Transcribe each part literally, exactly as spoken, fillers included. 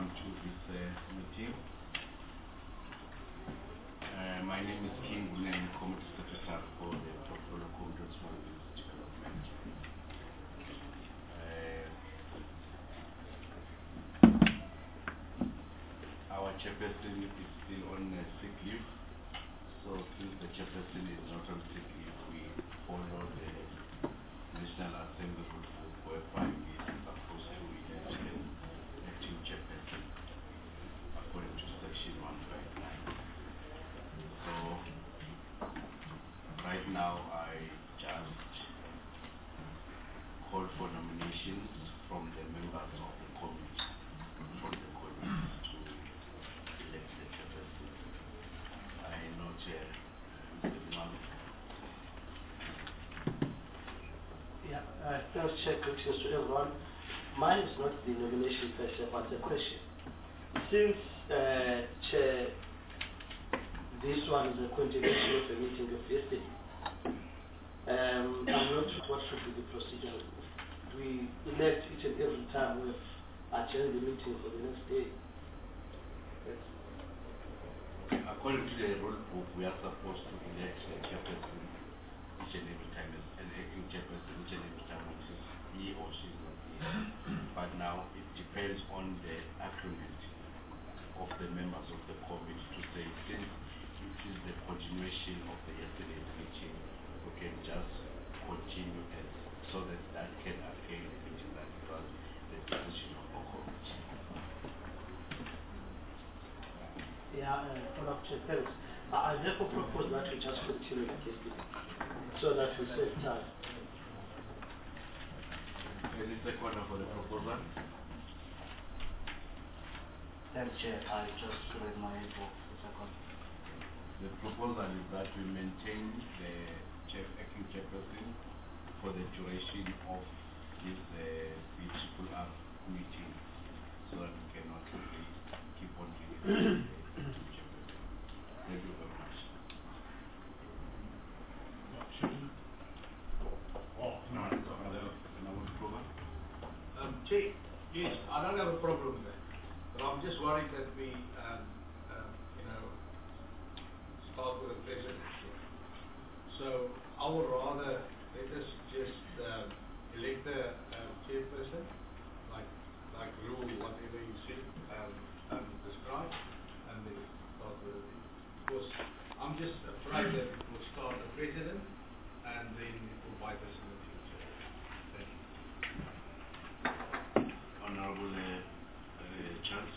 welcome to this uh, meeting. Uh, my name is King Gunen, Committee Secretary for the Portfolio Committee on Small Business Development. Uh, our chairperson is still on uh, sick leave, so since the chairperson is not on sick leave, we follow the National Assembly rule book whereby we are supposed to elect an acting chairperson according to section one fifty-nine. So right now I just call for nominations from the members of the committee, from the committee to elect the chairperson. I note uh, Mister Manu. Yeah, uh, thanks, Chair. Greetings to everyone. Mine is not the nomination per se, but the question. Since, uh, Chair, this one is a continuation of a meeting of yesterday, um, I'm not sure what should be the procedure. We elect each and every time we adjourn the meeting for the next day. Yes. According to the rule book, we are supposed to elect a chairperson each and every time, an acting chairperson each and every time which is he or she is not here. But now it depends on the agreement of the members of the committee to say, since it is the continuation of the yesterday's meeting, we can just continue as so that that can affect the meeting that was the decision of the committee. Yeah, uh, Honourable Chair, thanks. I therefore propose that we just continue like yesterday, so that we save time. Any second for the proposal? Thanks, Chair. I just read my info for second. The proposal is that we maintain the chair, acting chairperson for the duration of this uh, beautiful art meeting, so that we cannot really keep on giving the acting chairperson. Thank you very much. Oh, no, another program? Um, Chief, yes, I don't have a problem with that, but I'm just worried that we, um, um, you know, start with a president. So I would rather let us just um, elect a uh, chairperson, like like rule whatever you said um, um, described, and then start with it. Because I'm just afraid that it will start a president, and then it will bite us in the future. Thank you. Honorable uh, uh, Charles.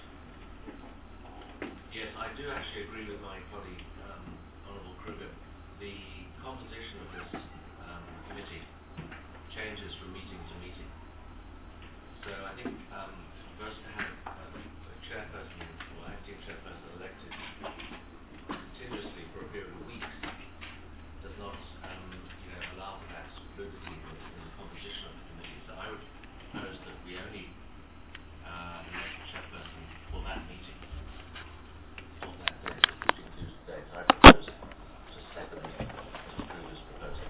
Yes, I do actually agree with my colleague, um, Honourable Kruger. The composition of this um, committee changes from meeting to meeting. So I think um, for us to have a, a chairperson or acting chairperson elected continuously for a period of weeks does not um, you know, allow for that fluidity in, in the composition of the committee. So I would propose that we only uh, elect a chairperson for that meeting. On that day, which includes today. So I propose to second Mister Kruger's proposal.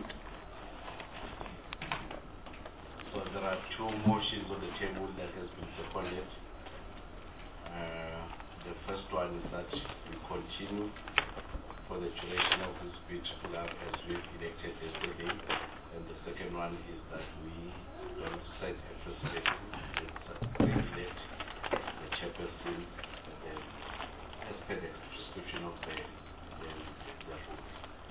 So there are two motions on the table that has been seconded. Uh, the first one is that we continue for the duration of this beautiful hour as we elected yesterday, and the second one is that we don't set a precedent, we elect the chairperson as per the prescription of the, the, the rules.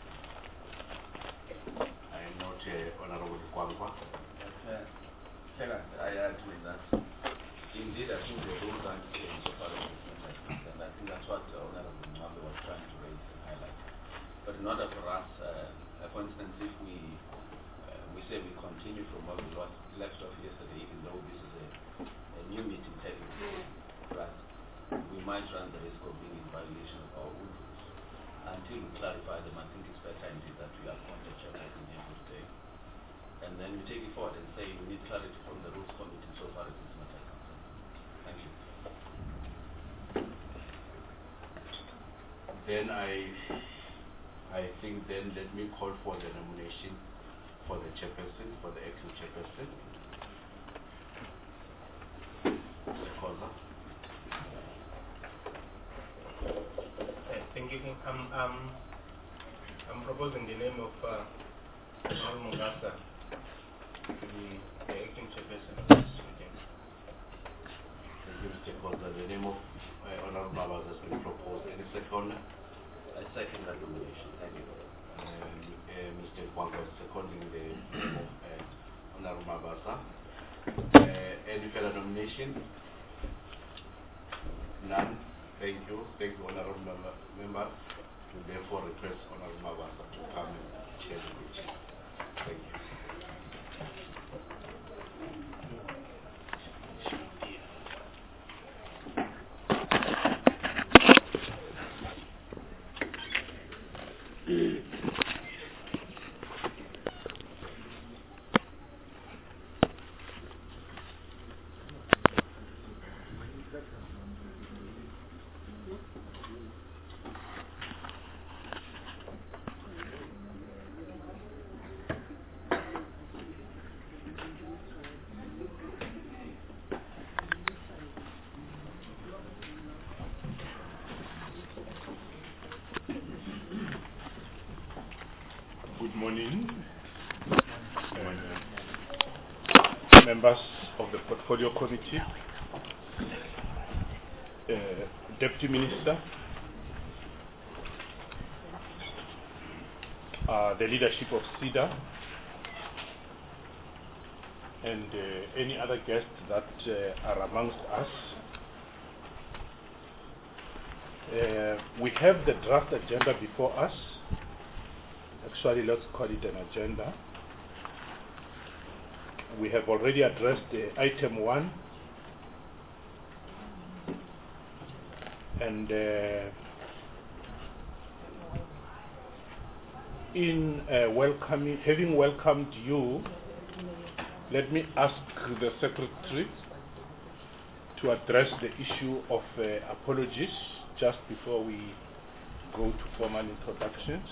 I am not uh, Honorable Kwangwa. Uh, Chairman, I agree with that. Indeed, I think the rules aren't changed so far as it's concerned, and I think that's what uh, Honorable Mwambe was trying to raise and highlight. But in order for us, uh, uh, for instance, if we uh, we say we continue from what we lost, left off yesterday, even though this is a, a new meeting technically, right, we might run the risk of being in violation of our own rules. Until we clarify them, I think it's better indeed that we appoint a chairperson here for today. And then we take it forward and say we need clarity from the Rules Committee so far as this matter is concerned. Thank you. Then I I think then let me call for the nomination for the chairperson, for the acting chairperson. Koza. evening. I'm, um, I'm proposing the name of uh, Honorable Mugasa to be the acting chairperson of this meeting. Thank you, Mister Koza. The name of uh, Honorable Mabasa has been proposed. Any second? I second that nomination. Thank you. And uh, Mister Kwanga is seconding the name of uh, Honorable Mabasa. Uh, any further nomination? None. Thank you. Thank you, Honorable member, members. We therefore request Honorable Mabasa to come and chair the meeting. Thank you. Good morning, members of the Portfolio Committee, uh, Deputy Minister, uh, the leadership of SEDA, and uh, any other guests that uh, are amongst us. Uh, we have the draft agenda before us. Actually, let's call it an agenda. We have already addressed uh, item one, and uh, in uh, welcoming, having welcomed you, let me ask the Secretary to address the issue of uh, apologies just before we go to formal introductions.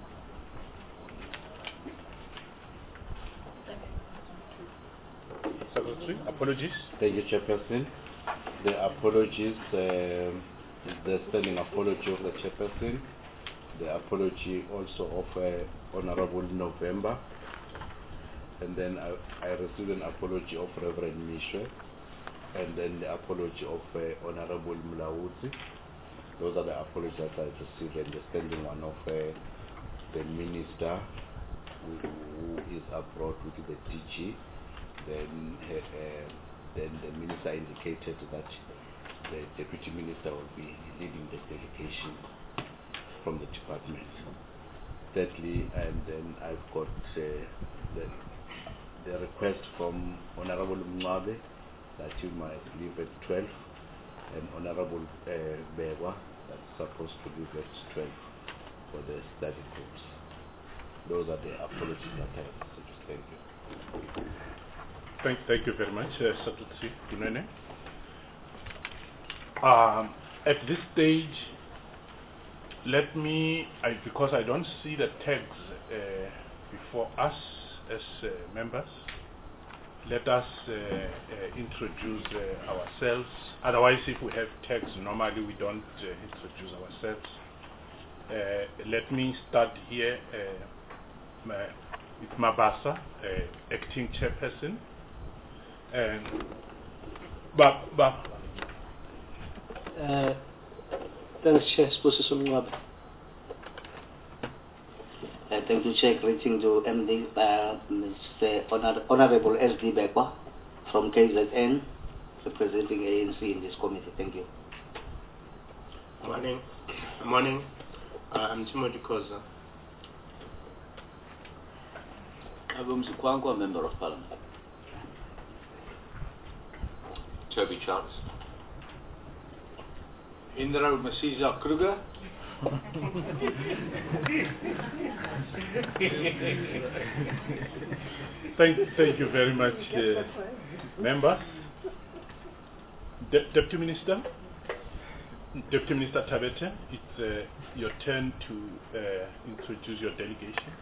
Secretary, apologies. Thank you, Chairperson. The apologies, um, the standing apology of the Chairperson, the apology also of uh, Honorable November, and then I, I received an apology of Reverend Mishwe, and then the apology of uh, Honorable Mlauzi. Those are the apologies that I received, and the standing one of uh, the Minister who, who is abroad with the D G. Then, uh, uh, then the Minister indicated that the Deputy Minister will be leading the delegation from the department. Thirdly, and then I've got uh, the, the request from Honorable Mwabe that you might leave at twelve, and Honorable uh, Bewa that's supposed to leave at twelve for the study groups. Those are the apologies that I have received. Thank you. Thank, thank you very much, uh, Secretary Kunene. Um, at this stage, let me, I, because I don't see the tags uh, before us as uh, members, let us uh, uh, introduce uh, ourselves. Otherwise, if we have tags, normally we don't uh, introduce ourselves. Uh, let me start here uh, my, with Mabasa, uh, acting chairperson. And Bab, Bab. Uh, thanks, Chair. Sposiso Mwabe. Uh, thank you, Chair. Greeting to M D, uh, Mister Honor Honorable S D Bekwa from K Z N, representing A N C in this committee. Thank you. Morning. Morning. Uh, I'm Timothy Koza. I'm Mzukwangu, a member of Parliament. Toby Chance. Indra Masisa Kruger. thank, thank you very much, uh, members. De Deputy Minister, Deputy Minister Tabete, it's uh, your turn to uh, introduce your delegation.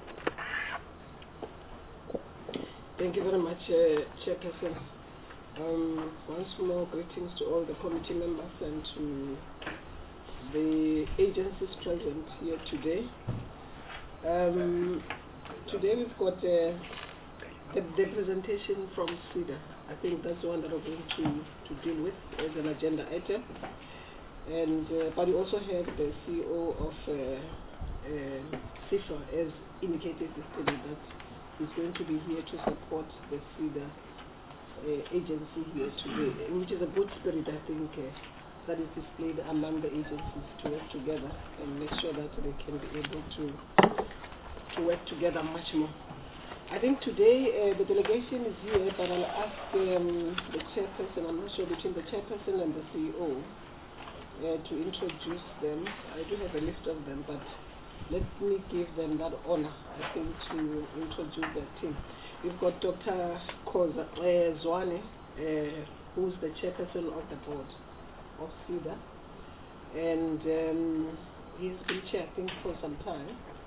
Thank you very much, uh, Chairperson. Um, once more, greetings to all the committee members and to the agencies present here today. Um, today we've got uh, the, the presentation from SEDA. I think that's the one that we're going to, to deal with as an agenda item. And uh, but we also have the C E O of uh, uh, SEFA, as indicated yesterday, that he's going to be here to support the SEDA uh, agency here today, which is a good spirit, I think, uh, that is displayed among the agencies to work together and make sure that they can be able to to work together much more. I think today uh, the delegation is here, but I'll ask um, the chairperson, I'm not sure between the chairperson and the C E O, uh, to introduce them. I do have a list of them, but let me give them that honor, I think, to introduce their team. We've got Doctor Koza, uh, Zwane, uh, who's the chairperson of the board of SEDA, and um, he's been chair, I think, for some time.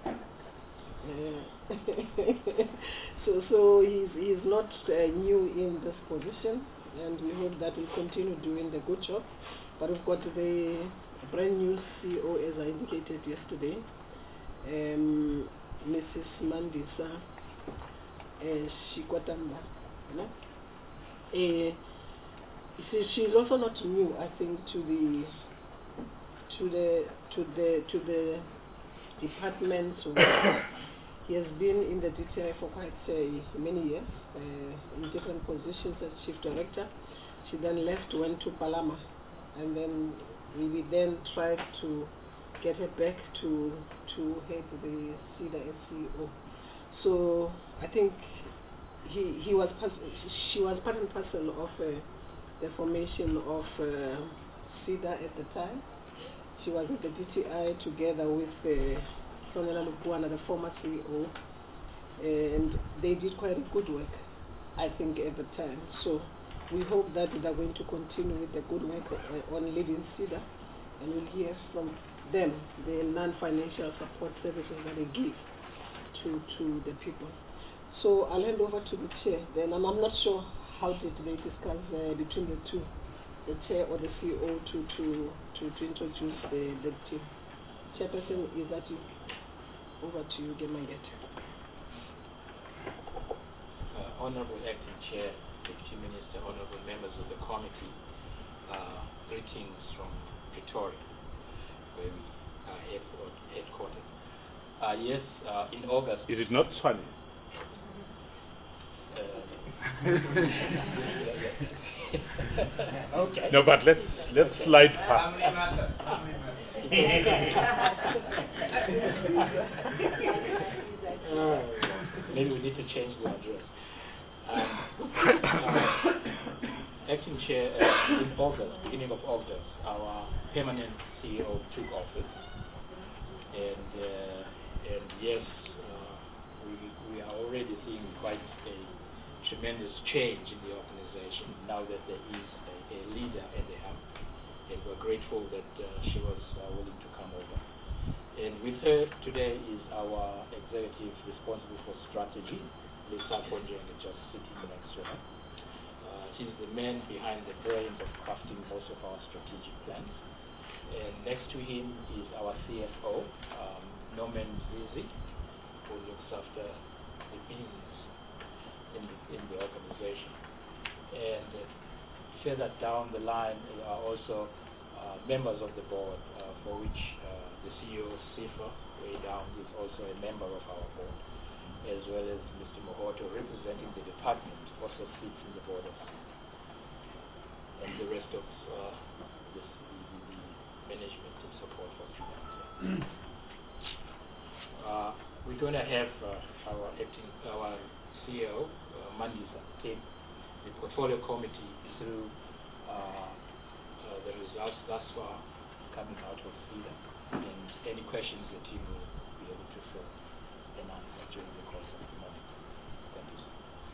Uh, so, so he's he's not uh, new in this position, and we hope that he'll continue doing the good job. But we've got the brand new C E O, as I indicated yesterday, um, Missus Mandisa uh, Shikwatamba. You know? uh, she, she's also not new, I think, to the to the to the to the department. He has been in the D T I for quite uh, many years, uh, in different positions as chief director. She then left, went to Palama, and then we then tried to get her back to to head the SEDA as C E O. So I think he he was she was part and parcel of uh, the formation of uh, SEDA at the time. She was at the D T I together with uh, Sonela Lupuana, the former C E O, and they did quite a good work, I think, at the time. So we hope that they're going to continue with the good work uh, on leading SEDA, and we'll hear from them the non-financial support services that they give to, to the people. So I'll hand over to the chair. Then I'm, I'm not sure how did they discuss uh, between the two, the chair or the C E O, to, to, to, to introduce the, the team. Chairperson, is that you? Over to you, Gemanget. Uh, Honorable Acting Chair, Deputy Minister, Honorable members of the committee, uh, greetings from Pretoria, where we are headquartered. Uh, yes, uh, in August. Is it not funny? Uh, okay. No, but let's let's slide past. uh, maybe we need to change the address. Um, uh, Acting Chair, uh, in August, beginning of August, our permanent C E O took office, and uh, and yes, uh, we we are already seeing quite a tremendous change in the organization now that there is a, a leader at the helm. And we're grateful that uh, she was uh, willing to come over. And with her today is our executive responsible for strategy, Lisa Ponjeng, just sitting next to her. Uh, she's the man behind the brains of crafting most of our strategic plans. And next to him is our C F O, um, Norman Zizi, who looks after the business in the, in the organization. And uh, further down the line are also uh, members of the board, uh, for which uh, the C E O of SEFA, way down, is also a member of our board, as well as Mister Mohoto, representing the department, also sits in the board of SEFA, and the rest of uh, this, the, the management and support for SEFA. uh, we're going to have uh, our acting, our C E O, uh, Mandisa, take the portfolio committee through uh, uh, the results thus far coming out of SEDA, and any questions the team will be able to fill and answer during the course of the morning. Thank you.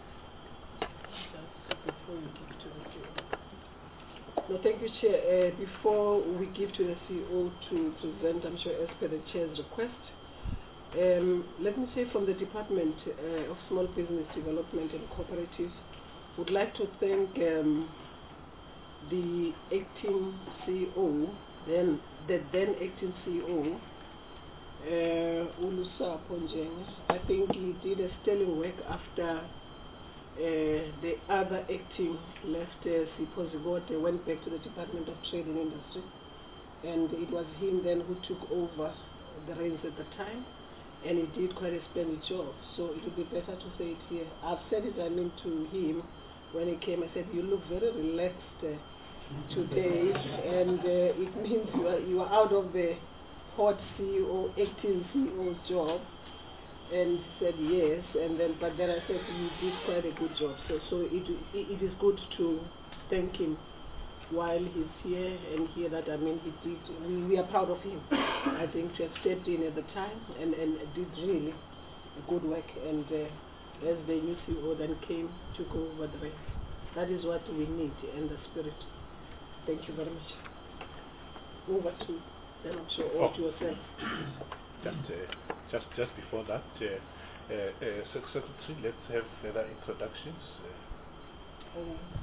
Before we give to the C E O. No, thank you, Chair. Uh, before we give to the C E O to present, I'm sure as per the Chair's request, um, let me say from the Department uh, of Small Business Development and Cooperatives, would like to thank um, the acting C E O Then the then acting C E O, uh, Ulusapo Njenge, I think he did a sterling work after uh, the other acting left. uh, Sipho Zigote went back to the Department of Trade and Industry, and it was him then who took over the reins at the time, and he did quite a splendid job. So it would be better to say it here. I've said it, I mean, to him when he came. I said, you look very relaxed uh, today, and uh, it means you are, you are out of the hot C E O, acting C E O job. And he said yes, and then but then I said you did quite a good job. So so it it, it is good to thank him while he's here and hear that. I mean, he did. We, we are proud of him. I think to have stepped in at the time and and did really good work. And uh, as the new C E O then came, took over the rest. That is what we need and the spirit. Thank you very much. Over to then I'm sure or Oh. to yourself. Just, uh, just, just before that, uh, uh, uh, Sec- Secretary, let's have further introductions. Uh,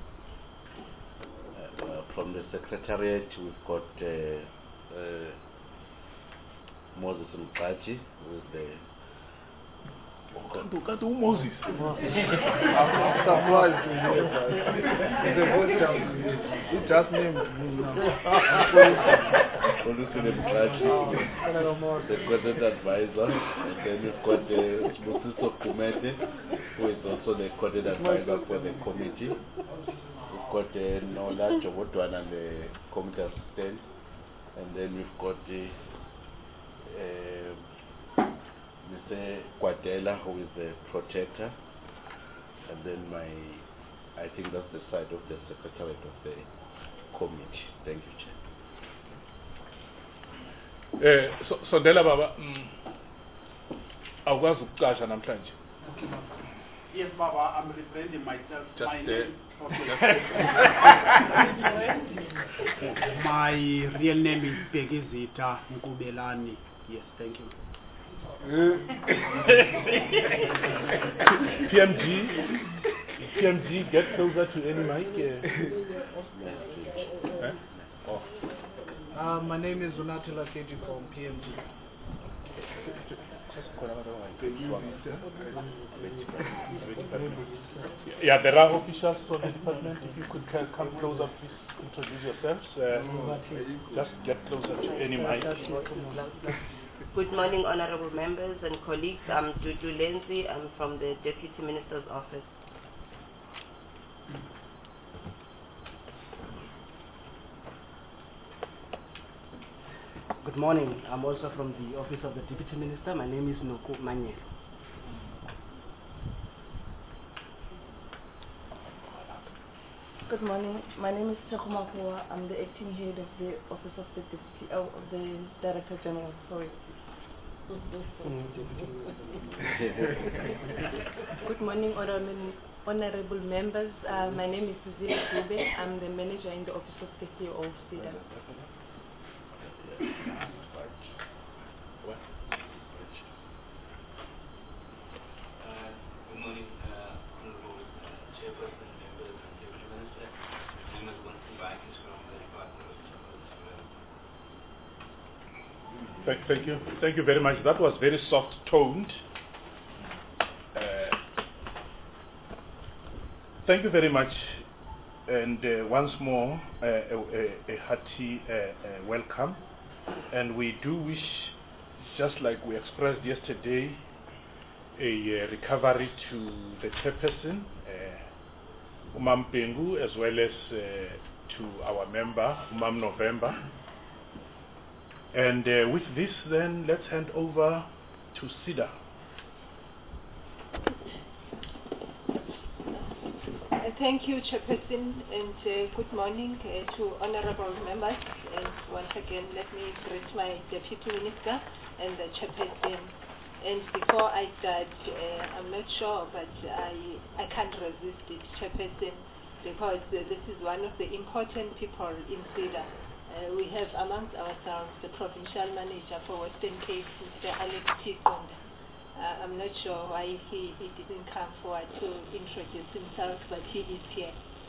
Uh, uh, from the Secretariat, we've got uh, uh, Moses Mkaji, who is the Look at Moses. I'm surprised to hear that. It's the first time he just named me now. Olusegun Mkaji, the Cabinet Advisor, and then we've got uh, Musiso Kumete, who is also the Cabinet Advisor for the committee. We've got uh, Nola Jobotwana, the committee assistant, and then we've got the uh, Mister Kwadela, who is the protector, and then my, I think that's the side of the secretariat of the committee. Thank you, Chair. Uh, so, so Dela Baba, mm, awukwazi ukuqasha namhlanje. Yes, Baba, I'm rebranding myself. Just, my uh, name, my real name is Begizita Nkubelani. Yes, thank you. P M G, P M G, get closer to any mic. Uh, eh? Oh. Uh, my name is Zonatila Keji from P M G. Yeah, there are officials from the department. If you could ca- come closer, please introduce yourselves. Uh, just get closer to any mic. Good morning, honorable members and colleagues. I'm Juju Lenzi. I'm from the Deputy Minister's Office. Good morning. I'm also from the Office of the Deputy Minister. My name is Nuku Manye. Good morning. My name is Tekuma Hua. I'm the acting head of the Office of the Deputy, uh, of the Director General. Sorry. Good morning, honorable, honorable members. Uh, my name is Suzie Dube. I'm the manager in the Office of the C E O of SEDA. Uh, good morning, uh, honorable uh, chairperson, members, and deputy minister. My name is Winfrey Vikings from the Department of Development. Thank, thank you. Thank you very much. That was very soft-toned. Uh, thank you very much. And uh, once more, uh, a, a, a hearty uh, uh, welcome. And we do wish, just like we expressed yesterday, a uh, recovery to the chairperson, uh, Umam Pengu, as well as uh, to our member, Umam November. And uh, with this, then, let's hand over to SEDA. Uh, thank you, Chairperson, and uh, good morning uh, to honorable members. And once again, let me greet my Deputy Minister and the Chairperson. And before I start, uh, I'm not sure, but I, I can't resist it, Chairperson, because uh, this is one of the important people in SEDA. Uh, we have amongst ourselves the provincial manager for Western Cape, Mister Alex Tisonda. Uh, I'm not sure why he, he didn't come forward to introduce himself, but he is here. Uh,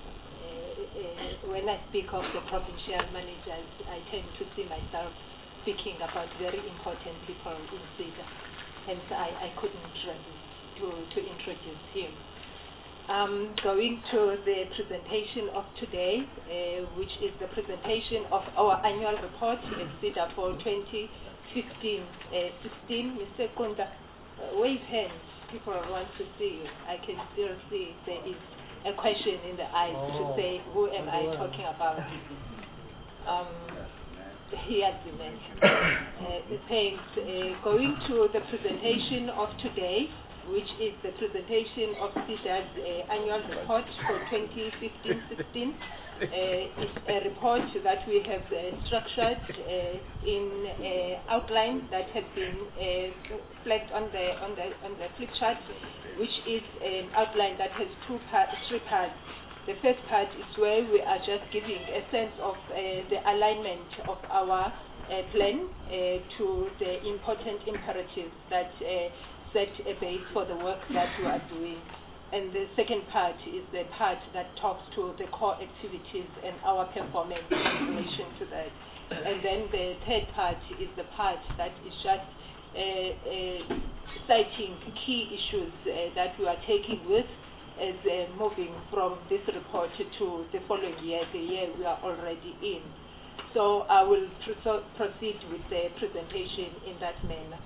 uh, when I speak of the provincial managers, I tend to see myself speaking about very important people in SEDA. Hence, I, I couldn't resist to, to introduce him. Um, going to the presentation of today, uh, which is the presentation of our annual report at SEDA for twenty fifteen sixteen. Mister Kunda, uh, wave hands. People want to see you. I can still see there is a question in the eyes oh. to say, who am I talking about? Um, he has been mentioned. Uh, thanks. Uh, going to the presentation of today, which is the presentation of SEDA's uh, annual report for twenty fifteen sixteen. Uh, it's a report that we have uh, structured uh, in uh, outline that has been uh, flagged on the on the on the flip chart, which is an outline that has two parts, three parts. The first part is where we are just giving a sense of uh, the alignment of our uh, plan uh, to the important imperatives that uh, set a base for the work that we are doing. And the second part is the part that talks to the core activities and our performance in relation to that. And then the third part is the part that is just uh, uh, citing key issues uh, that we are taking with as uh, moving from this report to the following year, the year we are already in. So I will pr- proceed with the presentation in that manner.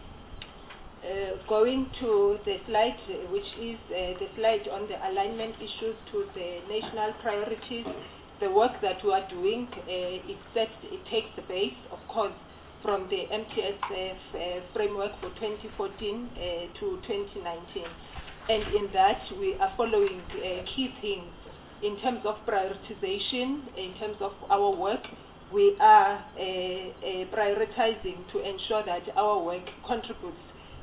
Uh, going to the slide, uh, which is uh, the slide on the alignment issues to the national priorities, the work that we are doing, uh, it, sets, it takes the base, of course, from the M T S F uh, framework for twenty fourteen uh, to twenty nineteen. And in that, we are following uh, key things in terms of prioritization, in terms of our work. We are uh, uh, prioritizing to ensure that our work contributes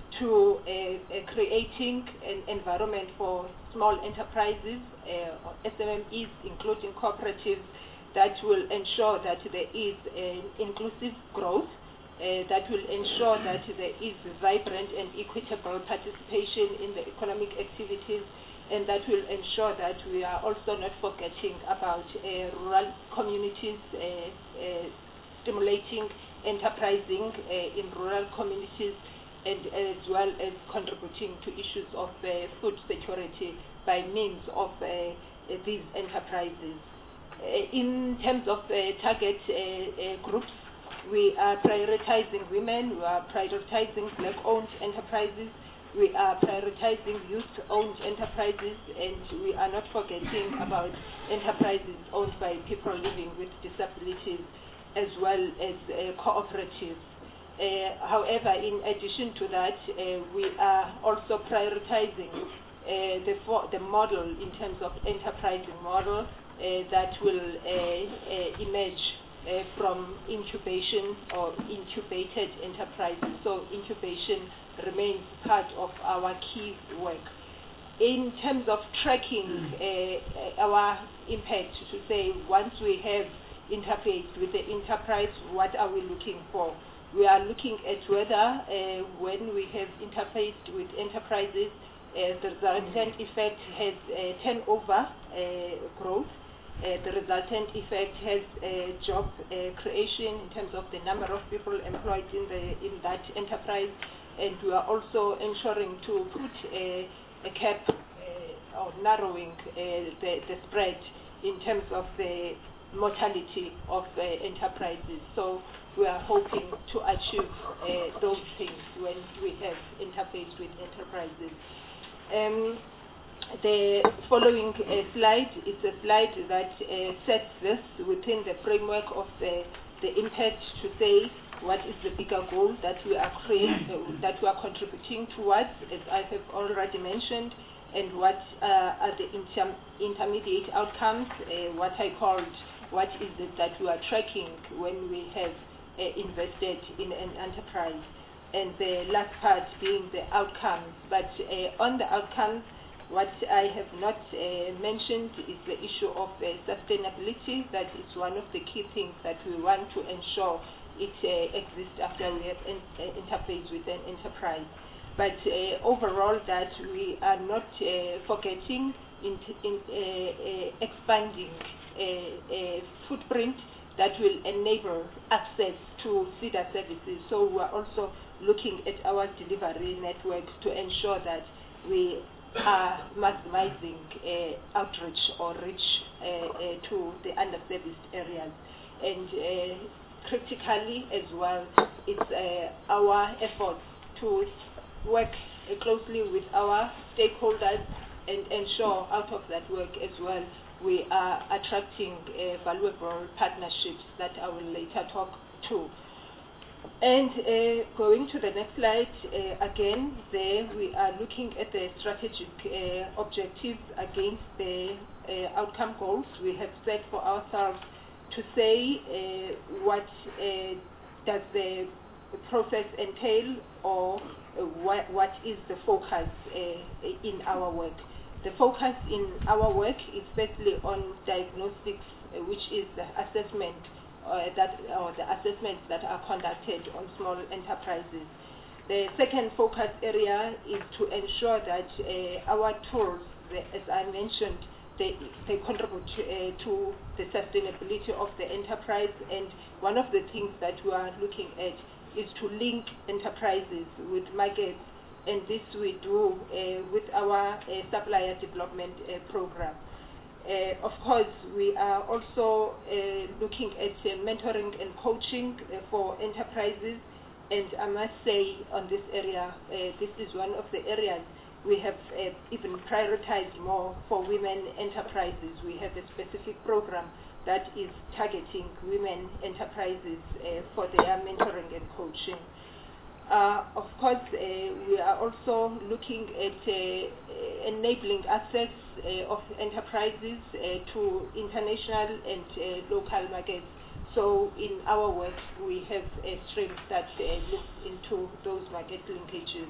to uh, uh, creating an environment for small enterprises, uh, S M Es, including cooperatives, that will ensure that there is an inclusive growth, uh, that will ensure that there is vibrant and equitable participation in the economic activities, and that will ensure that we are also not forgetting about uh, rural communities, uh, uh, stimulating enterprising uh, in rural communities, and as well as contributing to issues of uh, food security by means of uh, uh, these enterprises. Uh, in terms of uh, target uh, uh, groups, we are prioritizing women, we are prioritizing black-owned enterprises, we are prioritizing youth-owned enterprises, and we are not forgetting about enterprises owned by people living with disabilities, as well as uh, cooperatives. Uh, however, in addition to that, uh, we are also prioritizing uh, the, for the model in terms of enterprising model uh, that will uh, uh, emerge uh, from incubation or incubated enterprises. So incubation remains part of our key work. In terms of tracking uh, our impact, to say once we have interfaced with the enterprise, what are we looking for? We are looking at whether uh, when we have interfaced with enterprises, uh, the resultant effect has uh, turnover uh, growth. Uh, the resultant effect has uh, job uh, creation in terms of the number of people employed in the in that enterprise, and we are also ensuring to put a, a cap uh, or narrowing uh, the, the spread in terms of the mortality of uh, enterprises. So we are hoping to achieve uh, those things when we have interfaced with enterprises. Um, the following uh, slide is a slide that uh, sets this within the framework of the, the impact, to say what is the bigger goal that we are creating, uh, that we are contributing towards, as I have already mentioned, and what uh, are the inter intermediate outcomes, uh, what I called what is it that we are tracking when we have uh, invested in an enterprise, and the last part being the outcomes. But uh, on the outcomes, what I have not uh, mentioned is the issue of uh, sustainability. That is one of the key things that we want to ensure it uh, exists after we have in, uh, interfaced with an enterprise. But uh, overall, that we are not uh, forgetting in, in uh, uh, expanding a, a footprint that will enable access to SEDA services. So we are also looking at our delivery network to ensure that we are maximizing uh, outreach or reach uh, uh, to the underserviced areas. And uh, critically as well, it's uh, our efforts to work uh, closely with our stakeholders and ensure out of that work as well we are attracting uh, valuable partnerships that I will later talk to. And uh, going to the next slide, uh, again, there we are looking at the strategic uh, objectives against the uh, outcome goals we have set for ourselves to say uh, what uh, does the process entail, or uh, what, what is the focus uh, in our work. The focus in our work is firstly on diagnostics, uh, which is the assessment uh, that or the assessments that are conducted on small enterprises. The second focus area is to ensure that uh, our tools, the, as I mentioned, they, they contribute to, uh, to the sustainability of the enterprise. And one of the things that we are looking at is to link enterprises with markets. And this we do uh, with our uh, supplier development uh, program. Uh, of course, we are also uh, looking at uh, mentoring and coaching uh, for enterprises. And I must say on this area, uh, this is one of the areas we have uh, even prioritized more for women enterprises. We have a specific program that is targeting women enterprises uh, for their mentoring and coaching. Uh, of course, uh, we are also looking at uh, enabling access uh, of enterprises uh, to international and uh, local markets. So in our work, we have a stream that uh, looks into those market linkages.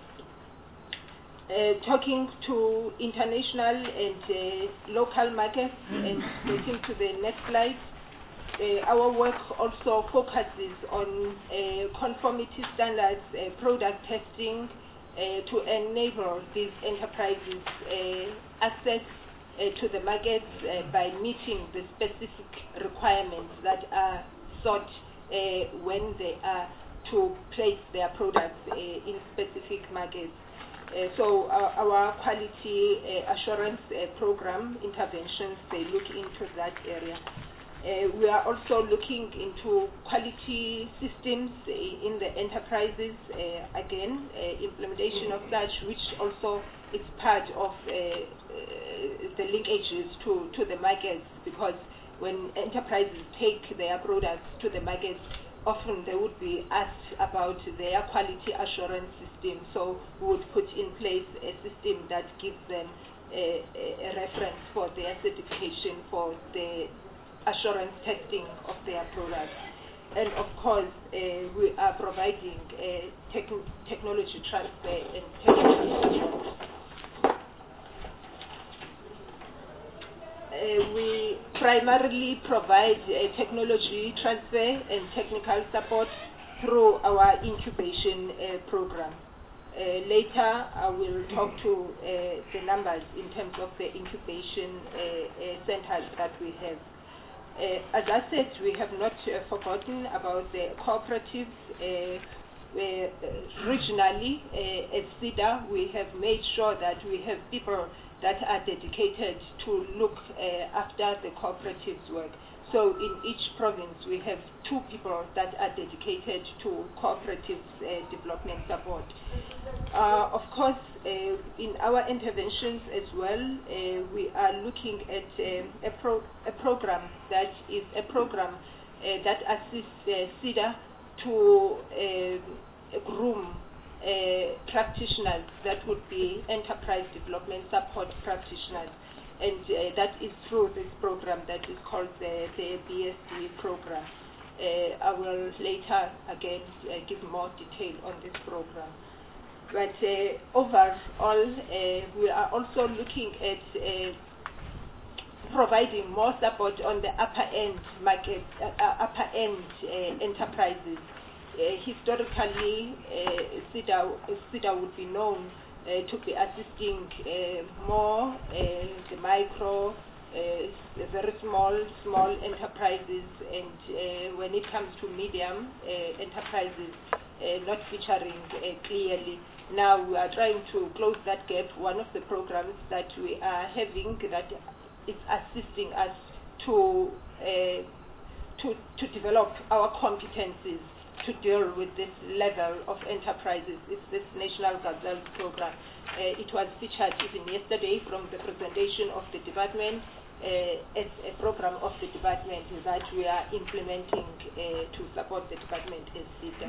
Uh, talking to international and uh, local markets, and getting to the next slide. Uh, our work also focuses on uh, conformity standards, uh, product testing, uh, to enable these enterprises uh, access uh, to the markets uh, by meeting the specific requirements that are sought uh, when they are to place their products uh, in specific markets. Uh, so our, our quality uh, assurance uh, program interventions, they look into that area. Uh, we are also looking into quality systems uh, in the enterprises, uh, again, uh, implementation of such, which also is part of uh, uh, the linkages to, to the markets, because when enterprises take their products to the markets, often they would be asked about their quality assurance system. So we would put in place a system that gives them a, a reference for their certification for the assurance testing of their products. And of course, uh, we are providing uh, tech technology transfer and technology support. Uh, we primarily provide uh, technology transfer and technical support through our incubation uh, program. Uh, later, I will talk to uh, the numbers in terms of the incubation uh, uh, centers that we have. Uh, as I said, we have not uh, forgotten about the cooperatives. Uh, uh, regionally, uh, at SEDA, we have made sure that we have people that are dedicated to look uh, after the cooperatives work. So in each province, we have two people that are dedicated to cooperatives uh, development support. Uh, of course, uh, in our interventions as well, uh, we are looking at uh, a, pro a program that is a program uh, that assists uh, SEDA to uh, groom uh, practitioners that would be enterprise development support practitioners. And uh, that is through this program that is called the, the B S D program. Uh, I will later again uh, give more detail on this program. But uh, overall, uh, we are also looking at uh, providing more support on the upper end market, uh, upper end uh, enterprises. Uh, historically, uh, SEDA, SEDA would be known uh, to be assisting uh, more uh, the micro, uh, the very small, small enterprises, and uh, when it comes to medium uh, enterprises, uh, not featuring uh, clearly. Now we are trying to close that gap. One of the programs that we are having that is assisting us to uh, to to develop our competencies to deal with this level of enterprises. It's this National Gazelle program. Uh, it was featured even yesterday from the presentation of the department uh, as a program of the department that we are implementing uh, to support the department as SEDA.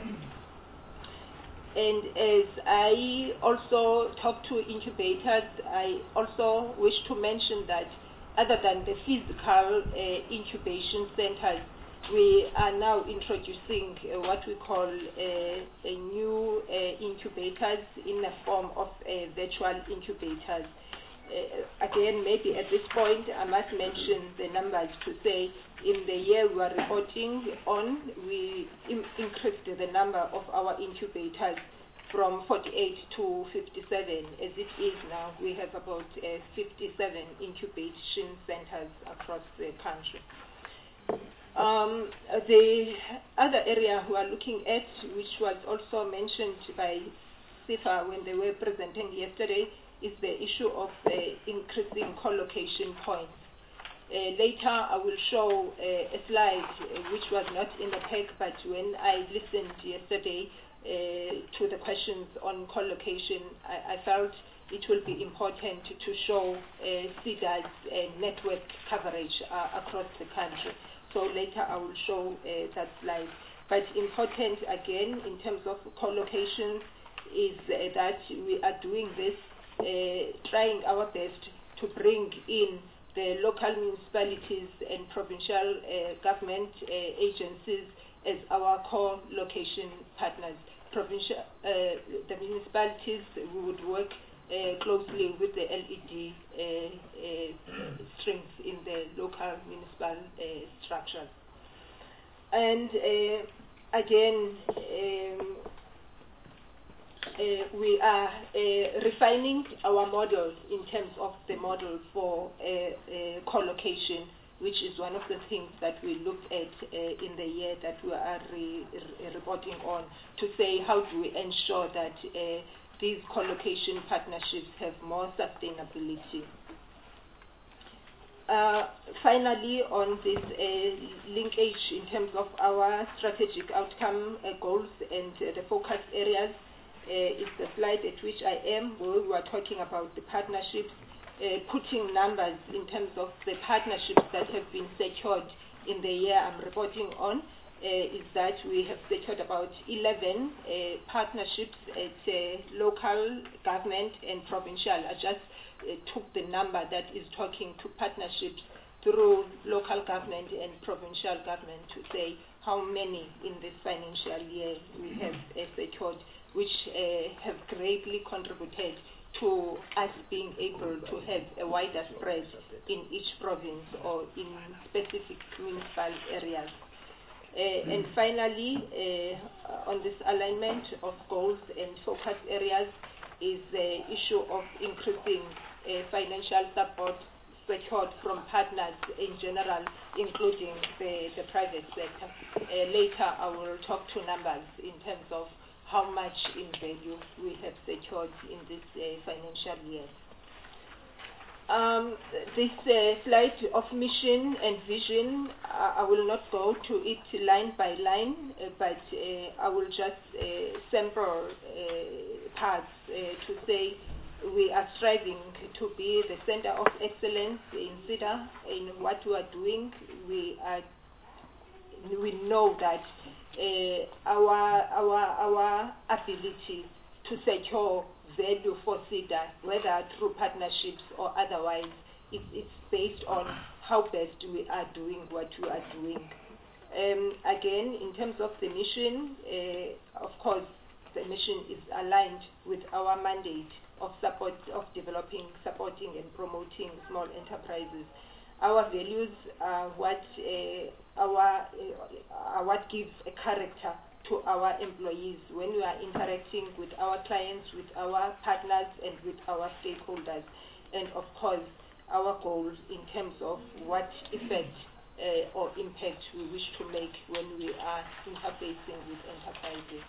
And as I also talk to incubators, I also wish to mention that other than the physical uh, incubation centers, we are now introducing uh, what we call uh, a new uh, incubators in the form of uh, virtual incubators. Uh, again, maybe at this point, I must mention the numbers to say in the year we are reporting on, we im increased the number of our incubators from forty-eight to fifty-seven. As it is now, we have about uh, fifty-seven incubation centers across the country. Um, the other area we are looking at, which was also mentioned by SIFA when they were presenting yesterday, is the issue of uh, increasing co-location points. Uh, later I will show uh, a slide uh, which was not in the pack, but when I listened yesterday uh, to the questions on co-location, I, I felt it will be important to show uh, SEDA's uh, network coverage uh, across the country. So later I will show uh, that slide. But important again in terms of co-location is uh, that we are doing this, uh, trying our best to bring in the local municipalities and provincial uh, government uh, agencies as our co-location partners. Provincial, uh, the municipalities, we would work Uh, closely with the L E D uh, uh, strength in the local municipal uh, structures. And uh, again, um, uh, we are uh, refining our model in terms of the model for uh, uh, co-location, which is one of the things that we looked at uh, in the year that we are re re reporting on, to say how do we ensure that uh, these co-location partnerships have more sustainability. Uh, finally, on this uh, linkage in terms of our strategic outcome uh, goals and uh, the focus areas, uh, is the slide at which I am, where we are talking about the partnerships, uh, putting numbers in terms of the partnerships that have been secured in the year I'm reporting on. Uh, is that we have secured about eleven uh, partnerships at uh, local government and provincial. I just uh, took the number that is talking to partnerships through local government and provincial government to say how many in this financial year we have uh, secured, which uh, have greatly contributed to us being able to have a wider spread in each province or in specific municipal areas. Uh, and finally, uh, on this alignment of goals and focus areas is the issue of increasing uh, financial support secured from partners in general, including the, the private sector. Uh, later, I will talk to numbers in terms of how much in value we have secured in this uh, financial year. Um, this uh, slide of mission and vision, uh, I will not go to it line by line, uh, but uh, I will just uh, sample uh, parts uh, to say we are striving to be the center of excellence in SEDA in what we are doing. We are, we know that uh, our our our ability to secure value for SEDA, whether through partnerships or otherwise, it, it's based on how best we are doing what we are doing. Um, again, in terms of the mission, uh, of course, the mission is aligned with our mandate of support, of developing, supporting and promoting small enterprises. Our values are what uh, our uh, are what gives a character to our employees when we are interacting with our clients, with our partners, and with our stakeholders. And of course, our goals in terms of what effect uh, or impact we wish to make when we are interfacing with enterprises.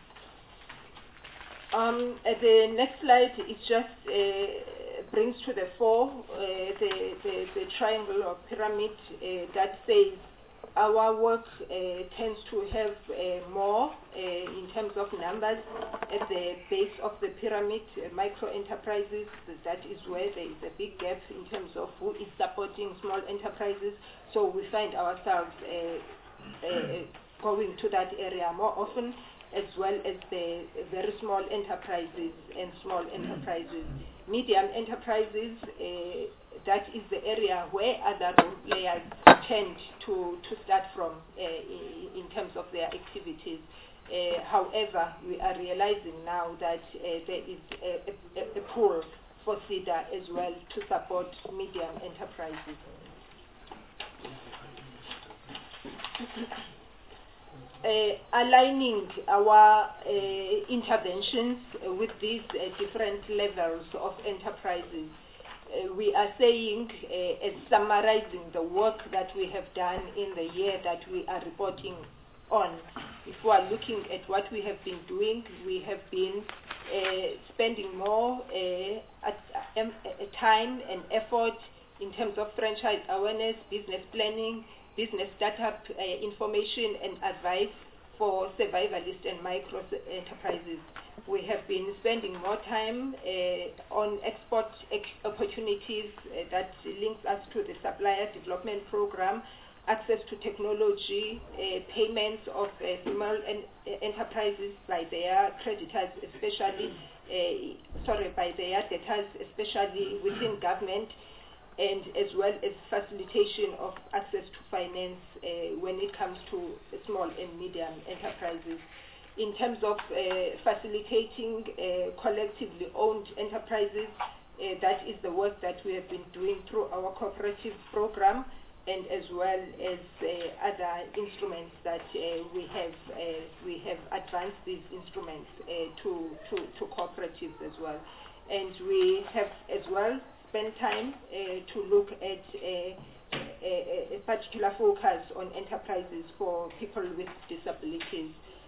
Um, uh, the next slide is just uh, brings to the fore uh, the, the, the triangle or pyramid uh, that says our work uh, tends to have uh, more uh, in terms of numbers at the base of the pyramid, uh, micro enterprises. That is where there is a big gap in terms of who is supporting small enterprises. So we find ourselves uh, uh, going to that area more often, as well as the very small enterprises and small enterprises. Medium enterprises, uh, that is the area where other role players tend to, to start from uh, in, in terms of their activities. Uh, however, we are realizing now that uh, there is a, a, a pool for SEDA as well to support medium enterprises. Uh, aligning our uh, interventions uh, with these uh, different levels of enterprises, uh, we are saying, uh, as summarizing the work that we have done in the year that we are reporting on. If we are looking at what we have been doing, we have been uh, spending more uh, at, um, uh, time and effort in terms of franchise awareness, business planning, business startup uh, information and advice for survivalist and micro enterprises. We have been spending more time uh, on export ex opportunities uh, that links us to the supplier development program, access to technology, uh, payments of uh, small en uh, enterprises by their creditors, especially, uh, sorry, by their debtors, especially within government, and as well as facilitation of access to finance uh, when it comes to small and medium enterprises. In terms of uh, facilitating uh, collectively owned enterprises, uh, that is the work that we have been doing through our cooperative program, and as well as uh, other instruments that uh, we have uh, we have advanced these instruments uh, to, to, to cooperatives as well. And we have as well spend time uh, to look at uh, a, a particular focus on enterprises for people with disabilities.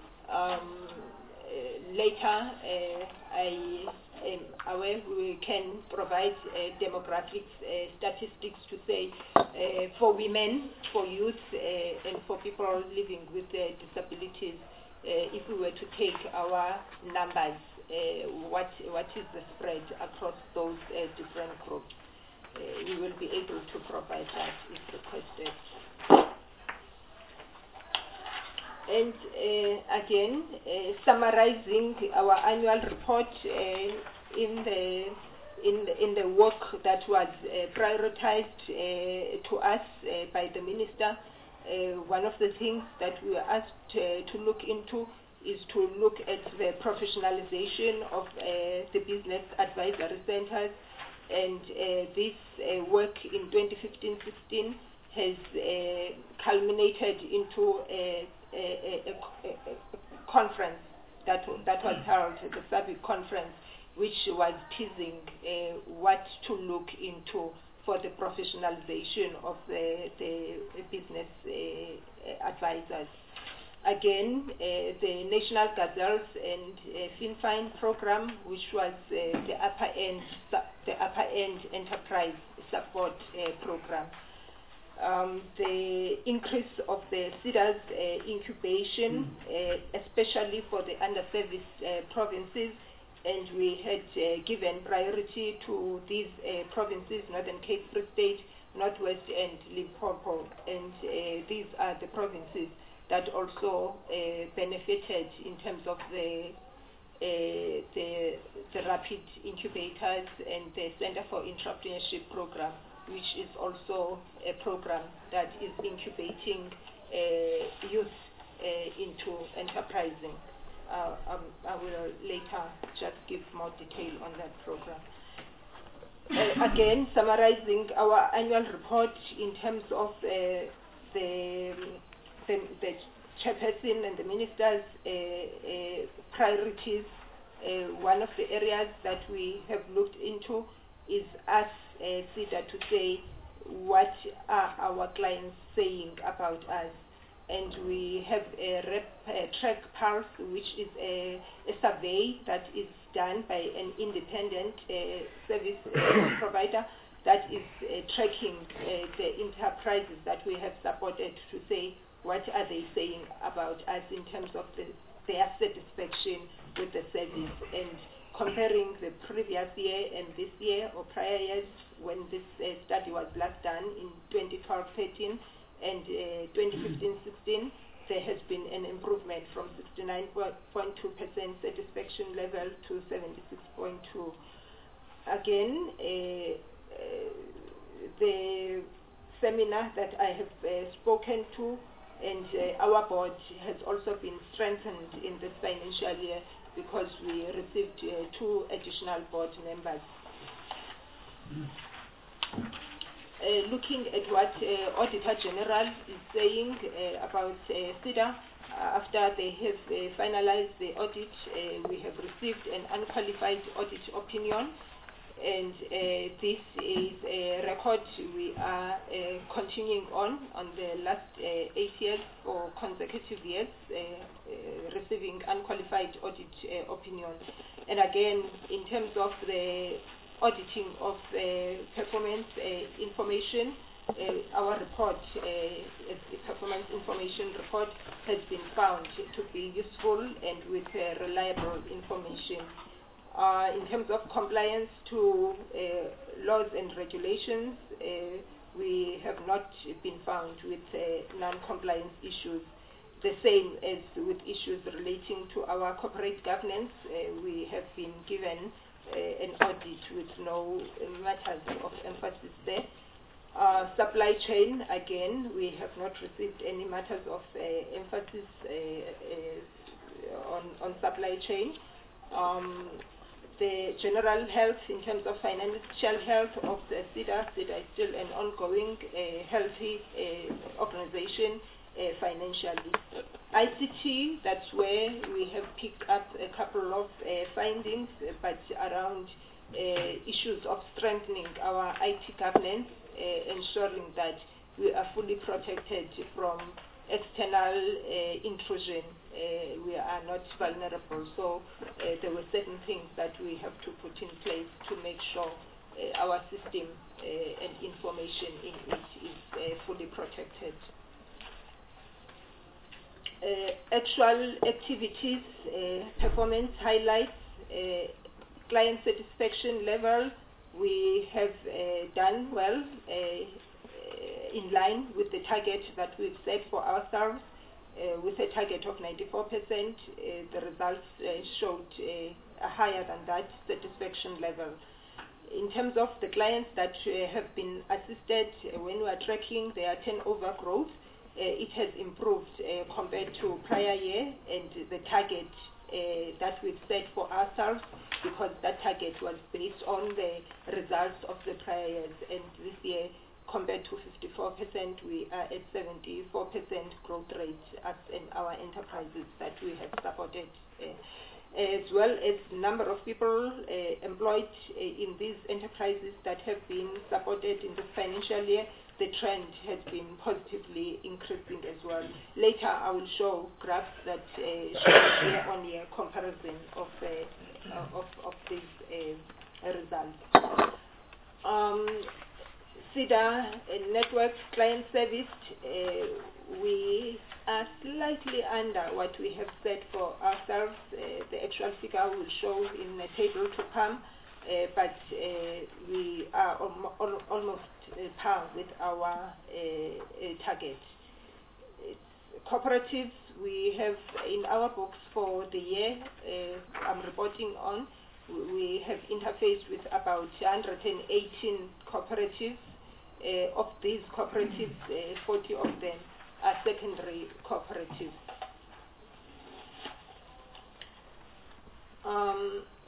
Um, uh, later, uh, I am aware we can provide uh, demographics uh, statistics to say uh, for women, for youth, uh, and for people living with uh, disabilities, uh, if we were to take our numbers, Uh, what what is the spread across those uh, different groups. Uh, we will be able to provide that if requested. And uh, again, uh, summarizing our annual report uh, in the in the, in the work that was uh, prioritized uh, to us uh, by the minister. Uh, one of the things that we were asked uh, to look into is to look at the professionalization of uh, the business advisory centers, and uh, this uh, work in twenty fifteen sixteen has uh, culminated into a, a, a, a, a conference that, that was held, the SABIC conference, which was teasing uh, what to look into for the professionalization of the, the business uh, advisors. Again, uh, the National Gazelles and uh, FinFine program, which was uh, the upper end, the upper end enterprise support uh, program. Um, the increase of the SEDA's uh, incubation, uh, especially for the underserviced uh, provinces, and we had uh, given priority to these uh, provinces: Northern Cape, Free State, Northwest, and Limpopo, and uh, these are the provinces that also uh, benefited in terms of the, uh, the the rapid incubators and the Center for Entrepreneurship program, which is also a program that is incubating uh, youth uh, into enterprising. Uh, um, I will later just give more detail on that program. Uh, again, summarizing our annual report in terms of uh, the The, the chairperson and the minister's uh, uh, priorities, uh, one of the areas that we have looked into is us, uh, SEDA, to say what are our clients saying about us. And we have a rep, uh, track pulse, which is a, a survey that is done by an independent uh, service uh, provider that is uh, tracking uh, the enterprises that we have supported to say what are they saying about us in terms of the, their satisfaction with the service, and comparing the previous year and this year or prior years when this uh, study was last done in twenty twelve thirteen and uh, twenty fifteen sixteen, there has been an improvement from sixty-nine point two percent satisfaction level to seventy-six point two. Again, uh, uh, the seminar that I have uh, spoken to and uh, our board has also been strengthened in this financial year because we received uh, two additional board members. Uh, looking at what uh, Auditor General is saying uh, about uh, SEDA, uh, after they have uh, finalized the audit, uh, we have received an unqualified audit opinion, and uh, this is a record we are uh, continuing on on the last uh, eight years or consecutive years, uh, uh, receiving unqualified audit uh, opinion. And again, in terms of the auditing of uh, performance uh, information, uh, our report, uh, the performance information report, has been found to be useful and with uh, reliable information. Uh, in terms of compliance to uh, laws and regulations, uh, we have not been found with uh, non-compliance issues. The same as with issues relating to our corporate governance, uh, we have been given uh, an audit with no matters of emphasis there. Uh, supply chain, again, we have not received any matters of uh, emphasis uh, uh, on, on supply chain. Um, the general health, in terms of financial health of the SEDA, SEDA is still an ongoing, uh, healthy uh, organization uh, financially. I C T, that's where we have picked up a couple of uh, findings, uh, but around uh, issues of strengthening our I T governance, uh, ensuring that we are fully protected from external uh, intrusion. Uh, we are not vulnerable. So uh, there were certain things that we have to put in place to make sure uh, our system uh, and information in it is uh, fully protected. Uh, actual activities, uh, performance highlights, uh, client satisfaction level, we have uh, done well, uh, in line with the target that we've set for ourselves, uh, with a target of ninety-four percent. Uh, the results uh, showed uh, a higher than that satisfaction level. In terms of the clients that uh, have been assisted, uh, when we are tracking their turnover growth, uh, it has improved uh, compared to prior year, and the target uh, that we've set for ourselves, because that target was based on the results of the prior years, and this year, compared to fifty-four percent, we are at seventy-four percent growth rate as in our enterprises that we have supported, uh, as well as number of people uh, employed uh, in these enterprises that have been supported in this financial year. The trend has been positively increasing as well. Later, I will show graphs that uh, show year-on-year comparison of uh, uh, of, of these uh, results. Um, SEDA uh, network client service, uh, we are slightly under what we have set for ourselves. Uh, the actual figure will show in a table to come, uh, but uh, we are al al almost uh, par with our uh, uh, target. It's cooperatives, we have in our books for the year uh, I'm reporting on, we have interfaced with about one hundred eighteen cooperatives. Uh, of these cooperatives, uh, forty of them are secondary cooperatives. Um,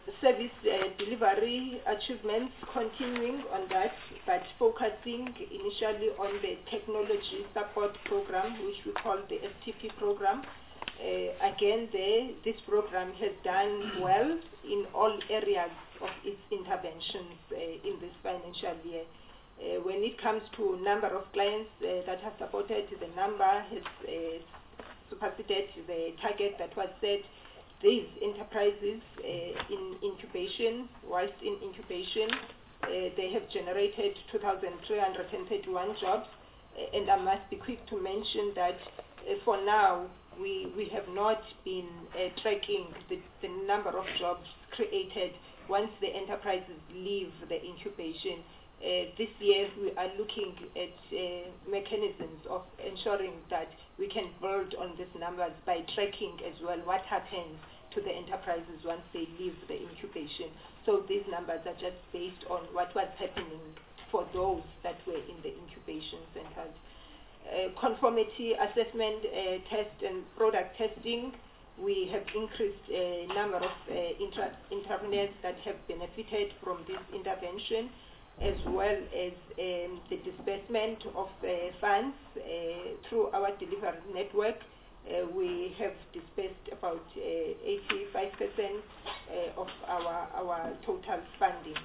service uh, delivery achievements, continuing on that, but focusing initially on the technology support program, which we call the S T P program. Uh, again, there, this program has done well in all areas of its interventions uh, in this financial year. Uh, when it comes to number of clients uh, that have supported, the number has uh, superseded the target that was set. These enterprises uh, in incubation, whilst in incubation, uh, they have generated two thousand three hundred thirty-one jobs, uh, and I must be quick to mention that uh, for now we, we have not been uh, tracking the, the number of jobs created once the enterprises leave the incubation. Uh, this year we are looking at uh, mechanisms of ensuring that we can build on these numbers by tracking as well what happens to the enterprises once they leave the incubation. So these numbers are just based on what was happening for those that were in the incubation centers. Uh, conformity assessment uh, test and product testing, we have increased a uh, number of uh, intra entrepreneurs that have benefited from this intervention, as well as um, the disbursement of uh, funds uh, through our delivery network. Uh, we have disbursed about uh, eighty-five percent uh, of our, our total funding,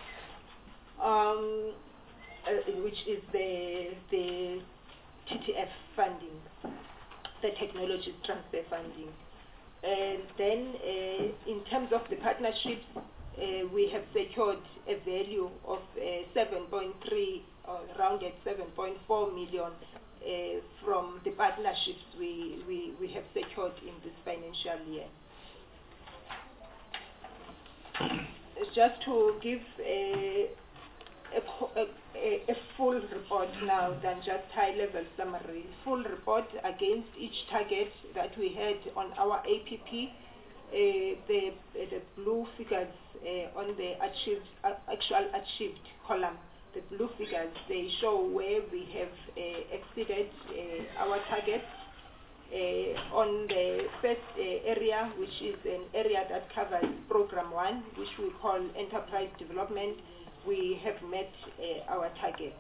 um, uh, which is the, the T T F funding, the technology transfer funding. And then uh, in terms of the partnerships, Uh, we have secured a value of uh, seven point three, or around at seven point four million uh, from the partnerships we, we, we have secured in this financial year. Just to give a, a, a, a full report now than just high-level summary, full report against each target that we had on our A P P. Uh, the, uh, the blue figures uh, on the achieved, uh, actual achieved column, the blue figures, they show where we have uh, exceeded uh, our targets. Uh, on the first uh, area, which is an area that covers program one, which we call enterprise development, we have met uh, our targets.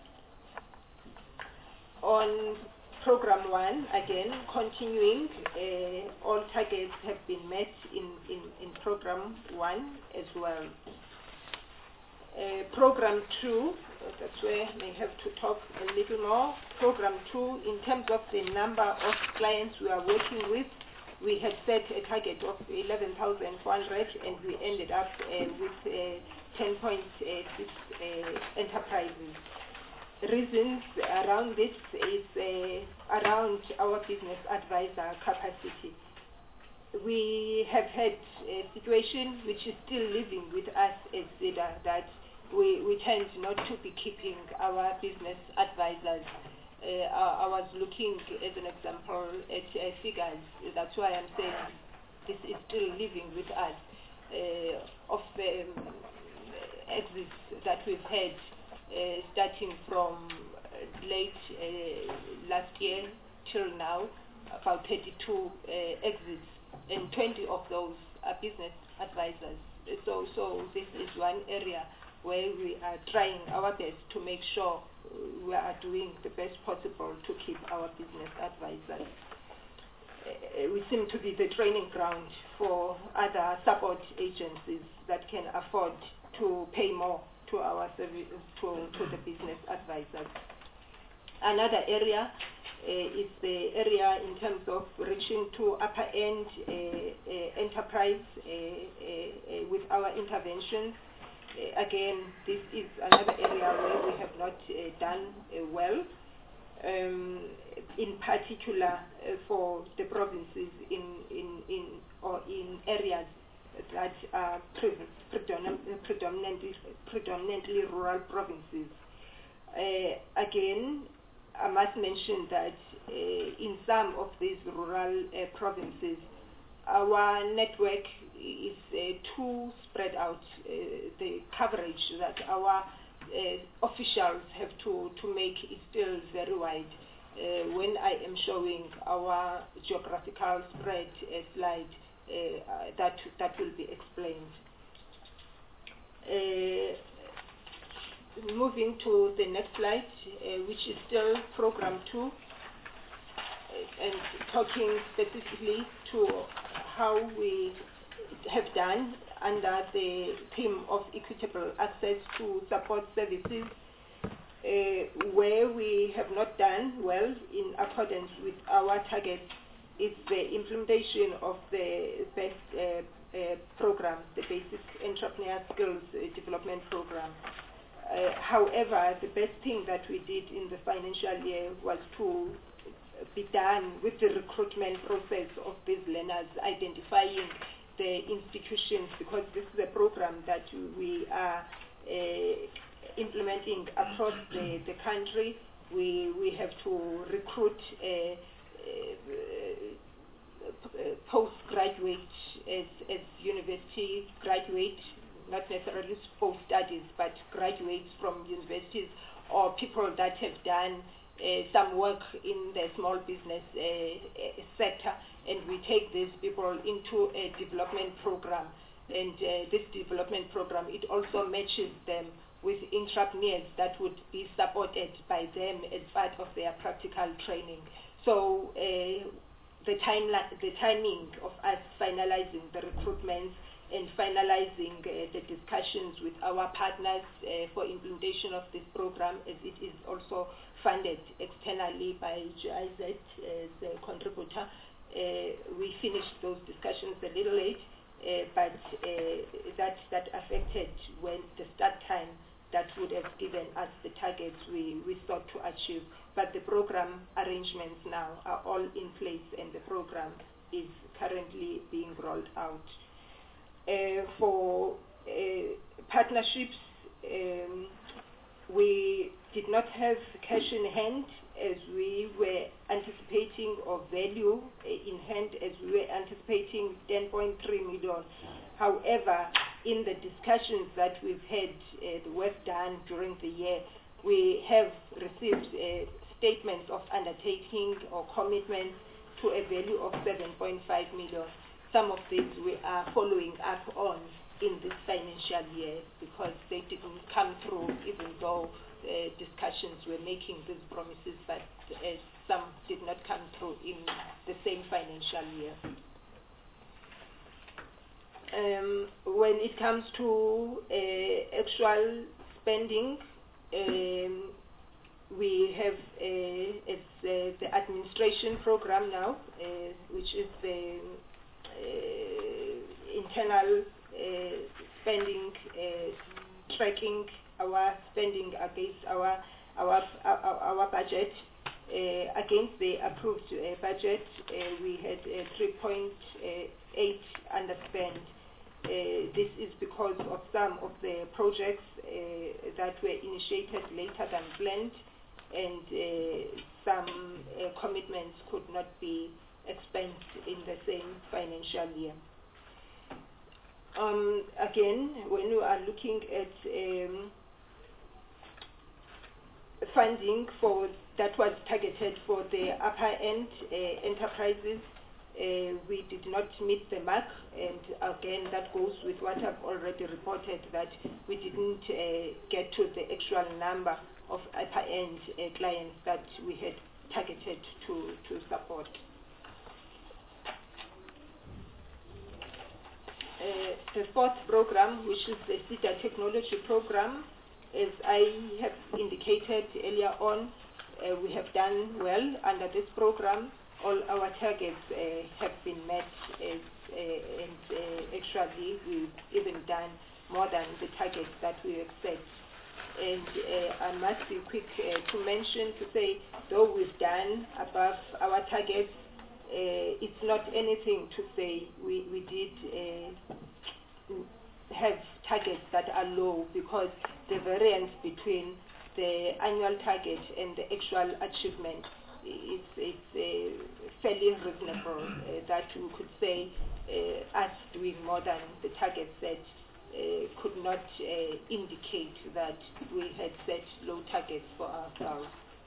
On Program one, again, continuing, uh, all targets have been met in, in, in Program one as well. Uh, program two, uh, that's where I may have to talk a little more. Program two, in terms of the number of clients we are working with, we had set a target of eleven thousand four hundred and we ended up uh, with uh, ten point six uh, enterprises. Reasons around this is uh, around our business advisor capacity. We have had a situation which is still living with us as SEDA, that we, we tend not to be keeping our business advisors. Uh, I, I was looking as an example at uh, figures, that's why I'm saying this is still living with us, uh, of the um, exits that we've had. Uh, starting from uh, late uh, last year till now, about thirty-two uh, exits, and twenty of those are business advisors. So, so this is one area where we are trying our best to make sure we are doing the best possible to keep our business advisors. Uh, we seem to be the training ground for other support agencies that can afford to pay more to our service, to, to the business advisors. Another area uh, is the area in terms of reaching to upper end uh, uh, enterprise uh, uh, uh, with our interventions. Uh, again, this is another area where we have not uh, done uh, well, um, in particular uh, for the provinces in, in, in, or in areas that are predominantly, predominantly rural provinces. Uh, again, I must mention that uh, in some of these rural uh, provinces, our network is uh, too spread out. Uh, the coverage that our uh, officials have to, to make is still very wide. Uh, when I am showing our geographical spread uh, slide, Uh, uh, that that will be explained. Uh, moving to the next slide, uh, which is still program two, uh, and talking specifically to how we have done under the theme of equitable access to support services, uh, where we have not done well in accordance with our targets is the implementation of the best uh, uh, program, the Basic Entrepreneur Skills uh, Development Program. Uh, however, the best thing that we did in the financial year was to be done with the recruitment process of these learners, identifying the institutions, because this is a program that we are uh, implementing across the, the country. We, we have to recruit uh, uh, uh, postgraduate as, as university graduate, not necessarily post-studies, but graduates from universities or people that have done uh, some work in the small business uh, uh, sector, and we take these people into a development program. And uh, this development program, it also matches them with entrepreneurs that would be supported by them as part of their practical training. So uh, the, time the timing of us finalizing the recruitment and finalizing uh, the discussions with our partners uh, for implementation of this program, as it is also funded externally by G I Z as a contributor. Uh, we finished those discussions a little late, uh, but uh, that, that affected when the start time that would have given us the targets we, we sought to achieve. But the program arrangements now are all in place, and the program is currently being rolled out. Uh, for uh, partnerships, um, we did not have cash in hand as we were anticipating, or value in hand as we were anticipating, ten point three million. However, in the discussions that we've had, uh, the work done during the year, we have received uh, statements of undertaking or commitments to a value of seven point five million. Some of these we are following up on in this financial year because they didn't come through, even though uh, discussions were making these promises, but uh, some did not come through in the same financial year. Um, when it comes to uh, actual spending, um, we have uh, it's, uh, the administration program now, uh, which is the uh, internal uh, spending, uh, tracking our spending against our our our, our budget. Uh, against the approved uh, budget, uh, we had uh, three point eight underspend. Uh, this is because of some of the projects uh, that were initiated later than planned, and uh, some uh, commitments could not be expensed in the same financial year. Um, again, when we are looking at um, funding for that was targeted for the upper end uh, enterprises, Uh, we did not meet the mark, and again that goes with what I've already reported, that we didn't uh, get to the actual number of upper end uh, clients that we had targeted to, to support. Uh, the fourth program, which is the SEDA Technology Program, as I have indicated earlier on, uh, we have done well under this program. All our targets uh, have been met, as, uh, and uh, actually we've even done more than the targets that we have set. And uh, I must be quick uh, to mention, to say, though we've done above our targets, uh, it's not anything to say we, we did uh, have targets that are low, because the variance between the annual target and the actual achievement, it's, it's uh, fairly reasonable uh, that we could say uh, us doing more than the target set uh, could not uh, indicate that we had set low targets for ourselves.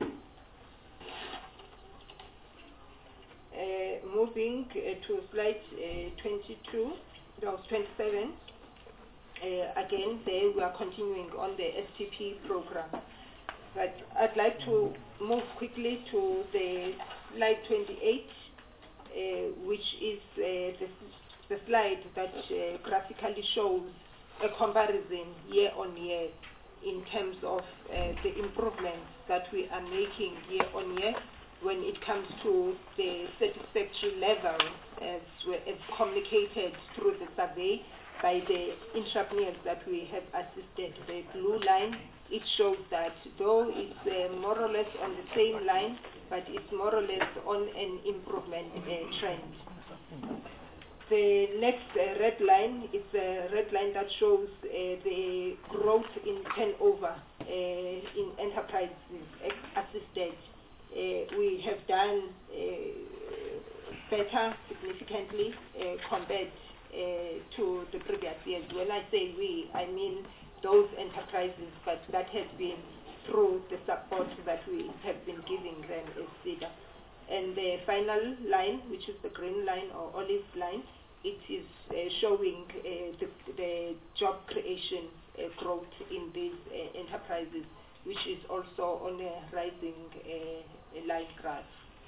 Uh, moving uh, to slide uh, twenty-two, no, twenty-seven. uh, again, there we are continuing on the S T P program. But I'd like to move quickly to the slide twenty-eight, uh, which is uh, the, the slide that uh, graphically shows a comparison year on year in terms of uh, the improvements that we are making year on year when it comes to the satisfaction level as, as communicated through the survey by the entrepreneurs that we have assisted. The blue line, it shows that though it's uh, more or less on the same line, but it's more or less on an improvement uh, trend. The next uh, red line is a red line that shows uh, the growth in turnover uh, in enterprises assisted. Uh, we have done uh, better significantly uh, compared uh, to the previous years. When I say we, I mean those enterprises, but that has been through the support that we have been giving them as SEDA. And the final line, which is the green line or olive line, it is uh, showing uh, the, the job creation uh, growth in these uh, enterprises, which is also on a rising uh, line graph.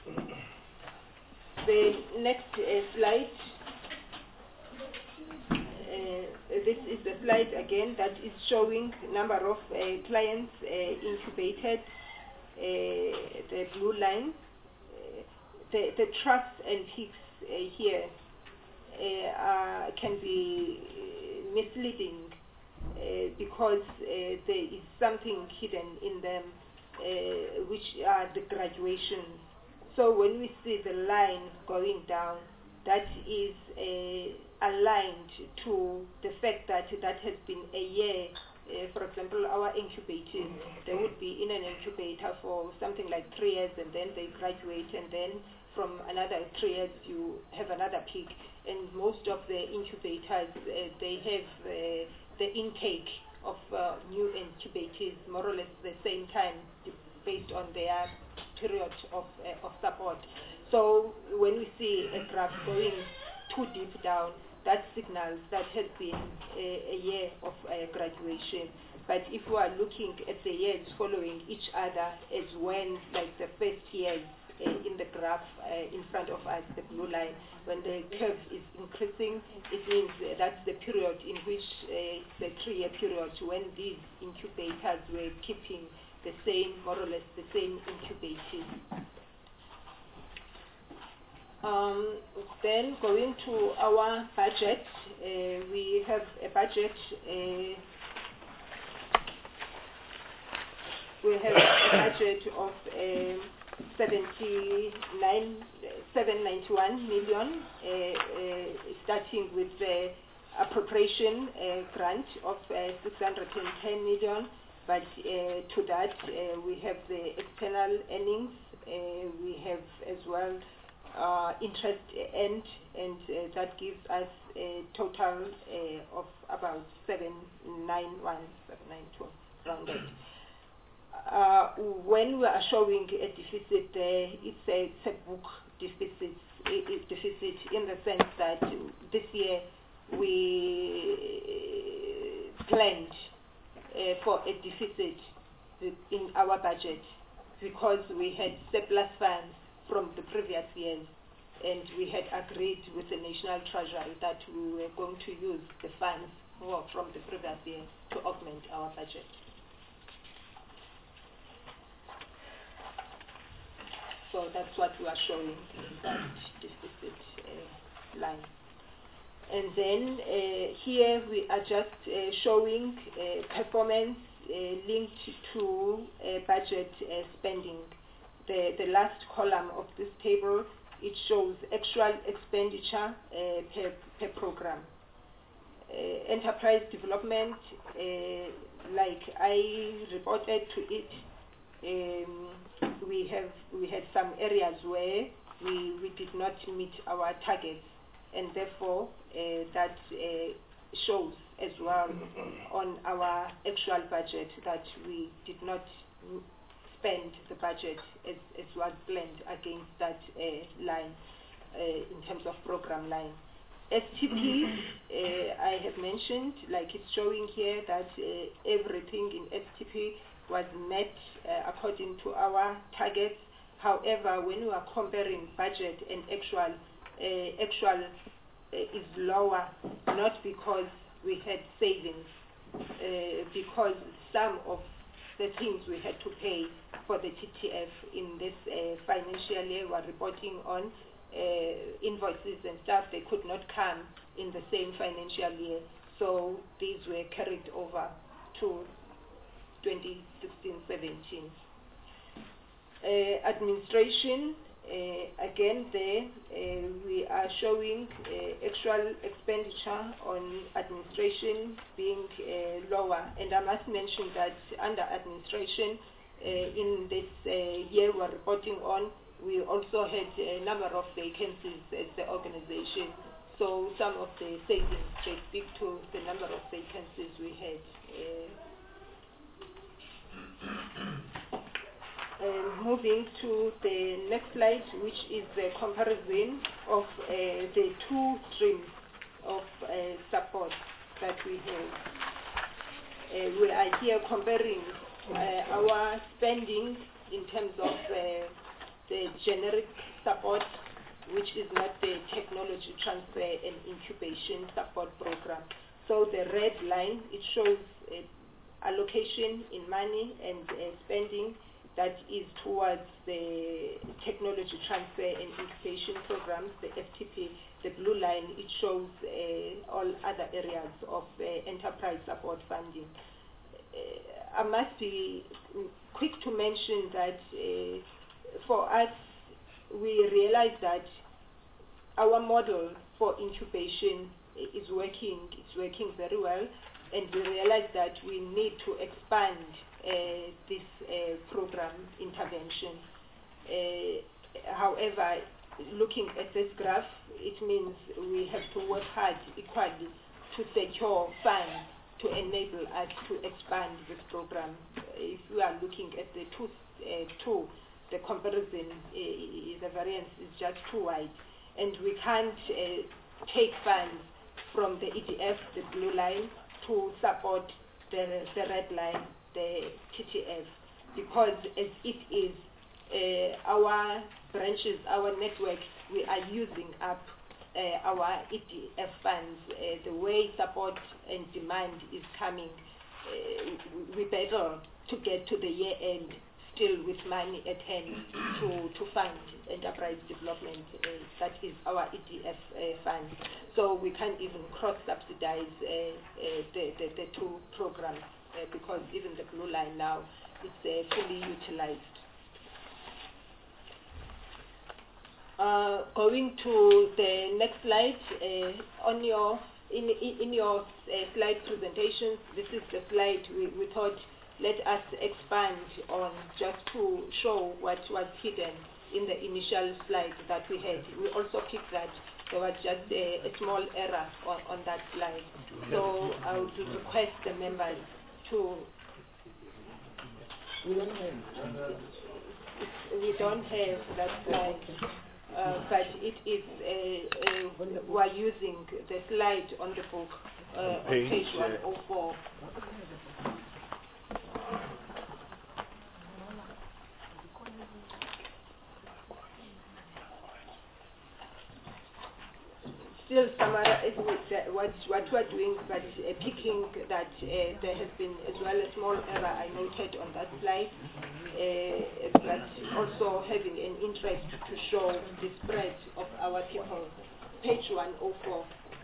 The next uh, slide, uh, this is a slide again that is showing number of uh, clients uh, incubated, uh, the blue line. Uh, the, the troughs and peaks uh, here uh, are, can be misleading uh, because uh, there is something hidden in them, uh, which are the graduations. So when we see the line going down, that is uh, aligned to the fact that that has been a year. Uh, for example, our incubators, they would be in an incubator for something like three years, and then they graduate, and then from another three years you have another peak. And most of the incubators, uh, they have uh, the intake of uh, new incubators more or less the same time based on their period of, uh, of support. So when we see a graph going too deep down, that signals that has been a, a year of uh, graduation. But if we are looking at the years following each other as when, like the first years uh, in the graph uh, in front of us, the blue line, when the curve is increasing, it means uh, that's the period in which uh, the three-year period when these incubators were keeping the same, more or less the same incubators. Um, then going to our budget, uh, we have a budget, uh, we have a budget of uh, seventy-nine, seven hundred ninety-one million, uh, uh, starting with the appropriation uh, grant of uh, six hundred ten million, but uh, to that uh, we have the external earnings, uh, we have as well Uh, interest end, and uh, that gives us a total uh, of about seven ninety-one, seven ninety-two, around that. Uh, when we are showing a deficit there, it's a, it's a book deficit, it, it deficit in the sense that this year we planned uh, for a deficit in our budget because we had surplus funds from the previous years, and we had agreed with the National Treasury that we were going to use the funds from the previous year to augment our budget. So that's what we are showing in that deficit uh, line. And then uh, here we are just uh, showing uh, performance uh, linked to uh, budget uh, spending. The, the last column of this table, it shows actual expenditure uh, per, per program. Uh, enterprise development, uh, like I reported to it, um, we have we had some areas where we, we did not meet our targets, and therefore uh, that uh, shows as well on our actual budget that we did not spend the budget as, as was planned against that uh, line uh, in terms of program line. S T P, uh, I have mentioned, like it's showing here, that uh, everything in S T P was met uh, according to our targets. However, when we are comparing budget and actual, uh, actual uh, is lower, not because we had savings, uh, because some of the things we had to pay for the T T F in this uh, financial year were reporting on uh, invoices and stuff. They could not come in the same financial year, so these were carried over to twenty sixteen seventeen. Uh, administration, uh, again there uh, we are showing uh, actual expenditure on administration being uh, lower, and I must mention that under administration uh, in this uh, year we're reporting on, we also had a number of vacancies as the organization, so some of the savings they speak to the number of vacancies we had. Uh, Uh, moving to the next slide, which is the comparison of uh, the two streams of uh, support that we have. Uh, we are here comparing uh, our spending in terms of uh, the generic support, which is not the technology transfer and incubation support program. So the red line, it shows uh, allocation in money and uh, spending that is towards the technology transfer and incubation programs, the F T P. The blue line, it shows uh, all other areas of uh, enterprise support funding. Uh, I must be quick to mention that uh, for us, we realize that our model for incubation is working, it's working very well, and we realize that we need to expand Uh, this uh, program intervention. Uh, however, looking at this graph, it means we have to work hard equally to secure funds to enable us to expand this program. Uh, if we are looking at the two, uh, two the comparison, uh, the variance is just too wide, and we can't uh, take funds from the E D F, the blue line, to support the, the red line, the T T F, because as it is uh, our branches, our network, we are using up uh, our E D F funds. Uh, the way support and demand is coming, uh, we better to get to the year end still with money at hand to, to fund enterprise development. Uh, that is our E D F uh, fund. So we can't even cross-subsidize uh, uh, the, the, the two programs. Uh, because even the blue line now is uh, fully utilized. Uh, going to the next slide, uh, on your in in your uh, slide presentations, this is the slide we, we thought let us expand on, just to show what was hidden in the initial slide that we had. We also picked that there was just a, a small error on, on that slide. So I would request the members to, we don't have, we don't have that slide, uh, but it is, uh, uh, we are using the slide on the book uh, on page one oh four. Still summarizing what, what we're doing, but uh, picking that uh, there has been as well a small error I noted on that slide, uh, but also having an interest to show the spread of our people. Page one oh four.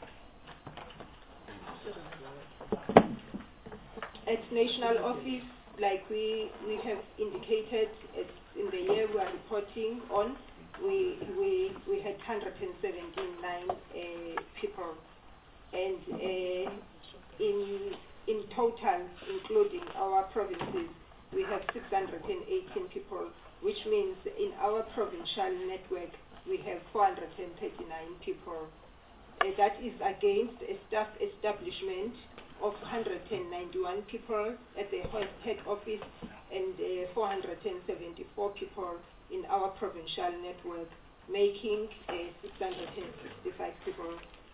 At national office, like we, we have indicated, it's in the year we are reporting on, we we we had one hundred seventy-nine uh, people, and uh, in in total, including our provinces, we have six hundred eighteen people, which means in our provincial network we have four hundred thirty-nine people. Uh, that is against a staff establishment of one hundred ninety-one people at the head office and uh, four hundred seventy-four people in our provincial network, making uh, six hundred sixty-five people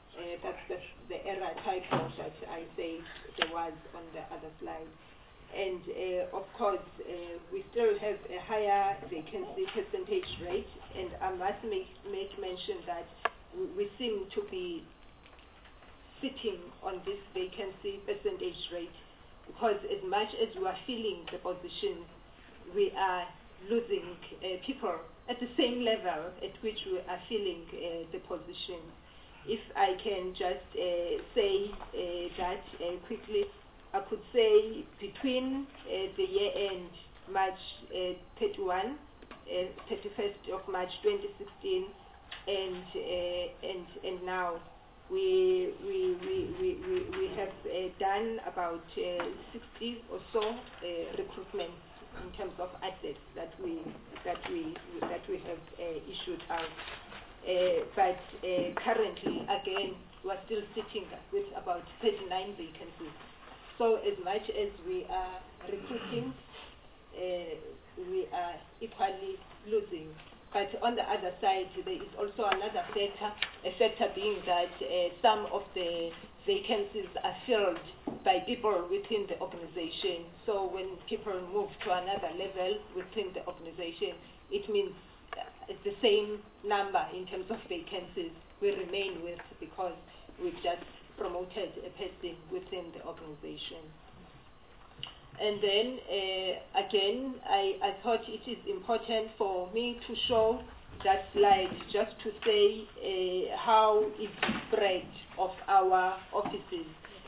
Uh, that's the, the error typo that I said there was on the other slide. And uh, of course, uh, we still have a higher vacancy percentage rate, and I must make, make mention that we, we seem to be sitting on this vacancy percentage rate because as much as we are filling the position, we are losing uh, people at the same level at which we are filling uh, the position. If I can just uh, say uh, that uh, quickly, I could say between uh, the year end March uh, thirty-first, uh, thirty-first of March twenty sixteen, and uh, and and now we we we we we, we have uh, done about uh, sixty or so uh, recruitments in terms of assets that we that we that we have uh, issued out. Uh, but uh, currently, again, we are still sitting with about thirty-nine vacancies. So as much as we are recruiting, uh, we are equally losing. But on the other side, there is also another factor, a factor being that uh, some of the vacancies are filled by people within the organization. So when people move to another level within the organization, it means uh, the same number in terms of vacancies we remain with because we've just promoted a person within the organization. And then uh, again, I, I thought it is important for me to show that slide just to say uh, how is the spread of our offices.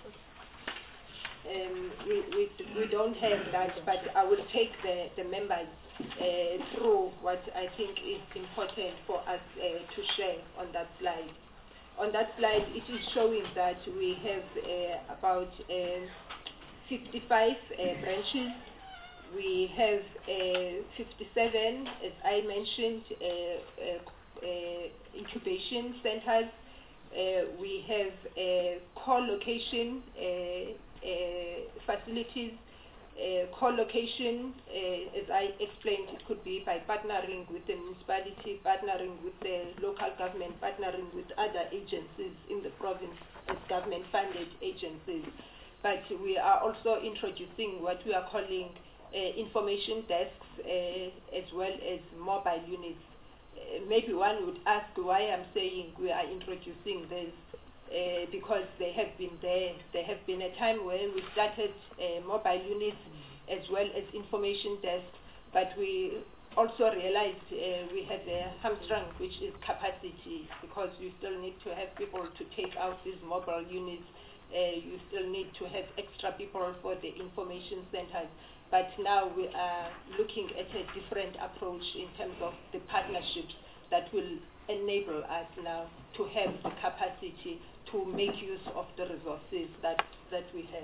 Um, we, we, we don't have that, but I will take the, the members uh, through what I think is important for us uh, to share on that slide. On that slide, it is showing that we have uh, about uh, fifty-five uh, branches. We have uh, fifty-seven, as I mentioned, uh, uh, uh, incubation centers. Uh, we have uh, co-location uh, uh, facilities. Uh, co-location, uh, as I explained, it could be by partnering with the municipality, partnering with the local government, partnering with other agencies in the province as government-funded agencies. But we are also introducing what we are calling uh, information desks uh, as well as mobile units. Uh, maybe one would ask why I'm saying we are introducing this. Uh, because they have been there. There have been a time where we started uh, mobile units as well as information desks, but we also realized uh, we have a hamstrung, which is capacity, because you still need to have people to take out these mobile units. Uh, you still need to have extra people for the information centers. But now we are looking at a different approach in terms of the partnerships that will enable us now to have the capacity to make use of the resources that, that we have.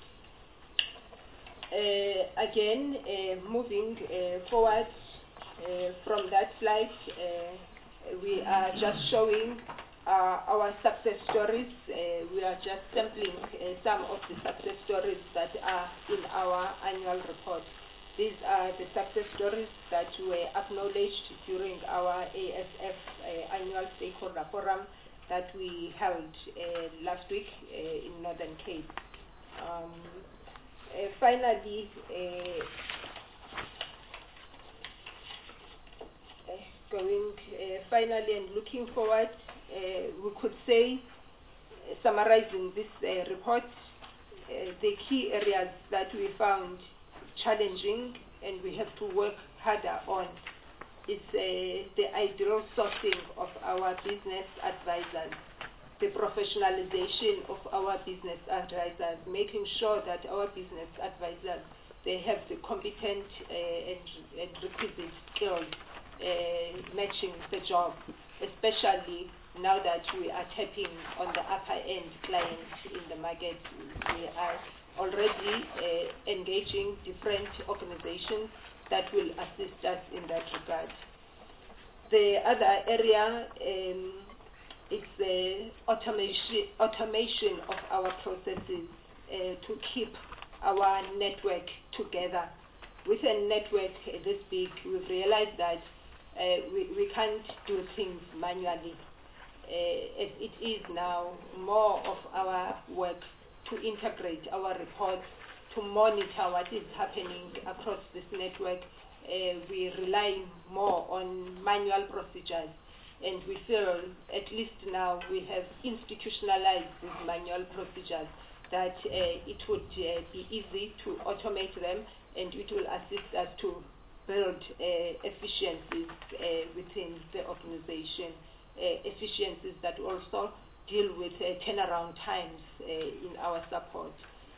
Uh, again, uh, moving uh, forward uh, from that slide, uh, we are just showing uh, our success stories. Uh, we are just sampling uh, some of the success stories that are in our annual report. These are the success stories that were acknowledged during our A S F uh, annual stakeholder forum that we held uh, last week uh, in Northern Cape. Um, uh, finally, uh, uh, going uh, finally and looking forward, uh, we could say, uh, summarizing this uh, report, uh, the key areas that we found challenging and we have to work harder on is uh, the ideal sourcing of our business advisors, the professionalization of our business advisors, making sure that our business advisors, they have the competent uh, and, and requisite skills uh, matching the job, especially now that we are tapping on the upper end clients in the market. We are already uh, engaging different organizations that will assist us in that regard. The other area um, is the automation, automation of our processes uh, to keep our network together. With a network this big, we've realized that uh, we, we can't do things manually. uh, as it is now more of our work to integrate our reports, to monitor what is happening across this network. Uh, we rely more on manual procedures, and we feel at least now we have institutionalized these manual procedures, that uh, it would uh, be easy to automate them, and it will assist us to build uh, efficiencies uh, within the organization, uh, efficiencies that also deal with uh, turnaround times uh, in our support.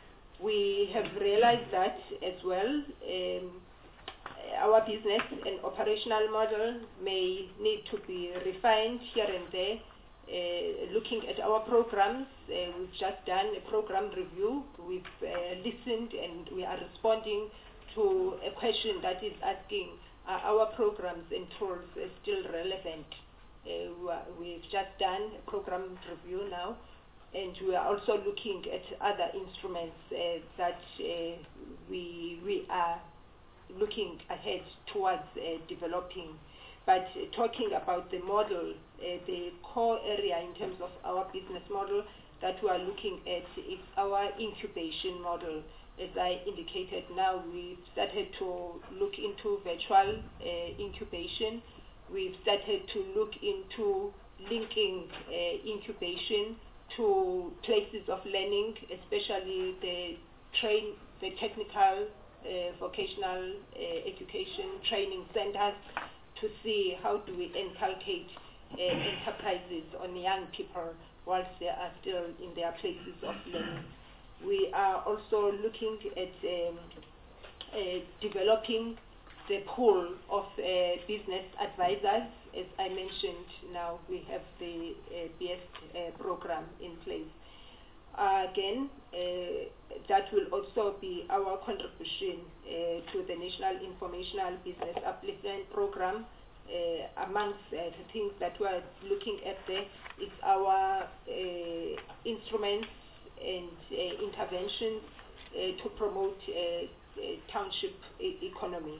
We have realized that as well. Um, our business and operational model may need to be refined here and there. Uh, looking at our programs, uh, we've just done a program review. We've uh, listened and we are responding to a question that is asking, are our programs and tools uh, still relevant? Uh, we've just done a program review now, and we are also looking at other instruments uh, that uh, we, we are looking ahead towards uh, developing. But uh, talking about the model, uh, the core area in terms of our business model that we are looking at is our incubation model. As I indicated, now we've started to look into virtual uh, incubation. We've started to look into linking uh, incubation to places of learning, especially the train, the technical Uh, vocational uh, education training centers, to see how do we inculcate uh, enterprises on young people whilst they are still in their places of learning. We are also looking at um, uh, developing the pool of uh, business advisors. As I mentioned, now we have the uh, B S uh, program in place. Uh, again, uh, that will also be our contribution uh, to the National Informational Business Upliftment Program. Uh, amongst uh, the things that we are looking at there is our uh, instruments and uh, interventions uh, to promote uh, uh, township e economy.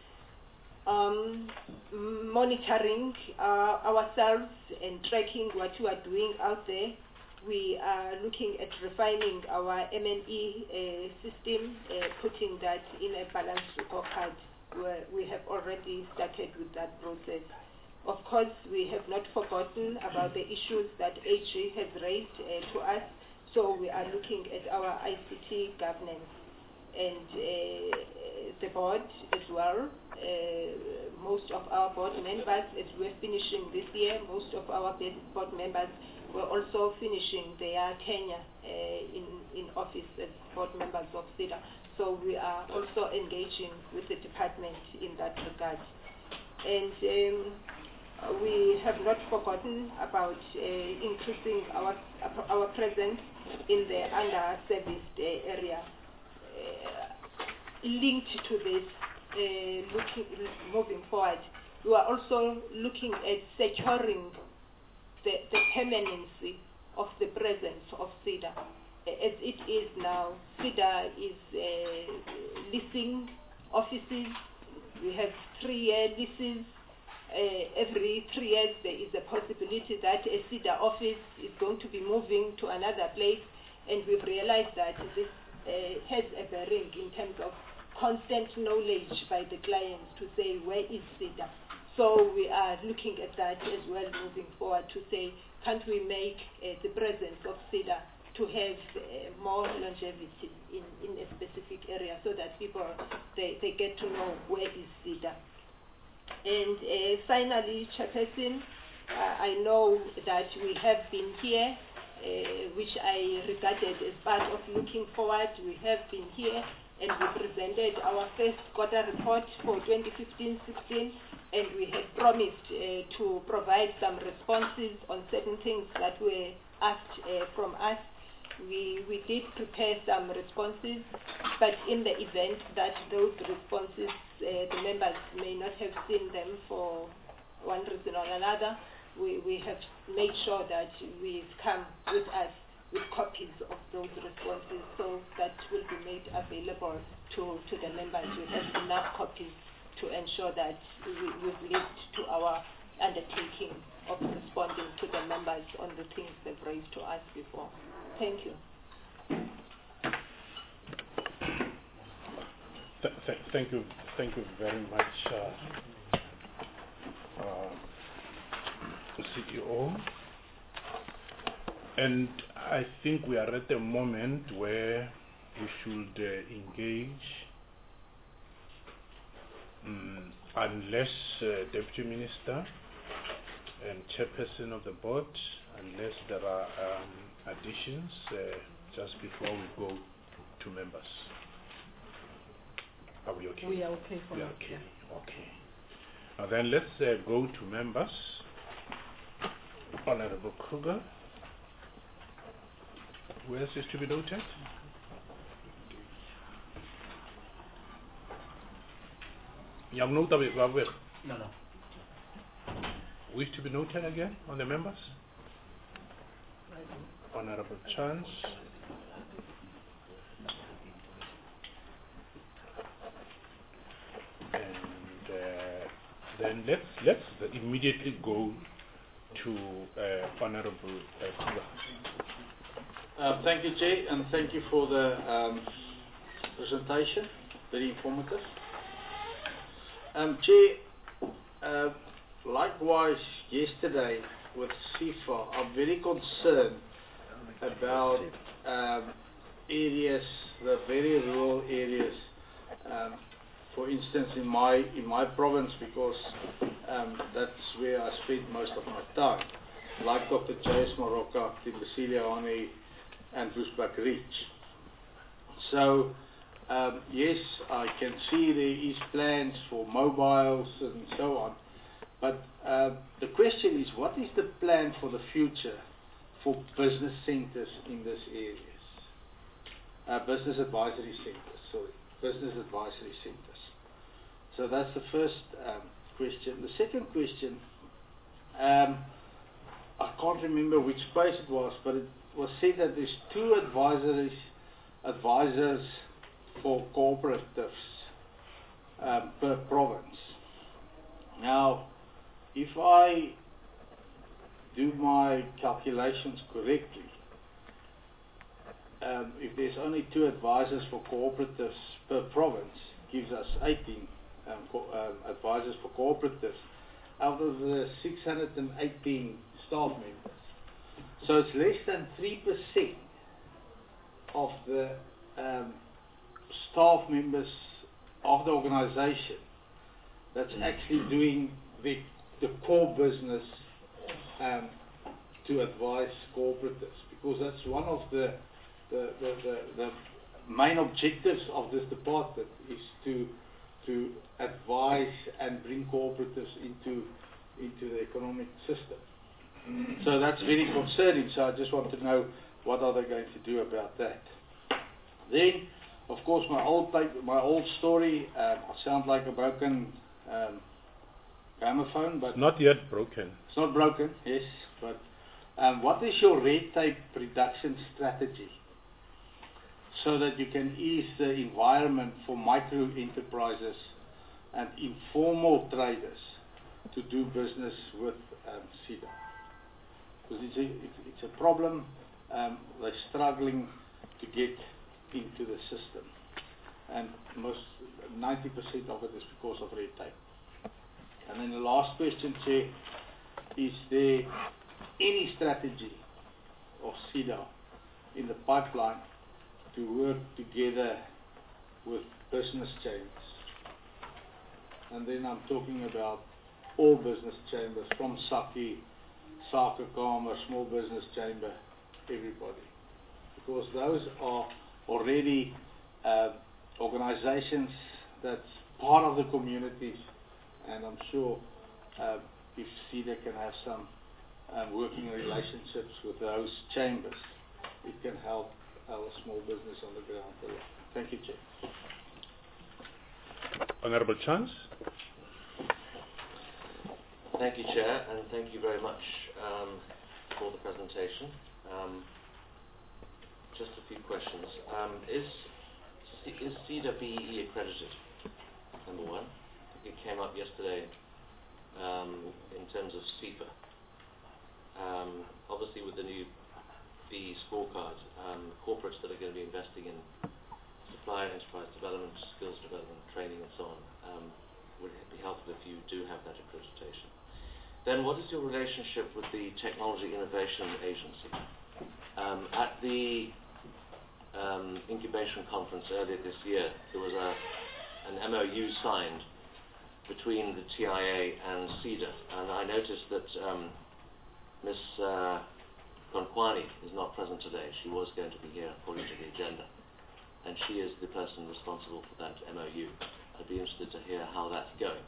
Um, monitoring uh, ourselves and tracking what we are doing out there. We are looking at refining our M and E uh, system, uh, putting that in a balanced scorecard, where we have already started with that process. Of course, we have not forgotten about the issues that A G has raised uh, to us, so we are looking at our I C T governance. And uh, the board as well, uh, most of our board members, as we're finishing this year, most of our board members we're also finishing their tenure uh, in, in office as board members of SEDA. So we are also engaging with the department in that regard. And um, we have not forgotten about uh, increasing our, our presence in the under-serviced uh, area. Uh, linked to this, uh, looking, moving forward, we are also looking at securing The, the permanency of the presence of SEDA. As it is now, SEDA is uh, leasing offices. We have three-year leases. Uh, every three years there is a possibility that a SEDA office is going to be moving to another place, and we've realized that this uh, has a bearing in terms of constant knowledge by the clients to say, where is SEDA? So we are looking at that as well moving forward to say, can't we make uh, the presence of SEDA to have uh, more longevity in, in a specific area, so that people, they, they get to know where is SEDA. And uh, finally, Chairperson, uh, I know that we have been here, uh, which I regarded as part of looking forward. We have been here and we presented our first quarter report for twenty fifteen sixteen. And we had promised uh, to provide some responses on certain things that were asked uh, from us. We, we did prepare some responses, but in the event that those responses, uh, the members may not have seen them for one reason or another, we, we have made sure that we've come with us with copies of those responses, so that will be made available to, to the members. We have enough copies to ensure that we, we've lived to our undertaking of responding to the members on the things they've raised to us before. Thank you. Th th thank you, thank you very much, uh, uh, C E O. And I think we are at a moment where we should uh, engage, um, unless uh, Deputy Minister and Chairperson of the Board, unless there are um, additions, uh, just before we go to members. Are we okay? We are okay for we now. are okay. Okay. Now then, let's uh, go to members. Honorable Kruger. Where else is to be noted? Young note of it, No, no. Wish to be noted again on the members? Honorable Chance. And uh, then let's let's immediately go to uh, Honorable uh, Kruger. Uh, thank you, Chair, and thank you for the um, presentation. Very informative. Um, Chair, uh, likewise yesterday with C I F A, I'm very concerned about um, areas, the very rural areas. Um, for instance, in my in my province, because um, that's where I spend most of my time, like Doctor J S Maroka, Timbasiliane, and Bushbuck Reach. So, um, yes, I can see there is plans for mobiles and so on, but uh, the question is, what is the plan for the future for business centers in these areas? Uh, business advisory centers, sorry, business advisory centers. So that's the first um, question. The second question, um, I can't remember which place it was, but it was said that there's two advisories, advisors for cooperatives um, per province. Now, if I do my calculations correctly, um, if there's only two advisors for cooperatives per province, gives us eighteen um, co um, advisors for cooperatives out of the six hundred eighteen staff members. So it's less than three percent of the um, staff members of the organization that's actually doing the, the core business um, to advise cooperatives, because that's one of the the, the, the the main objectives of this department, is to to advise and bring cooperatives into into the economic system. So that's very concerning. So I just want to know, what are they going to do about that? Then, of course, my old type, my old story. Um, I sound like a broken um, gramophone, but not yet broken. It's not broken, yes. But um, what is your red tape reduction strategy, so that you can ease the environment for micro enterprises and informal traders to do business with um, SEDA? Because it's a, it's, it's a problem. Um, they're struggling to get into the system, and most ninety percent of it is because of red tape. And then the last question, Chair, is there any strategy of SEDA in the pipeline to work together with business chambers? And then I'm talking about all business chambers, from SACCI, SACA-CAMA, Small Business Chamber, everybody. Because those are already uh, organizations that's part of the communities, and I'm sure uh, if SEDA can have some um, working relationships with those chambers, it can help our small business on the ground a lot. Thank you, Chair. Honorable Chance. Thank you, Chair, and thank you very much um, for the presentation. Um, just a few questions. Um, is is SEDA B E E accredited? Number one. I think it came up yesterday um, in terms of S E P A. Um, obviously, with the new B E scorecard, um, corporates that are going to be investing in supply and enterprise development, skills development, training, and so on, um, would it be helpful if you do have that accreditation. Then, what is your relationship with the Technology Innovation Agency? Um, at the um, incubation conference earlier this year, there was a, an M O U signed between the T I A and SEDA, and I noticed that um, Miz Uh, Gonkwani is not present today. She was going to be here according to the agenda, and she is the person responsible for that M O U. I'd be interested to hear how that's going.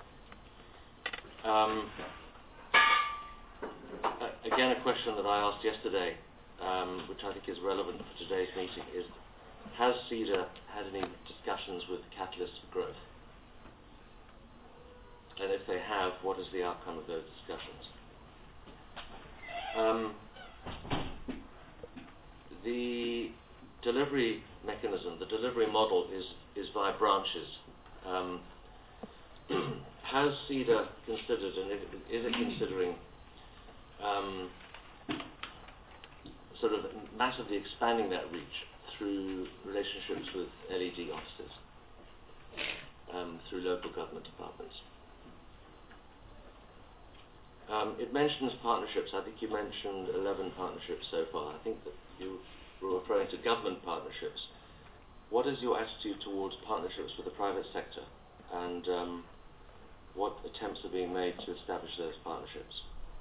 Um, uh, again, a question that I asked yesterday, um, which I think is relevant for today's meeting, is has SEDA had any discussions with Catalyst for Growth? And if they have, what is the outcome of those discussions? Um, the delivery mechanism, the delivery model is, is via branches. Um, has SEDA considered, and is it considering, um, sort of massively expanding that reach through relationships with L E D offices, um, through local government departments? Um, it mentions partnerships. I think you mentioned eleven partnerships so far. I think that you were referring to government partnerships. What is your attitude towards partnerships with the private sector, and um, what attempts are being made to establish those partnerships?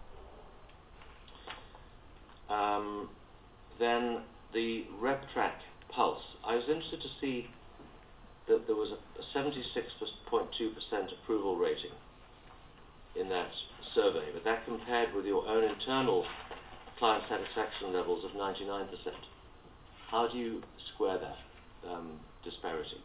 Um, then the RepTrack Pulse. I was interested to see that there was a seventy-six point two percent approval rating in that survey, but that compared with your own internal client satisfaction levels of ninety-nine percent. How do you square that um, disparity?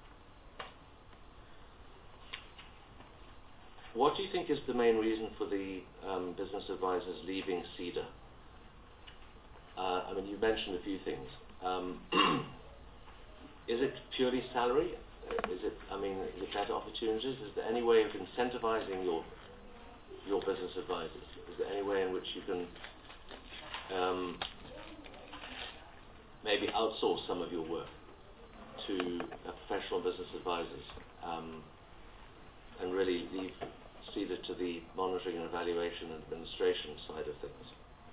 What do you think is the main reason for the um, business advisors leaving SEDA? Uh, I mean, you mentioned a few things. Um, is it purely salary? Is it, I mean, is it better opportunities? Is there any way of incentivizing your your business advisors? Is there any way in which you can um, maybe outsource some of your work to uh, professional business advisors um, and really leave SEDA to the monitoring and evaluation and administration side of things?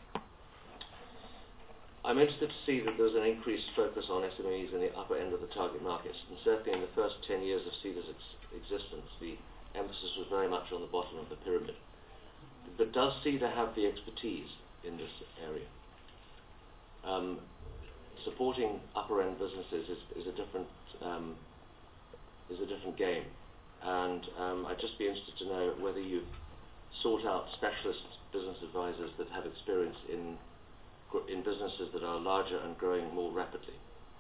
I'm interested to see that there's an increased focus on S M Es in the upper end of the target markets, and certainly in the first ten years of SEDA's ex existence, the emphasis was very much on the bottom of the pyramid. But does SEDA have the expertise in this area? Um, supporting upper-end businesses is, is a different um, is a different game, and um, I'd just be interested to know whether you've sought out specialist business advisors that have experience in in businesses that are larger and growing more rapidly.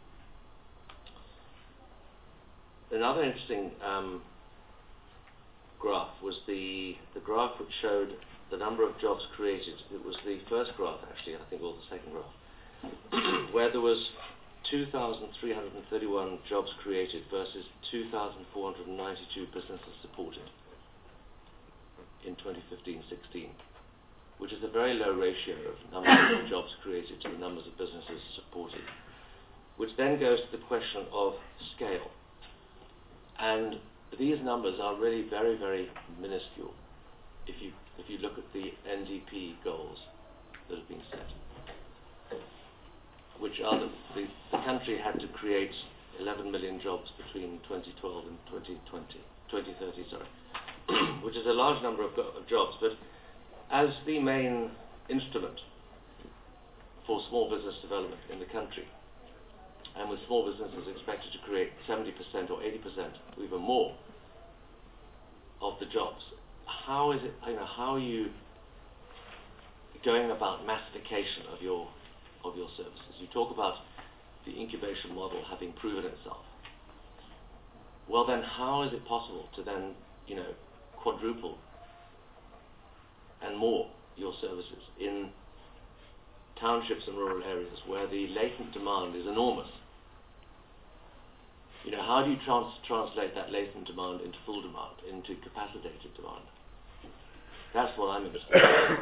Another interesting um, graph was the the graph which showed the number of jobs created. It was the first graph, actually, I think, or the second graph, where there was two thousand three hundred thirty-one jobs created versus two thousand four hundred ninety-two businesses supported in twenty fifteen sixteen, which is a very low ratio of number of jobs created to the numbers of businesses supported, which then goes to the question of scale. And these numbers are really very, very minuscule if you if you look at the N D P goals that have been set, which are that the, the country had to create eleven million jobs between twenty twelve and twenty twenty, twenty thirty, sorry, which is a large number of, of jobs. But as the main instrument for small business development in the country, and with small businesses expected to create seventy percent or eighty percent, or even more, of the jobs, how is it, you know, how are you going about massification of your of your services? You talk about the incubation model having proven itself. Well, then, how is it possible to then, you know, quadruple and more your services in townships and rural areas where the latent demand is enormous? You know, how do you trans translate that latent demand into full demand, into capacitated demand? That's what I'm interested in.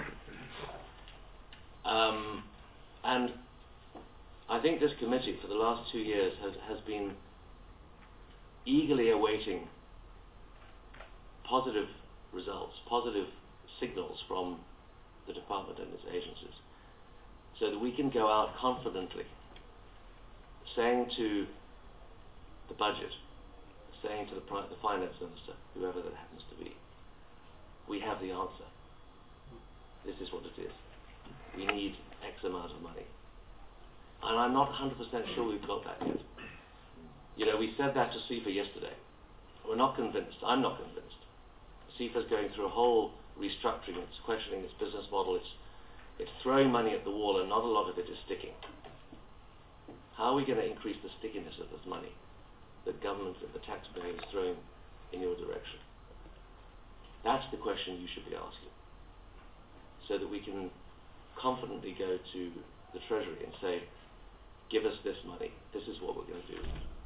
Um, and I think this committee for the last two years has, has been eagerly awaiting positive results, positive signals from the department and its agencies, so that we can go out confidently saying to the budget, saying to the, pri- the finance minister, whoever that happens to be, we have the answer. This is what it is. We need X amount of money. And I'm not one hundred percent sure we've got that yet. You know, we said that to C I F A yesterday. We're not convinced. I'm not convinced. C I F A is going through a whole restructuring. It's questioning its business model. It's, it's throwing money at the wall, and not a lot of it is sticking. How are we going to increase the stickiness of this money that government and the taxpayer is throwing in your direction? That's the question you should be asking, so that we can confidently go to the Treasury and say, give us this money, this is what we're going to do.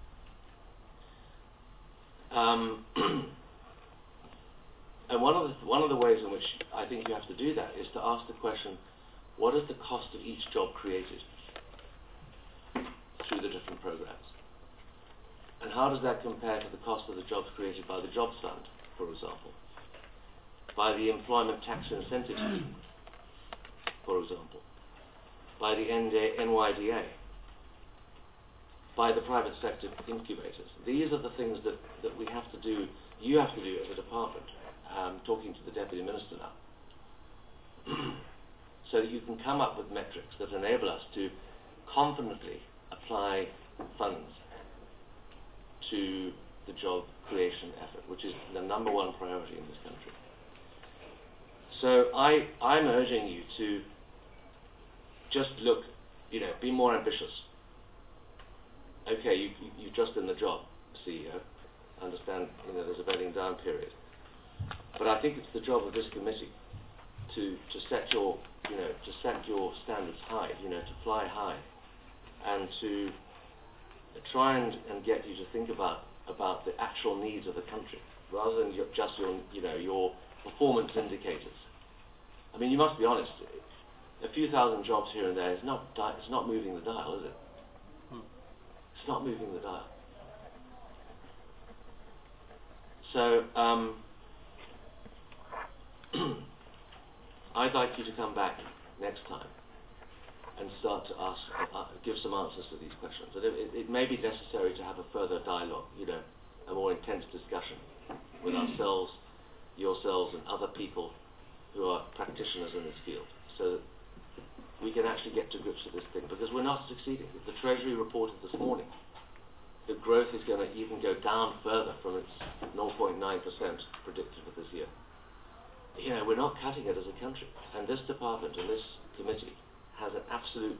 Um, and one of, the, one of the ways in which I think you have to do that is to ask the question, what is the cost of each job created through the different programs? And how does that compare to the cost of the jobs created by the Jobs Fund, for example? By the Employment Tax Incentive Scheme, for example? By the N Y D A? By the private sector incubators? These are the things that, that we have to do, you have to do as a department, um, talking to the Deputy Minister now, so that you can come up with metrics that enable us to confidently apply funds to the job creation effort, which is the number one priority in this country. So I, I'm urging you to just look, you know, be more ambitious. Okay, you, you, you're just in the job, C E O. I understand, you know, there's a bedding down period. But I think it's the job of this committee to, to set your, you know, to set your standards high, you know, to fly high, and to try and, and get you to think about, about the actual needs of the country, rather than your, just your, you know, your performance indicators. I mean, you must be honest, a few thousand jobs here and there is not, di- it's not moving the dial, is it? Hmm. It's not moving the dial. So, um, I'd like you to come back next time and start to ask, uh, give some answers to these questions. And it, it, it may be necessary to have a further dialogue, you know, a more intense discussion with ourselves, yourselves, and other people who are practitioners in this field, so that we can actually get to grips with this thing, because we're not succeeding. The Treasury reported this morning that growth is going to even go down further from its zero point nine percent predicted for this year. You know, we're not cutting it as a country, and this department and this committee has an absolute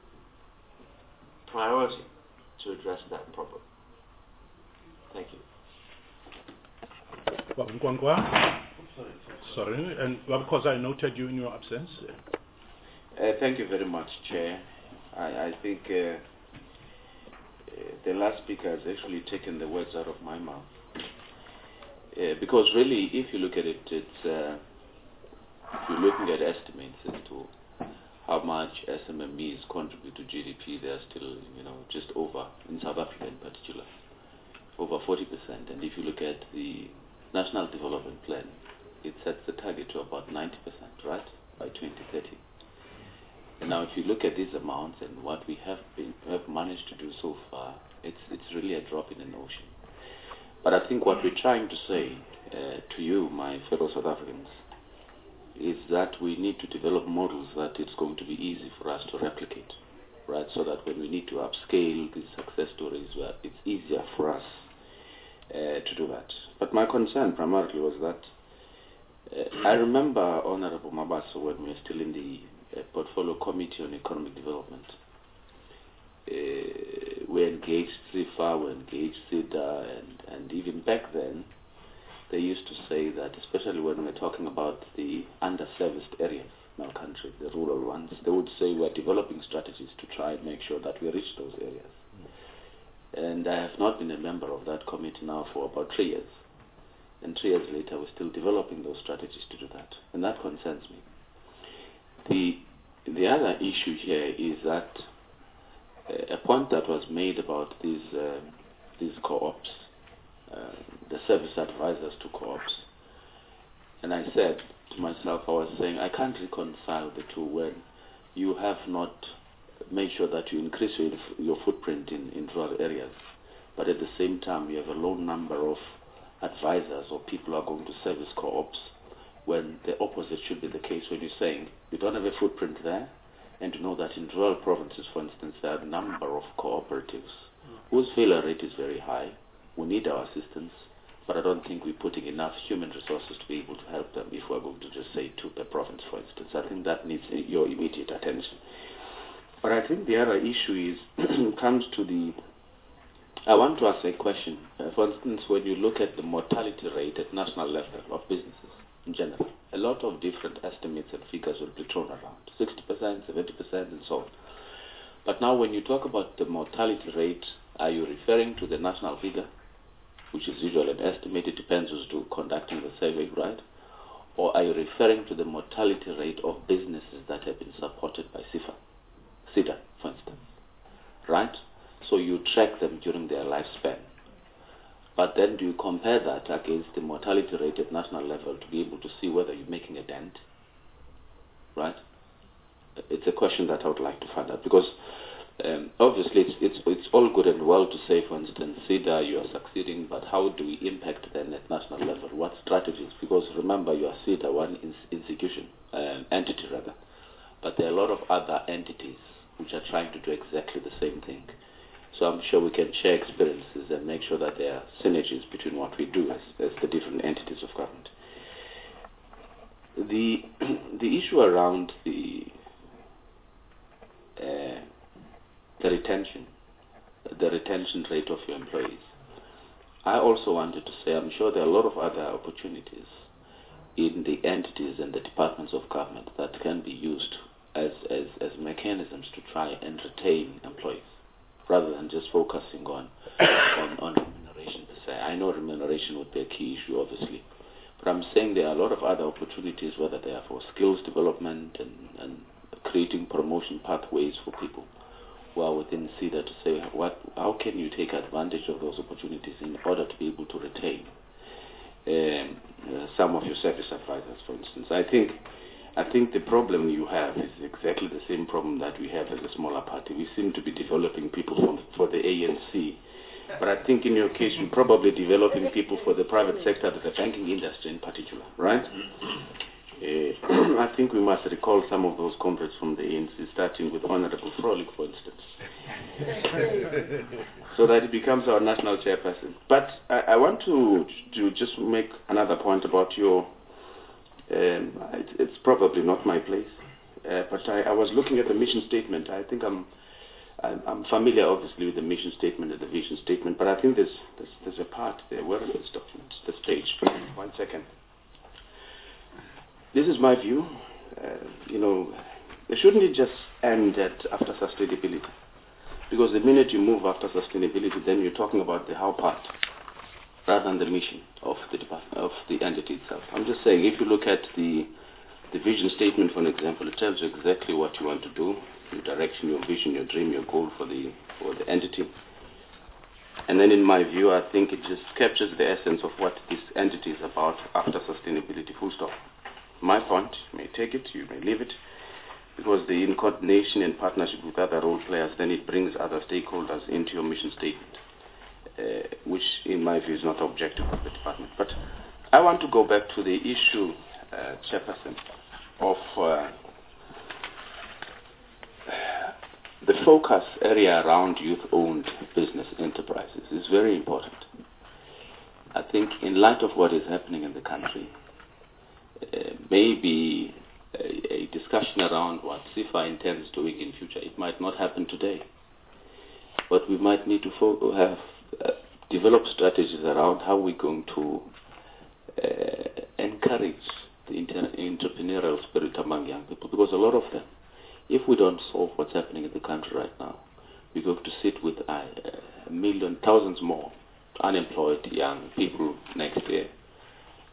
priority to address that problem. Thank you. Well, Nkwankwa? Sorry, and well, because I noted you in your absence. Uh, thank you very much, Chair. I, I think uh, uh, the last speaker has actually taken the words out of my mouth. Uh, because really, if you look at it, it's, uh, if you're looking at estimates as to how much S M M Es contribute to G D P, they're still, you know, just over, in South Africa in particular, over forty percent. And if you look at the National Development Plan, it sets the target to about ninety percent, right, by twenty thirty. And now if you look at these amounts and what we have been have managed to do so far, it's, it's really a drop in an ocean. But I think what we're trying to say uh, to you, my fellow South Africans, is that we need to develop models that it's going to be easy for us to replicate, right? So that when we need to upscale these success stories, well, it's easier for us uh, to do that. But my concern primarily was that uh, I remember Honorable Mabaso when we were still in the uh, Portfolio Committee on Economic Development. Uh, we engaged C I F A, we engaged SIDA, and, and even back then, they used to say that, especially when we're talking about the underserviced areas in our country, the rural ones, they would say we're developing strategies to try and make sure that we reach those areas. Mm. And I have not been a member of that committee now for about three years. and three years later we're still developing those strategies to do that, and that concerns me. The the other issue here is that uh, a point that was made about these uh, these co-ops, uh, the service advisors to co-ops, and I said to myself, I was saying I can't reconcile the two when you have not made sure that you increase your, your footprint in, in rural areas, but at the same time you have a low number of advisors or people who are going to service co-ops, when the opposite should be the case, when you're saying you don't have a footprint there, and you know that in rural provinces, for instance, there are a number of cooperatives whose failure rate is very high. We need our assistance, but I don't think we're putting enough human resources to be able to help them if we're going to just say two per province, for instance. I think that needs your immediate attention. But I think the other issue is comes to the, I want to ask a question. Uh, for instance, when you look at the mortality rate at national level of businesses in general, a lot of different estimates and figures will be thrown around, sixty percent, seventy percent, and so on. But now when you talk about the mortality rate, are you referring to the national figure, which is usually an estimate? It depends who's do, conducting the survey, right? Or are you referring to the mortality rate of businesses that have been supported by SIFA, SIDA, for instance, right? So you track them during their lifespan. But then do you compare that against the mortality rate at national level to be able to see whether you're making a dent, right? It's a question that I would like to find out, because um, obviously it's, it's, it's all good and well to say, for instance, SIDA, you are succeeding, but how do we impact then at national level? What strategies? Because remember, you are SIDA, one institution, um, entity rather, but there are a lot of other entities which are trying to do exactly the same thing. So I'm sure we can share experiences and make sure that there are synergies between what we do as, as the different entities of government. The the issue around the uh, the retention, the retention rate of your employees, I also wanted to say I'm sure there are a lot of other opportunities in the entities and the departments of government that can be used as, as, as mechanisms to try and retain employees, rather than just focusing on, on, on remuneration per se. I know remuneration would be a key issue, obviously, but I'm saying there are a lot of other opportunities, whether they are for skills development and, and creating promotion pathways for people who are within SIDA, to say, what, how can you take advantage of those opportunities in order to be able to retain um, uh, some of your service advisors, for instance. I think I think the problem you have is exactly the same problem that we have as a smaller party. We seem to be developing people for, for the A N C, but I think in your case you're probably developing people for the private sector, the banking industry in particular, right? Uh, I think we must recall some of those comrades from the A N C, starting with Honorable Froelich, for instance, so that it becomes our national chairperson. But I, I want to, to just make another point about your Um, it, it's probably not my place, uh, but I, I was looking at the mission statement. I think I'm, I'm, I'm familiar, obviously, with the mission statement and the vision statement, but I think there's, there's, there's a part there. Where is this document? This page. One second. This is my view. Uh, you know, shouldn't it just end at after sustainability? Because the minute you move after sustainability, then you're talking about the how part, rather than the mission of the department, of the entity itself. I'm just saying, if you look at the the vision statement, for an example, it tells you exactly what you want to do, your direction, your vision, your dream, your goal for the for the entity. And then, in my view, I think it just captures the essence of what this entity is about after sustainability. Full stop. My point, you may take it, you may leave it, because the in coordination and partnership with other role players, then it brings other stakeholders into your mission statement. Uh, which in my view is not objective of the department. But I want to go back to the issue, uh, Chairperson, of uh, the focus area around youth-owned business enterprises is very important. I think in light of what is happening in the country, uh, maybe a, a discussion around what SIFA intends doing in future, it might not happen today, but we might need to fo- have Uh, develop strategies around how we're going to uh, encourage the inter- entrepreneurial spirit among young people, because a lot of them, if we don't solve what's happening in the country right now, we're going to sit with uh, a million, thousands more unemployed young people next year,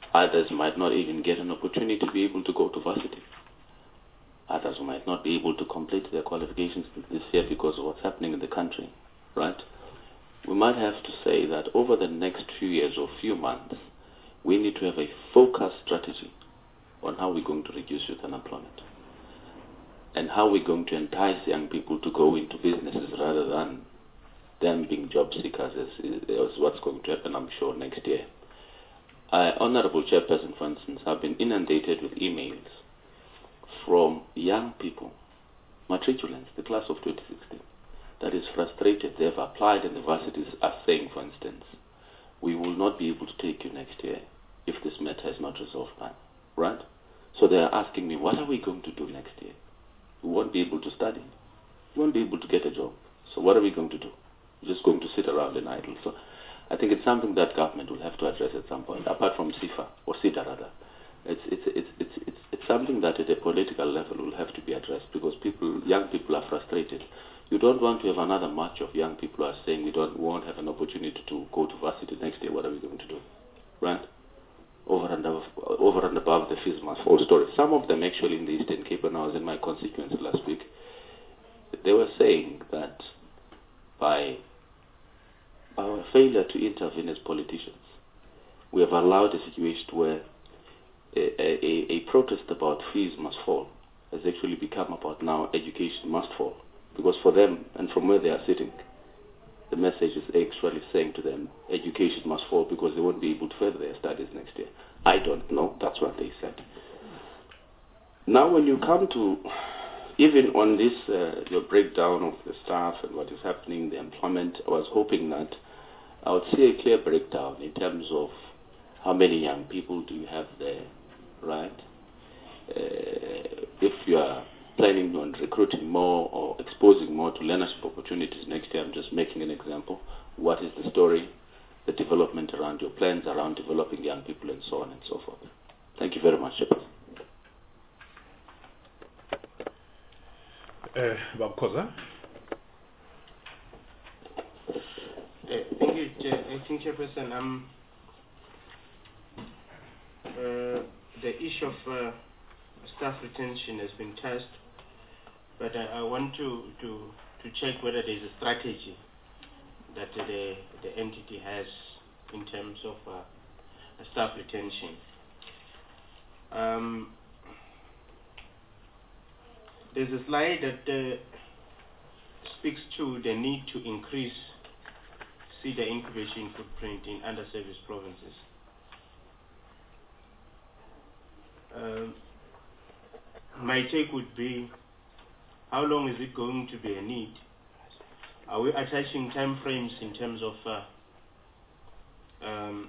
Others might not even get an opportunity to be able to go to varsity. Others might not be able to complete their qualifications this year because of what's happening in the country, right? We might have to say that over the next few years or few months, we need to have a focused strategy on how we're going to reduce youth unemployment and how we're going to entice young people to go into businesses rather than them being job seekers, as, as what's going to happen, I'm sure, next year. Uh, Honorable Chairperson, for instance, have been inundated with emails from young people, matriculants, the class of twenty sixteen, that is frustrated. They've applied and the varsities are saying, for instance, we will not be able to take you next year if this matter is not resolved now, right? So they are asking me, what are we going to do next year? We won't be able to study. We won't be able to get a job. So what are we going to do? We're just going to sit around and idle. So I think it's something that government will have to address at some point, apart from SIFA, or SIDA rather. It's, it's, it's, it's, it's, it's something that at a political level will have to be addressed because people, young people are frustrated. You don't want to have another march of young people who are saying we, don't, we won't have an opportunity to go to varsity next year. What are we going to do? Right? Over and above, over and above the fees must fall story. Some of them actually in the Eastern Cape, when I was in my constituency last week, they were saying that by our failure to intervene as politicians, we have allowed a situation where a, a, a protest about fees must fall has actually become about now education must fall. Because for them, and from where they are sitting, the message is actually saying to them, education must fall because they won't be able to further their studies next year. I don't know, that's what they said. Now when you come to, even on this, uh, your breakdown of the staff and what is happening, the employment, I was hoping that I would see a clear breakdown in terms of how many young people do you have there, right? Uh, if you are planning on recruiting more or exposing more to learnership opportunities next year, I'm just making an example. What is the story, the development around your plans around developing young people and so on and so forth. Thank you very much, Chairperson. Uh, Babkoza. Uh, thank you, Chair, Acting Chairperson. Um, uh, the issue of uh, staff retention has been touched, but I, I want to, to, to check whether there is a strategy that the, the entity has in terms of uh, staff retention. Um, there's a slide that uh, speaks to the need to increase SIDA incubation footprint in underserviced provinces. Um, my take would be, how long is it going to be a need? Are we attaching time frames in terms of uh, um,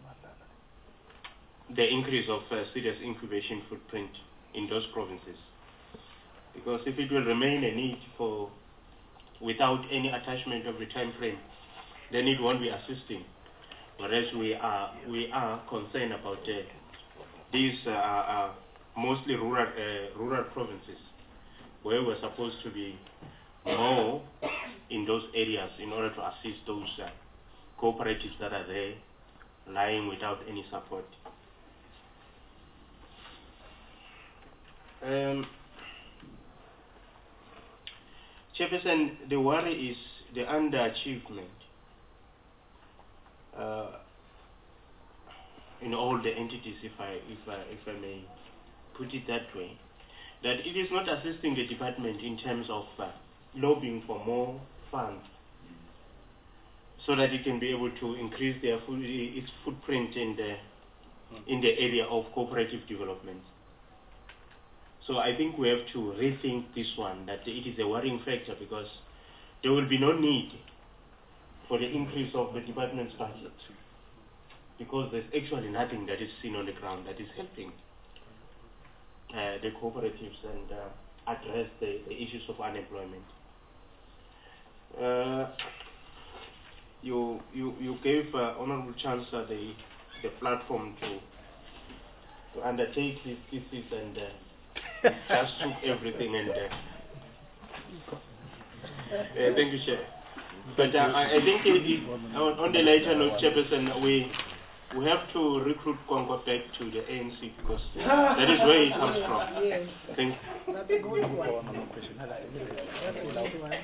the increase of uh, SIDA's incubation footprint in those provinces? Because if it will remain a need for without any attachment of the time frame, then it won't be assisting. Whereas we are we are concerned about uh, these uh, uh, mostly rural uh, rural provinces, where we're supposed to be more in those areas in order to assist those uh, cooperatives that are there, lying without any support. Um, Chairperson, the worry is the underachievement uh, in all the entities, if I, if I, if I may put it that way, that it is not assisting the department in terms of uh, lobbying for more funds, so that it can be able to increase their food, its footprint in the in the area of cooperative development. So I think we have to rethink this one, that it is a worrying factor, because there will be no need for the increase of the department's budget, because there's actually nothing that is seen on the ground that is helping uh, the cooperatives and uh, address the, the issues of unemployment. Uh, you, you, you gave uh, Honorable Chancellor the, the platform to, to undertake his thesis, and uh, just took everything and uh, uh, thank you, Chair. But uh, I, I think it, it, on, on the later note, Chairperson, we we have to recruit Congo back to the A N C because that is where he comes from. Yes. Thank That's a good one. That's a good one.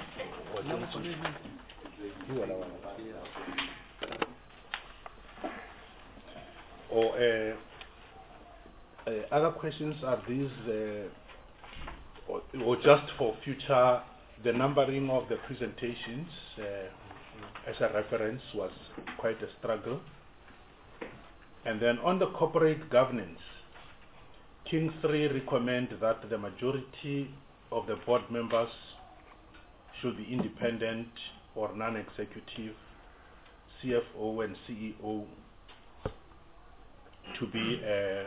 Or uh, uh, other questions are these, uh, or, or just for future, the numbering of the presentations uh, as a reference was quite a struggle. And then on the corporate governance, King three recommend that the majority of the board members should be independent or non-executive, C F O and C E O to be uh,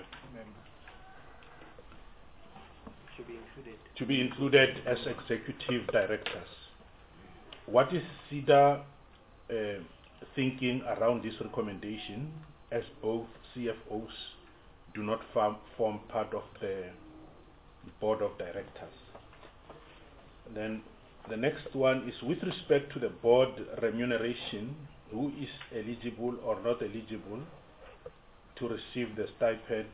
Should be included. to be included as executive directors. What is SEDA uh, thinking around this recommendation, as both C F Os do not form, form part of the board of directors? Then the next one is with respect to the board remuneration, who is eligible or not eligible to receive the stipend,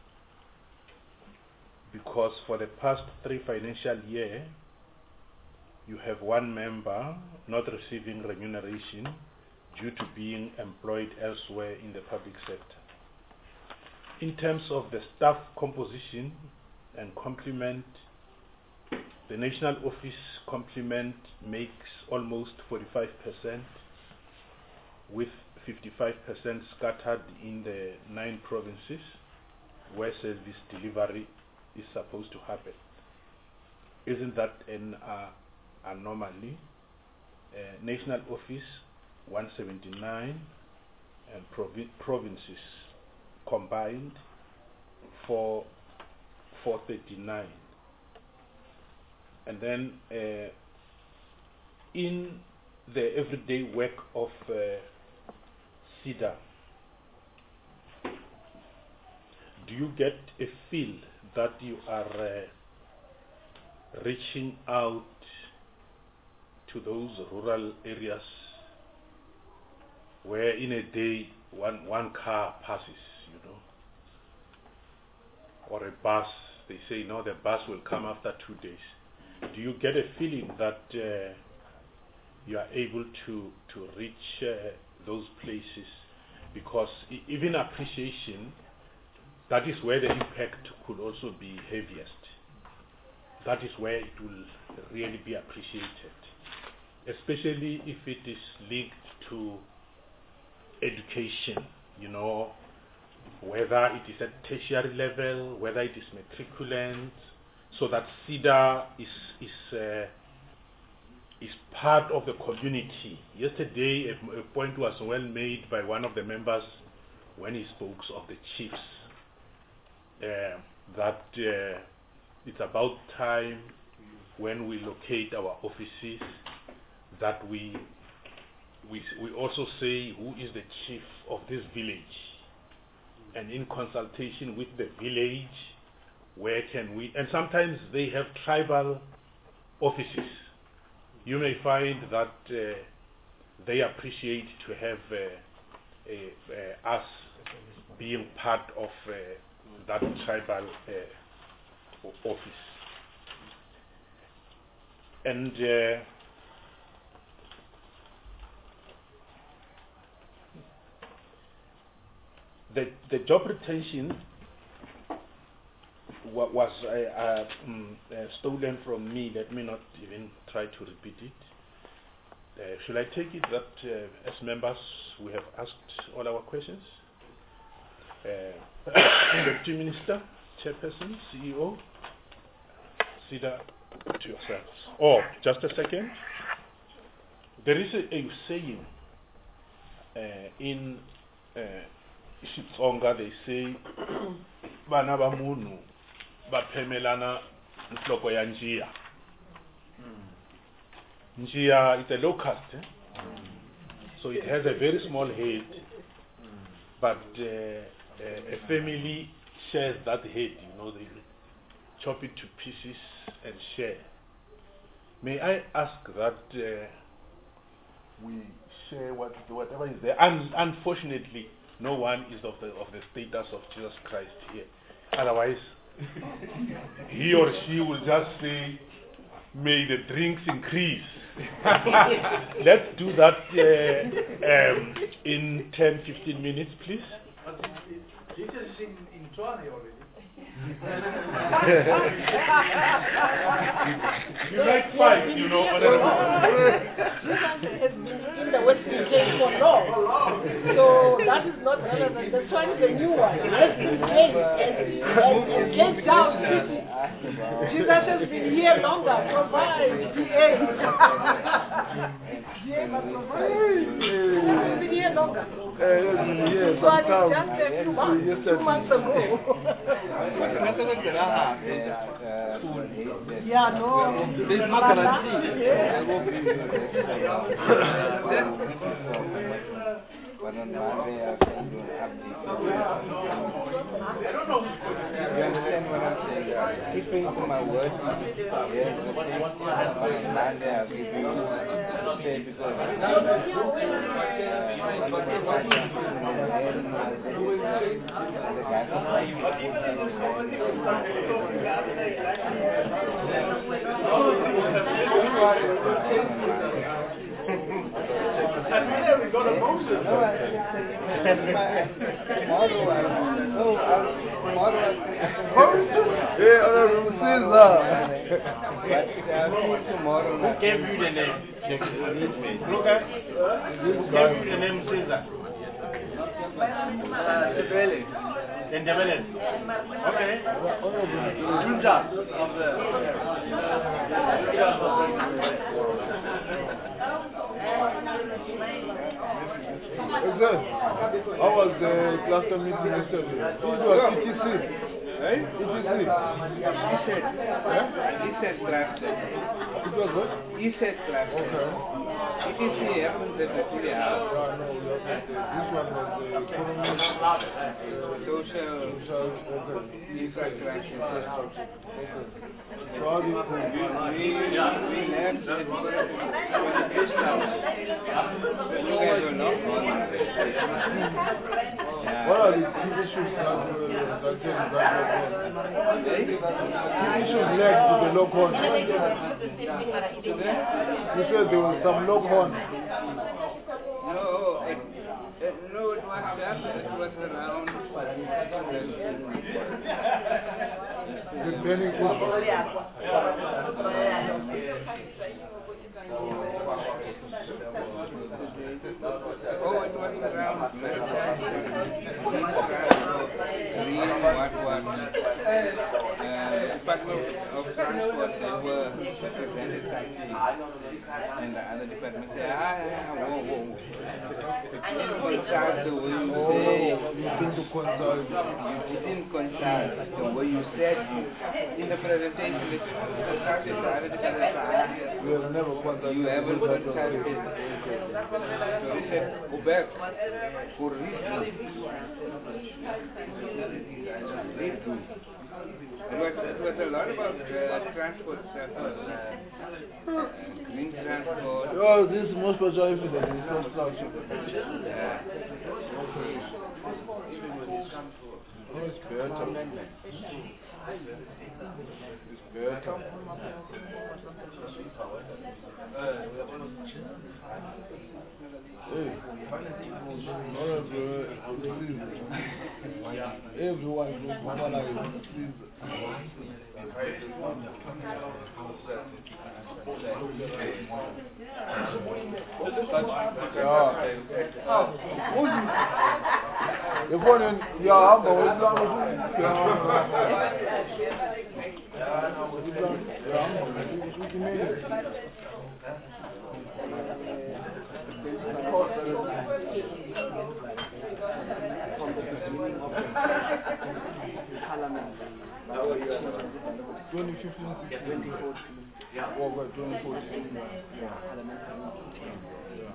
because for the past three financial year you have one member not receiving remuneration due to being employed elsewhere in the public sector. In terms of the staff composition and complement, the national office complement makes almost forty-five percent, with fifty-five percent scattered in the nine provinces where service delivery is supposed to happen. Isn't that an uh, anomaly? Uh, national office one seventy-nine and provi provinces combined for four thirty-nine. And then uh, in the everyday work of uh, SEDA, do you get a feel that you are uh, reaching out to those rural areas where in a day one, one car passes, you know, or a bus? They say, no, the bus will come after two days. Do you get a feeling that uh, you are able to, to reach uh, those places? Because e even appreciation, that is where the impact could also be heaviest. That is where it will really be appreciated, especially if it is linked to education, you know, whether it is at tertiary level, whether it is matriculant, so that SEDA is, is, uh, is part of the community. Yesterday, a, a point was well made by one of the members when he spoke of the chiefs, uh, that uh, it's about time when we locate our offices that we, we, we also say who is the chief of this village, and in consultation with the village, where can we, and sometimes they have tribal offices. You may find that uh, they appreciate to have uh, uh, uh, us being part of uh, that tribal uh, office. And uh, the, the job retention was uh, uh, um, uh, stolen from me. Let me not even try to repeat it. Uh, should I take it that uh, as members we have asked all our questions? Uh, Deputy Minister, Chairperson, C E O, SEDA, to yourselves. Oh, just a second. There is a, a saying uh, in uh, Xitsonga, they say, Bana ba munu baphemelana nhloko ya njiya. Njiya is a locust, eh? So it has a very small head, but uh, uh, a family shares that head, you know, they chop it to pieces and share. May I ask that uh, we share what, whatever is there? Un unfortunately, no one is of the of the status of Jesus Christ here. Otherwise, he or she will just say, may the drinks increase. Let's do that uh, um, in ten, fifteen minutes, please. Jesus is in, in Tshwane already. You like five, you know, honorable. Has been in the Western Cape for long, so that is not relevant. The one is a new one. Western Cape and, and, and Cape Town City. Jesus has been here longer. Provide, D A. D A must provide. He's been here longer. This one is just a few months, two months ago. Yeah, no. There's no guarantee. I won't be but on Monday I'll send you an update. You understand what I'm saying? Keeping to my word, yes, okay. On Monday I'll give you a say because We got a Moses. Hey, Honorable Caesar. Who gave you the name? Look at who gave you the name Caesar? Ndebele. Ndebele. Okay. Junja of the Good. How was the cluster meeting yesterday? This was E T C. Right? E T C. He said, yeah? He said cluster. It was what? He said cluster. Okay. E T C happens at the city house. This one was the economic, social, social, okay. infrastructure. Okay. So how did it go? We, we left at the guest house. You guys were not on. What are the key issues that uh, that came to that local? Key issues led to the local. You said there was some local. No, it, it, no, it was just, it was around the training football. Oh, it was around what what uh, Department of Transport, they were represented and the other department said, ah, yeah, whoa, whoa. You didn't consult the way you say. You didn't consult. You didn't consult the way you said in the presentation. The consulted the other department. We have never consulted. You haven't consulted. So he said, go back for read. Read through. It was, it was a lot about uh, transport stuff, uh, uh, green transport. Oh, this is most particularly for the infrastructure. Yeah. Oh, it's better. It's better. Hey, everyone knows Mama is the phone, yeah, I'm always twenty fifteen, twenty fourteen. Yeah. Over twenty fourteen. Yeah. Yeah.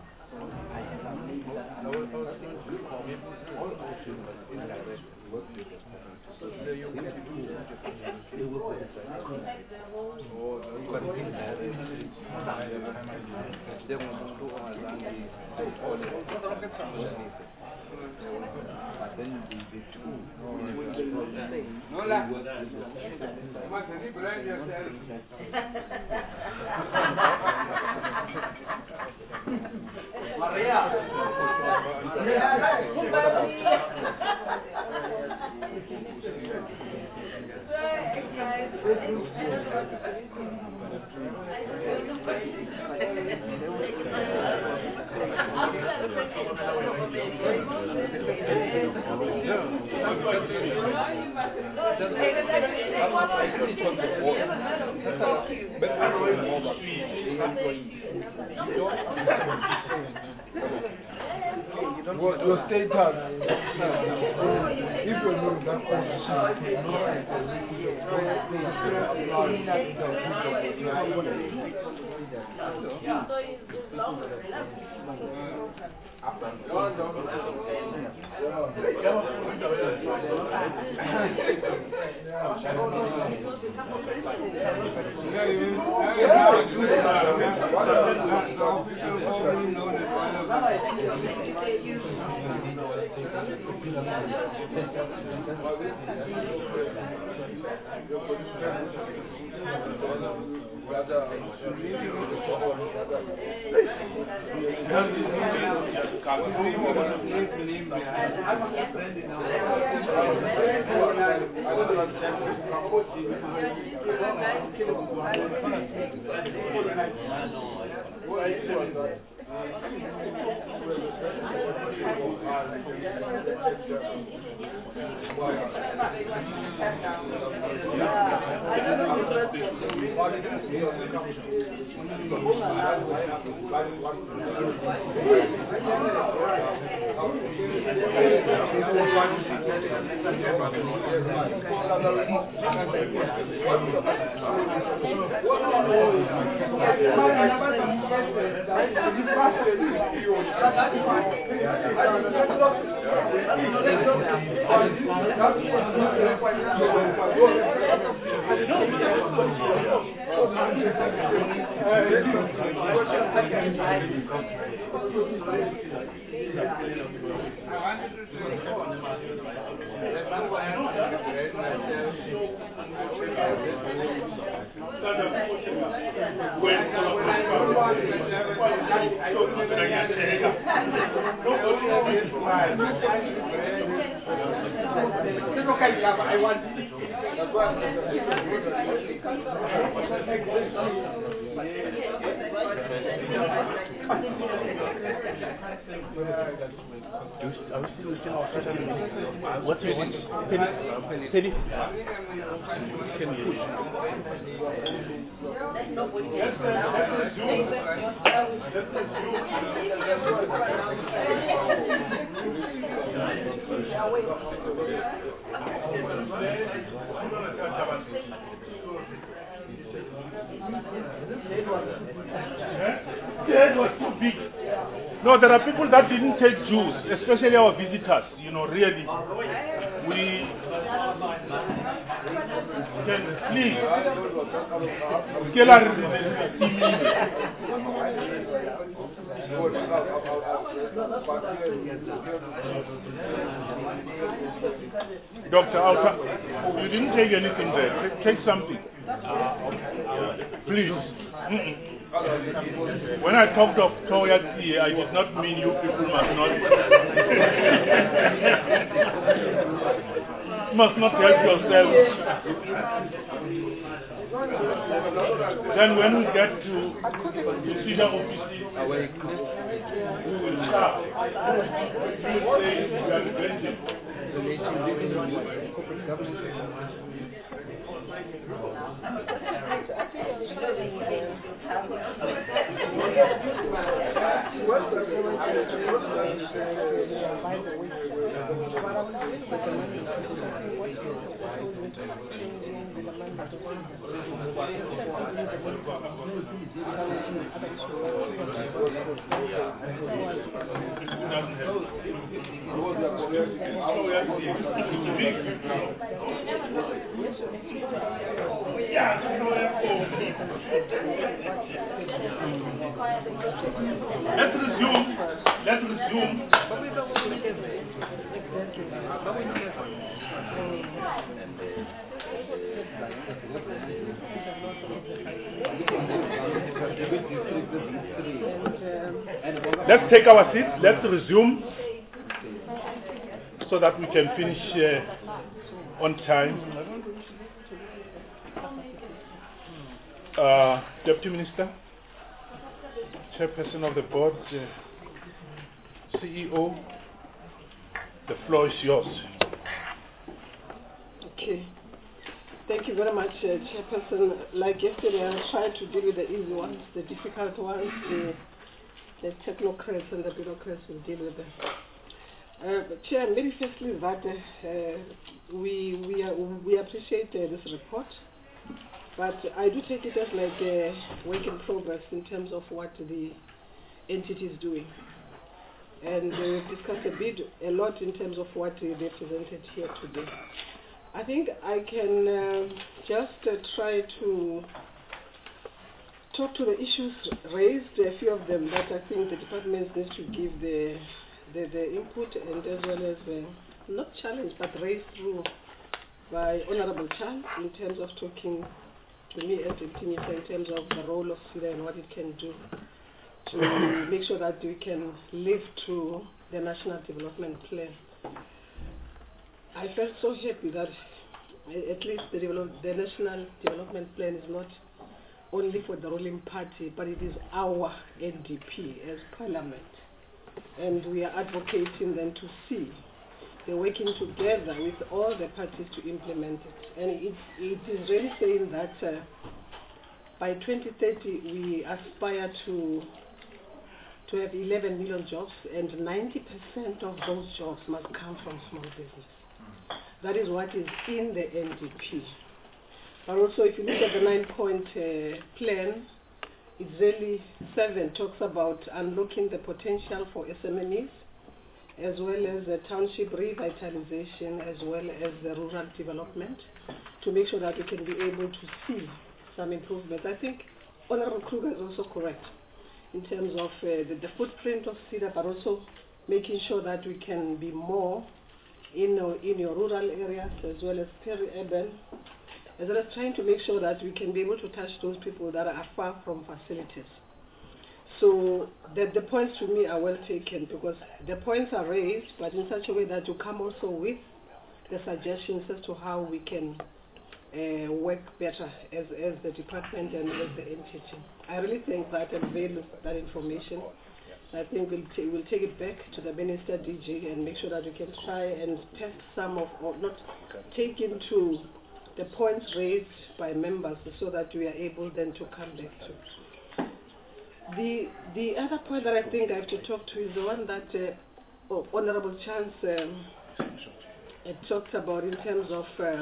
I was all indirect work with the oh, but indirect. They want to do all But then the, the two, no, like, you must rebrand yourself. Maria. What your status? If you're not in that position, What's your name? Teddy? That was too big. No, there are people that didn't take Jews, especially our visitors, you know, really. We can please. Doctor Alka, you didn't take anything there. Take something. Please. Mm-mm. When I talked of Toya T, I did not mean you people must not must not help yourselves. Then when we get to to see the offices, we will start. Let's resume. Let's resume. Let's take our seats. Let's resume so that we can finish uh, on time. Uh, Deputy Minister, Chairperson of the Board, uh, C E O, the floor is yours. Okay. Thank you very much, uh, Chairperson. Like yesterday, I tried to deal with the easy ones, the difficult ones, the, the technocrats and the bureaucrats will deal with them. Uh, but Chair, manifestly that uh, we, we, are, we appreciate uh, this report. But I do take it as like a work in progress in terms of what the entity is doing. And uh, we've discussed a bit, a lot in terms of what uh, they presented here today. I think I can uh, just uh, try to talk to the issues raised, a few of them that I think the departments need to give the, the, the input and as well as, uh, not challenge, but raised through by Honorable Chan in terms of talking to me as a minister in terms of the role of SEDA and what it can do to make sure that we can live to the National Development Plan. I felt so happy that at least the, develop, the National Development Plan is not only for the ruling party, but it is our N D P as Parliament. And we are advocating then to see they're working together with all the parties to implement it. And it, it is really saying that uh, by twenty thirty we aspire to to have eleven million jobs, and ninety percent of those jobs must come from small business. That is what is in the N D P. But also if you look at the nine-point uh, plan, it's really seven talks about unlocking the potential for S M M Es, as well as the township revitalization, as well as the rural development, to make sure that we can be able to see some improvements. I think Honorable Kruger is also correct in terms of uh, the, the footprint of SEDA, but also making sure that we can be more in, uh, in your rural areas, as well as peri-urban, as well as trying to make sure that we can be able to touch those people that are far from facilities. So the, the points to me are well taken, because the points are raised, but in such a way that you come also with the suggestions as to how we can uh, work better as, as the department and as the entity. I really think that and value that information. I think we'll, ta we'll take it back to the Minister D G and make sure that we can try and test some of, or not take into the points raised by members so that we are able then to come back to. The the other point that I think I have to talk to is the one that uh, oh, Honorable Chance um, uh, talked about in terms of uh,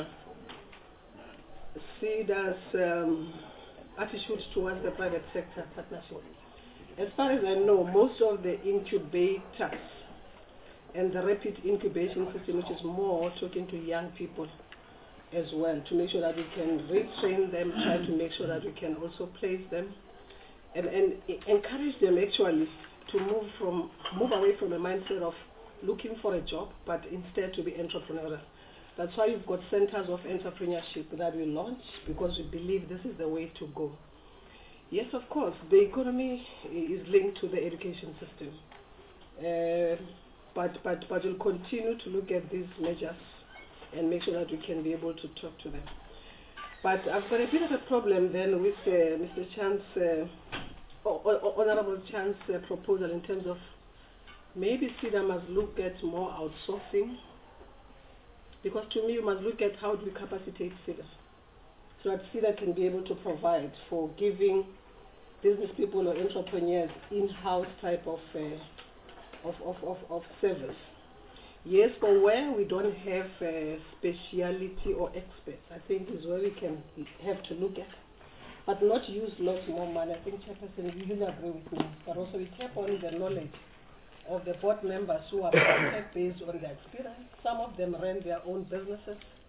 SEDA's um, attitude towards the private sector partnership. As far as I know, most of the incubators and the rapid incubation system, which is more talking to young people as well, to make sure that we can retrain them, try to make sure that we can also place them, and, and encourage them actually to move from move away from a mindset of looking for a job, but instead to be entrepreneurial. That's why you've got centers of entrepreneurship that we launch, because we believe this is the way to go. Yes, of course, the economy is linked to the education system, uh, but, but, but we'll continue to look at these measures and make sure that we can be able to talk to them. But I've got a bit of a problem then with uh, Mister Chan's, uh, or, or Honorable Chan's uh, proposal in terms of maybe SEDA must look at more outsourcing, because to me you must look at how do we capacitate SEDA, so that SEDA can be able to provide for giving business people or entrepreneurs in-house type of, uh, of, of, of, of service. Yes, but where we don't have uh, speciality or experts, I think is where we can have to look at, but not use lots more money. I think Chairperson, you will agree with me, but also we tap on the knowledge of the board members who are based on their experience. Some of them ran their own businesses.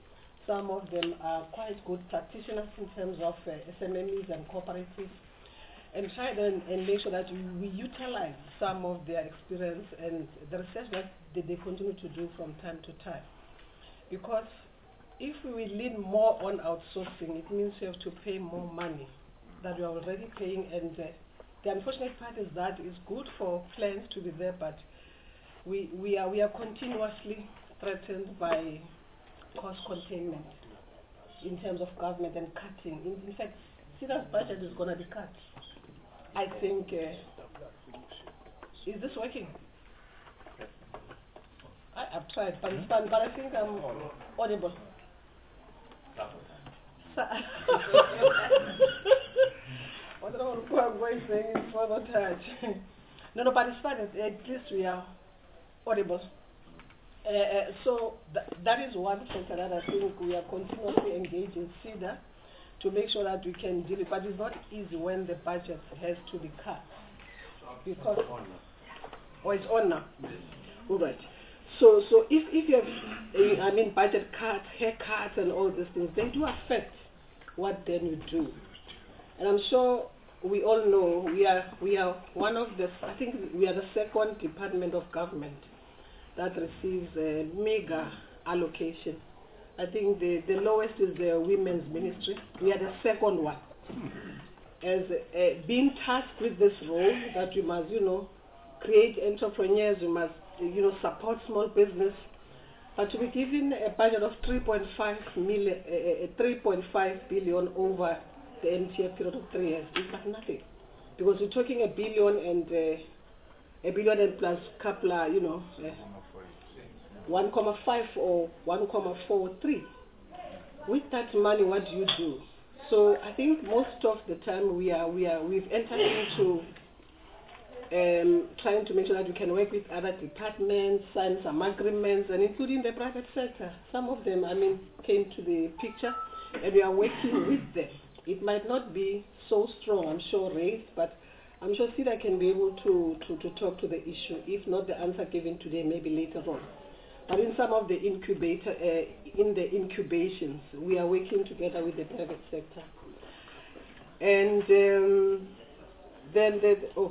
Some of them are quite good practitioners in terms of uh, S M M Es and cooperatives, and try then and make sure that we, we utilize some of their experience and the research that they, they continue to do from time to time. Because if we will lean more on outsourcing, it means we have to pay more money that we are already paying, and uh, the unfortunate part is that it's good for plans to be there, but we, we, are, we are continuously threatened by cost containment in terms of government and cutting. In, in fact, SEDA's budget is going to be cut. I think, uh, is this working? I, I've tried, but, it's fun, but I think I'm audible. So I don't know what I'm going saying is further touch. No, no, but it's fine. At, at least we are audible. Uh, uh, so th that is one sector that I think we are continuously engaged in SEDA to make sure that we can deal with. But it's not easy when the budget has to be cut. Because, oh, it's on now. All right. So, so if, if you have, uh, I mean, budget cuts, haircuts, and all these things, they do affect what then you do. And I'm sure we all know we are, we are one of the, I think we are the second department of government that receives a mega allocation. I think the, the lowest is the women's ministry. We are the second one. As uh, being tasked with this role that we must, you know, create entrepreneurs, we must, you know, support small business. But to be given a budget of three point five million, uh, three point five billion over the N T F period of three years is like nothing, because we're talking a billion and uh, a billion and plus couple, uh, you know, uh, one comma five or one comma four three. With that money, what do you do? So I think most of the time we are we are we've entered into Um, trying to make sure that we can work with other departments, sign some agreements, and including the private sector. Some of them, I mean, came to the picture, and we are working with them. It might not be so strong, I'm sure, raised, but I'm sure SEDA can be able to, to, to talk to the issue. If not the answer given today, maybe later on. But in some of the incubator, uh, in the incubations, we are working together with the private sector. And um, then the, oh,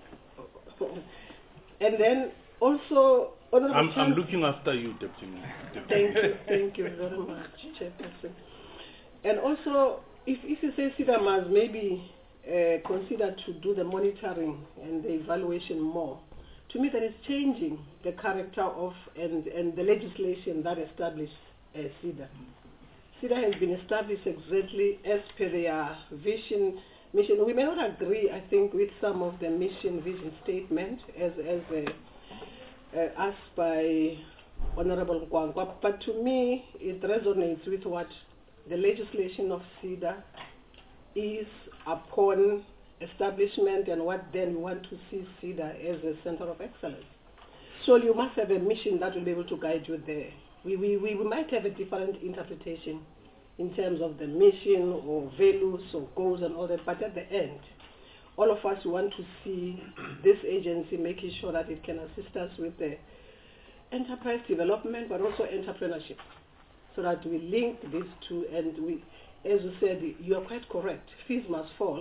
and then also, I'm, I'm looking after you, Deputy. Thank you, thank you very much, Chairperson. And also, if, if you say SEDA must maybe uh, consider to do the monitoring and the evaluation more, to me that is changing the character of and, and the legislation that established uh, SEDA. SEDA has been established exactly as per their vision, mission. We may not agree, I think, with some of the mission vision statement as, as uh, uh, asked by Honorable Nkwangwa, but to me it resonates with what the legislation of SEDA is upon establishment and what then we want to see SEDA as a center of excellence. So you must have a mission that will be able to guide you there. We, we, we might have a different interpretation in terms of the mission or values or goals and all that, but at the end, all of us want to see this agency making sure that it can assist us with the enterprise development, but also entrepreneurship, so that we link these two, and we, as you said, you are quite correct, fees must fall,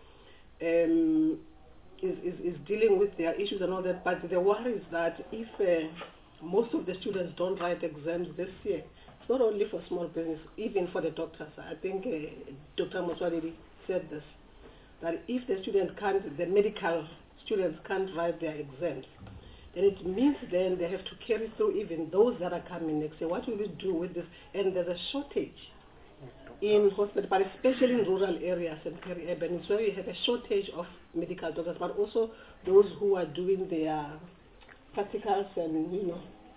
um, is, is, is dealing with their issues and all that, but the worry is that if uh, most of the students don't write exams this year, it's not only for small business, even for the doctors. I think uh, Doctor Moswadiri said this, that if the students can't, the medical students can't write their exams, then it means then they have to carry through even those that are coming next year. What will we do with this? And there's a shortage in hospitals, but especially in rural areas and peri-urban. It's where you have a shortage of medical doctors, but also those who are doing their practicals and, you know,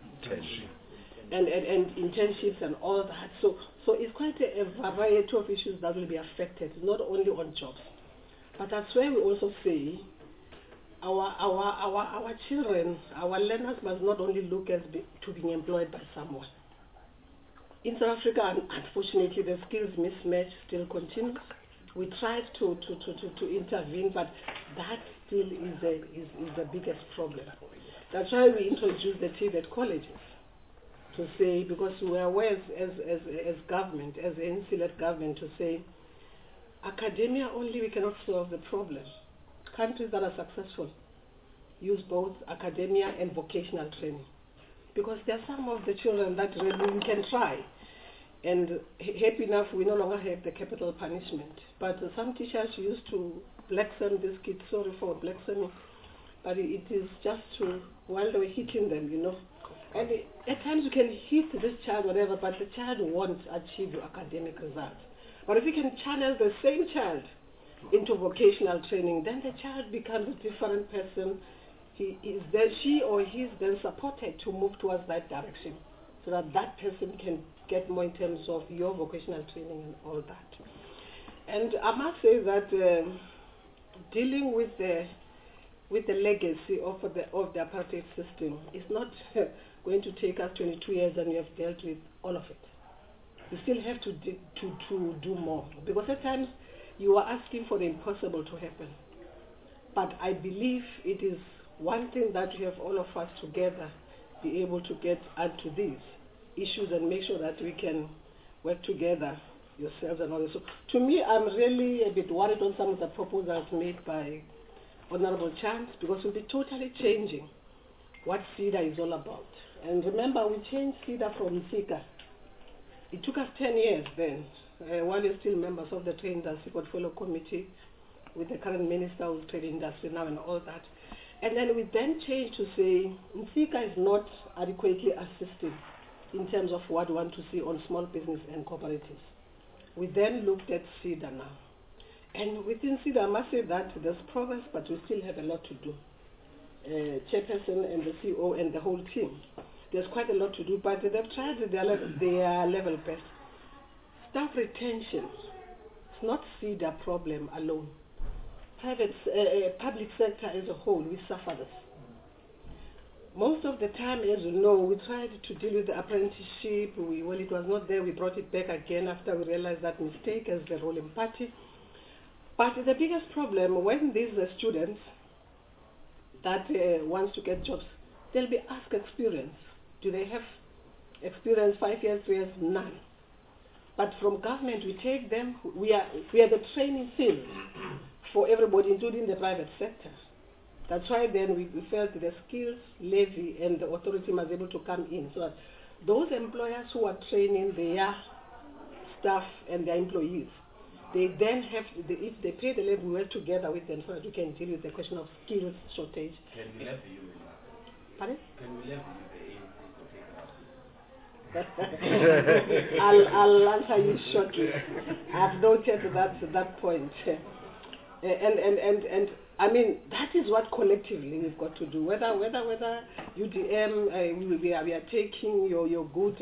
And, and, and internships and all that. So, so it's quite a, a variety of issues that will be affected, not only on jobs. But that's where we also say our, our, our, our children, our learners must not only look as be, to being employed by someone. In South Africa, unfortunately, the skills mismatch still continues. We tried to, to, to, to, to intervene, but that still is, a, is, is the biggest problem. That's why we introduced the T V E T colleges, to say, because we are aware as, as, as, as government, as N C-led government, to say, academia only we cannot solve the problem. Countries that are successful use both academia and vocational training. Because there are some of the children that really we can try. And happy enough, we no longer have the capital punishment. But uh, some teachers used to blackmail these kids, sorry for blackmailing, but it is just to, while they were hitting them, you know. And it, at times you can hit this child, whatever, but the child won't achieve your academic results. But if you can channel the same child into vocational training, then the child becomes a different person. He is then, she or he is then supported to move towards that direction, so that that person can get more in terms of your vocational training and all that. And I must say that uh, dealing with the with the legacy of the of the apartheid system is not going to take us twenty-two years, and we have dealt with all of it. You still have to di to to do more, because at times you are asking for the impossible to happen. But I believe it is one thing that we have all of us together be able to get onto these issues and make sure that we can work together, yourselves and all this. So to me, I'm really a bit worried on some of the proposals made by Honorable Chance, because we'll be totally changing what SEDA is all about. And remember, we changed SEDA from SECA. It took us ten years then, uh, while you're still members of the Trade Industry Portfolio Committee with the current Minister of Trade Industry now and all that. And then we then changed to say SECA is not adequately assisted in terms of what we want to see on small business and cooperatives. We then looked at SEDA now. And within SEDA, I must say that there's progress, but we still have a lot to do. Uh, Chairperson and the C E O and the whole team, there's quite a lot to do, but they've tried their, le their level best. Staff retention, it's not SEDA problem alone. Private, uh, public sector as a whole, we suffer this. Most of the time, as you know, we tried to deal with the apprenticeship. We, well, it was not there. We brought it back again after we realized that mistake as the ruling party. But the biggest problem, when these uh, students that uh, wants to get jobs, they'll be asked experience. Do they have experience? Five years, three years? None. But from government, we take them. We are, we are the training field for everybody, including the private sector. That's why then we, we felt the skills levy and the authority was able to come in, so that those employers who are training their staff and their employees, they then have, to, if they pay the levy, we work together with them so that we can deal with the question of skills shortage. Can we levy you? Pardon? Can we levy you the A N C to take it out? I'll, I'll answer you shortly. I've noted that, that point. Uh, and, and, and, and I mean, that is what collectively we've got to do. Whether whether whether U D M, uh, we, we, are, we are taking your, your good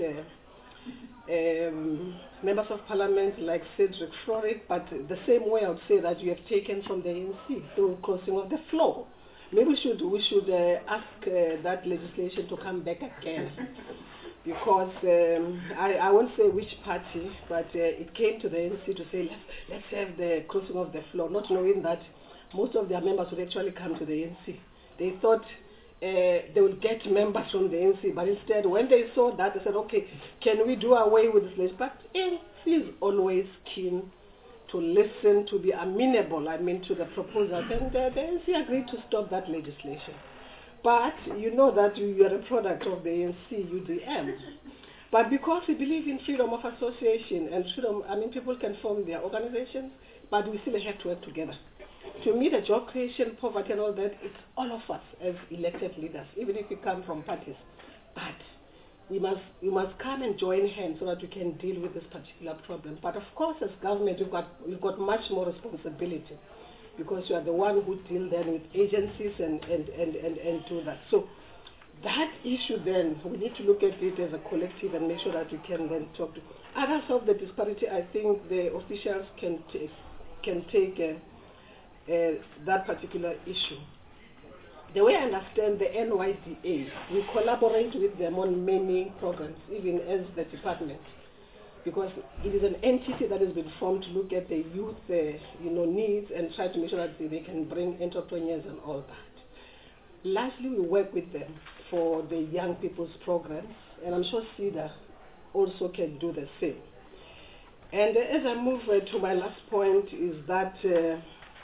uh, um, members of parliament like Cedric Florid, but the same way I would say that you have taken from the A N C through crossing of the floor. Maybe we should, we should uh, ask uh, that legislation to come back again. Because um, I, I won't say which party, but uh, it came to the A N C to say, let's, let's have the crossing of the floor, not knowing that most of their members would actually come to the A N C. They thought uh, they would get members from the A N C, but instead, when they saw that, they said, okay, can we do away with this list? But A N C is always keen to listen, to be amenable, I mean, to the proposals, and uh, the A N C agreed to stop that legislation. But you know that you, you are a product of the A N C, U D M. But because we believe in freedom of association and freedom, I mean, people can form their organizations, but we still have to work together. To me, the job creation, poverty and all that, it's all of us as elected leaders, even if we come from parties. But we must, we must come and join hands so that we can deal with this particular problem. But of course, as government, we've got, we've got much more responsibility, because you are the one who deal then with agencies and, and, and, and, and do that. So that issue then, we need to look at it as a collective and make sure that we can then talk to others of the disparity. I think the officials can take, can take uh, uh, that particular issue. The way I understand the N Y D A, we collaborate with them on many programs, even as the department, because it is an entity that has been formed to look at the youth uh, you know, needs and try to make sure that they can bring entrepreneurs and all that. Lastly, we work with them for the young people's programs, and I'm sure SEDA also can do the same. And uh, as I move uh, to my last point is that uh,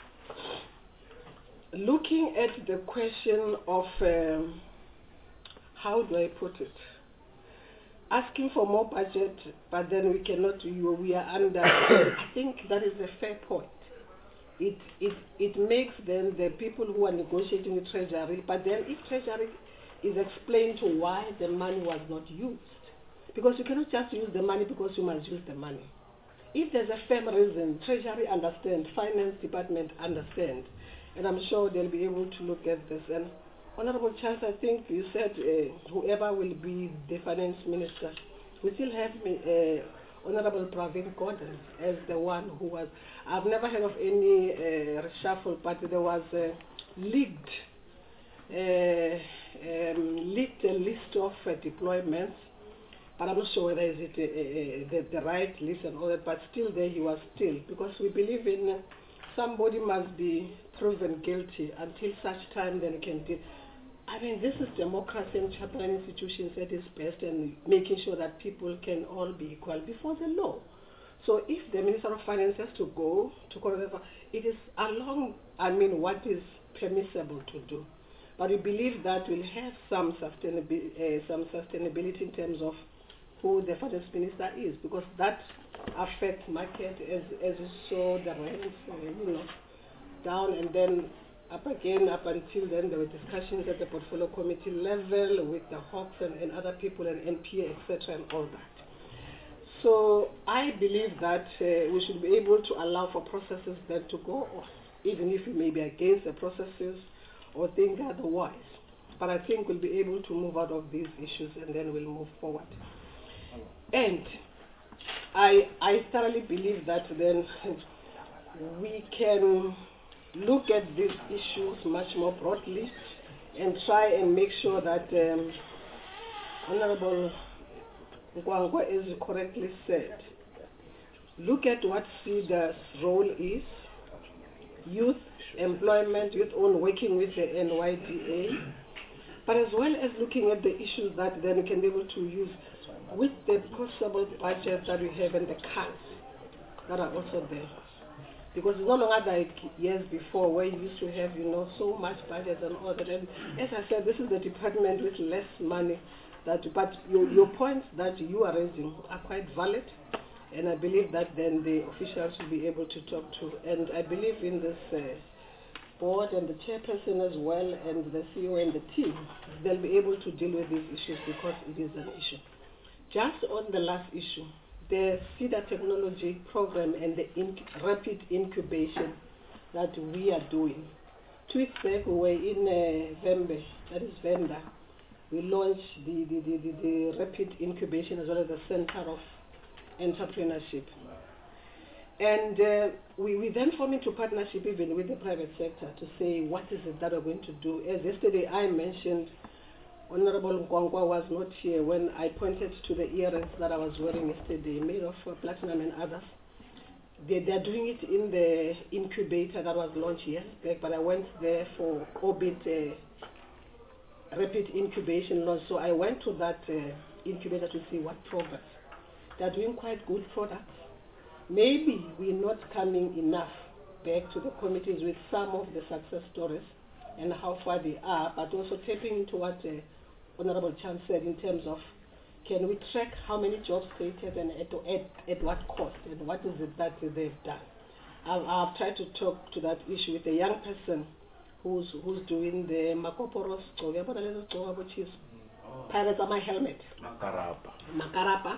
looking at the question of, um, how do I put it? Asking for more budget, but then we cannot, you, we are under, I think that is a fair point. It, it, it makes then the people who are negotiating with Treasury, but then if Treasury is explained to why the money was not used, because you cannot just use the money because you must use the money. If there's a firm reason, Treasury understands, Finance Department understands, and I'm sure they'll be able to look at this. And Honorable Chance, I think you said uh, whoever will be the Finance Minister, we still have uh, Honorable Pravin Gordhan as the one who was, I've never heard of any uh, reshuffle, but there was a leaked, uh, um, leaked a list of uh, deployments, but I'm not sure whether is it uh, uh, the, the right list and all that, but still there he was still, because we believe in uh, somebody must be proven guilty until such time then can do. I mean, this is democracy and chaplain institutions at its best, and making sure that people can all be equal before the law. So if the Minister of Finance has to go to court, it is along, I mean, what is permissible to do. But we believe that we'll have some sustainability, uh, some sustainability in terms of who the Finance Minister is, because that affects market as, as you saw the rents, uh, you know, down, and then up again. Up until then, there were discussions at the portfolio committee level with the Hawks and, and other people and N P A, et cetera, and all that. So I believe that uh, we should be able to allow for processes then to go off, even if we may be against the processes or think otherwise. But I think we'll be able to move out of these issues, and then we'll move forward. And I, I thoroughly believe that then we can look at these issues much more broadly and try and make sure that um, Honorable Nkwangwa, as you correctly said, look at what SEDA's role is, youth employment, youth on working with the N Y D A, but as well as looking at the issues that then we can be able to use with the possible budget that we have and the cuts that are also there. Because it's no longer like years before where you used to have, you know, so much budget and all that. And as I said, this is the department with less money. That, but your, your points that you are raising are quite valid. And I believe that then the officials will be able to talk to. And I believe in this uh, board and the chairperson as well and the C E O and the team. They'll be able to deal with these issues because it is an issue. Just on the last issue, the SEDA technology program and the inc rapid incubation that we are doing. Two weeks back, we were in uh, Vembe, that is Venda. We launched the, the, the, the, the rapid incubation as well as the Center of Entrepreneurship. And uh, we, we then formed into partnership even with the private sector to say what is it that we're going to do. As yesterday I mentioned, Honorable Nkwangwa was not here when I pointed to the earrings that I was wearing yesterday, made of uh, platinum and others. They, they're doing it in the incubator that was launched years back, but I went there for Orbit uh, rapid incubation launch. So I went to that uh, incubator to see what progress. They're doing quite good products. Maybe we're not coming enough back to the committees with some of the success stories and how far they are, but also tapping into what uh, Honorable Chan said in terms of can we track how many jobs created and at, at, at what cost and what is it that they've done. I've, I've tried to talk to that issue with a young person who's who's doing the Makoporos, which is Pirates of my helmet. Makarapa. Makarapa.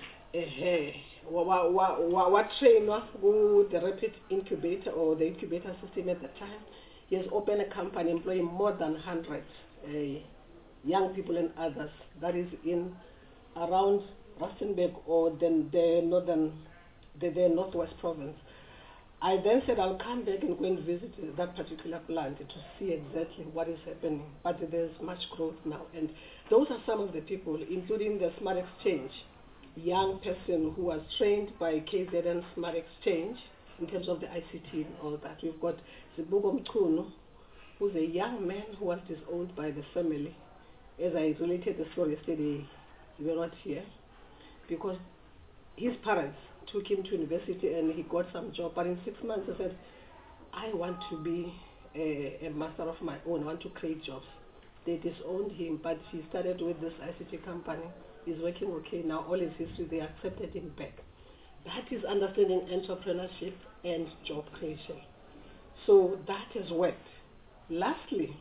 What trained with the rapid incubator or the incubator system at the time. He has opened a company employing more than one hundred uh, young people and others. That is in around Rustenburg or then the northern, the, the northwest province. I then said I'll come back and go and visit that particular plant to see exactly what is happening. But there's much growth now. And those are some of the people, including the Smart Exchange, young person who was trained by K Z N Smart Exchange in terms of the I C T and all that. We've got Zibugo Mchunu, who's a young man who was disowned by the family. As I related the story yesterday, were not here because his parents took him to university and he got some job. But in six months, he said, I want to be a, a master of my own. I want to create jobs. They disowned him, but he started with this I C T company. He's working okay now. All his history, they accepted him back. That is understanding entrepreneurship and job creation. So that has worked. Lastly,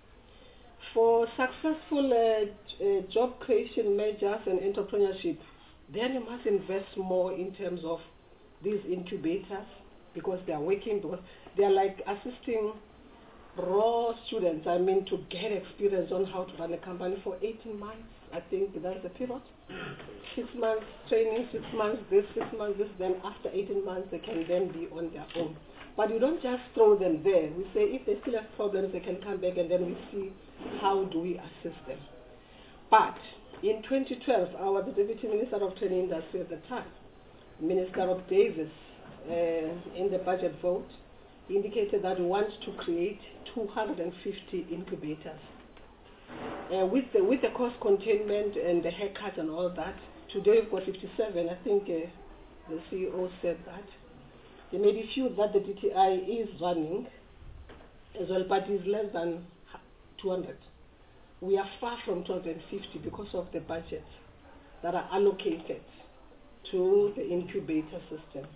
for successful uh, uh, job creation measures and entrepreneurship, then you must invest more in terms of these incubators because they are working, because they are like assisting raw students, I mean, to get experience on how to run a company for eighteen months. I think that's the period. Six months training, six months this, six months this, then after eighteen months they can then be on their own. But you don't just throw them there. We say if they still have problems, they can come back and then we see how do we assist them. But in twenty twelve, our the Deputy Minister of Training Industry at the time, Minister Rob Davis, uh, in the budget vote, indicated that we want to create two hundred fifty incubators. Uh, with the with the cost containment and the haircut and all that, today we've got fifty-seven. I think uh, the C E O said that. There may be few that the D T I is running as well, but it's less than two hundred. We are far from two hundred fifty because of the budgets that are allocated to the incubator system.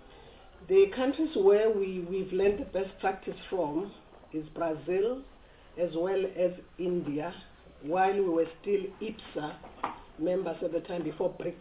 The countries where we, we've learned the best practice from is Brazil as well as India, while we were still IPSA members at the time before BRICS.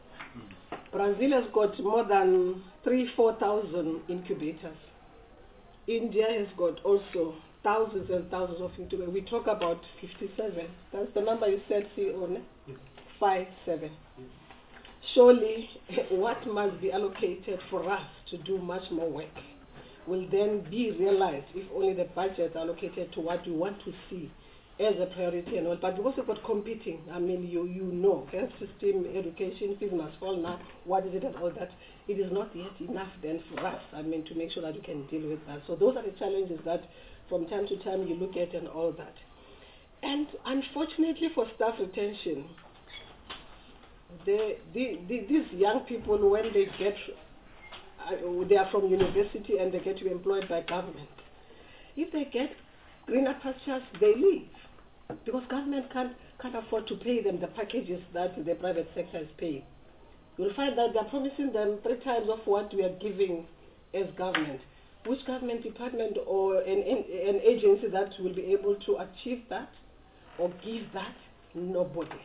Brazil has got more than three, four thousand incubators. India has got also thousands and thousands of incubators. We talk about fifty-seven. That's the number you said, C E O, ne? Yes. Five, seven. Yes. Surely, what must be allocated for us to do much more work will then be realized if only the budget allocated to what we want to see as a priority and all. But because we've got competing, I mean, you you know, health system, education, fees must fall now, what is it and all that, it is not yet enough then for us, I mean, to make sure that we can deal with that. So those are the challenges that from time to time you look at and all that. And unfortunately for staff retention, the, the, the, these young people, when they get, uh, they are from university and they get to be employed by government, if they get greener pastures, they leave. Because government can't, can't afford to pay them the packages that the private sector is paying. You'll find that they're promising them three times of what we are giving as government. Which government department or an, an agency that will be able to achieve that or give that? Nobody.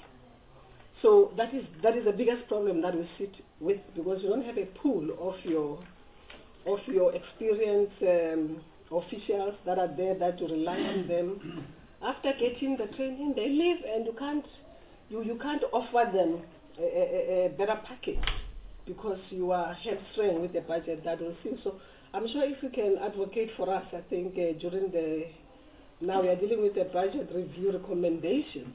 So that is that is the biggest problem that we sit with, because you don't have a pool of your of your experienced um, officials that are there that you rely on them. After getting the training, they leave, and you can't you, you can't offer them a, a, a better package because you are hamstrung with the budget that will see. So I'm sure if you can advocate for us, I think uh, during the now we are dealing with the budget review recommendations.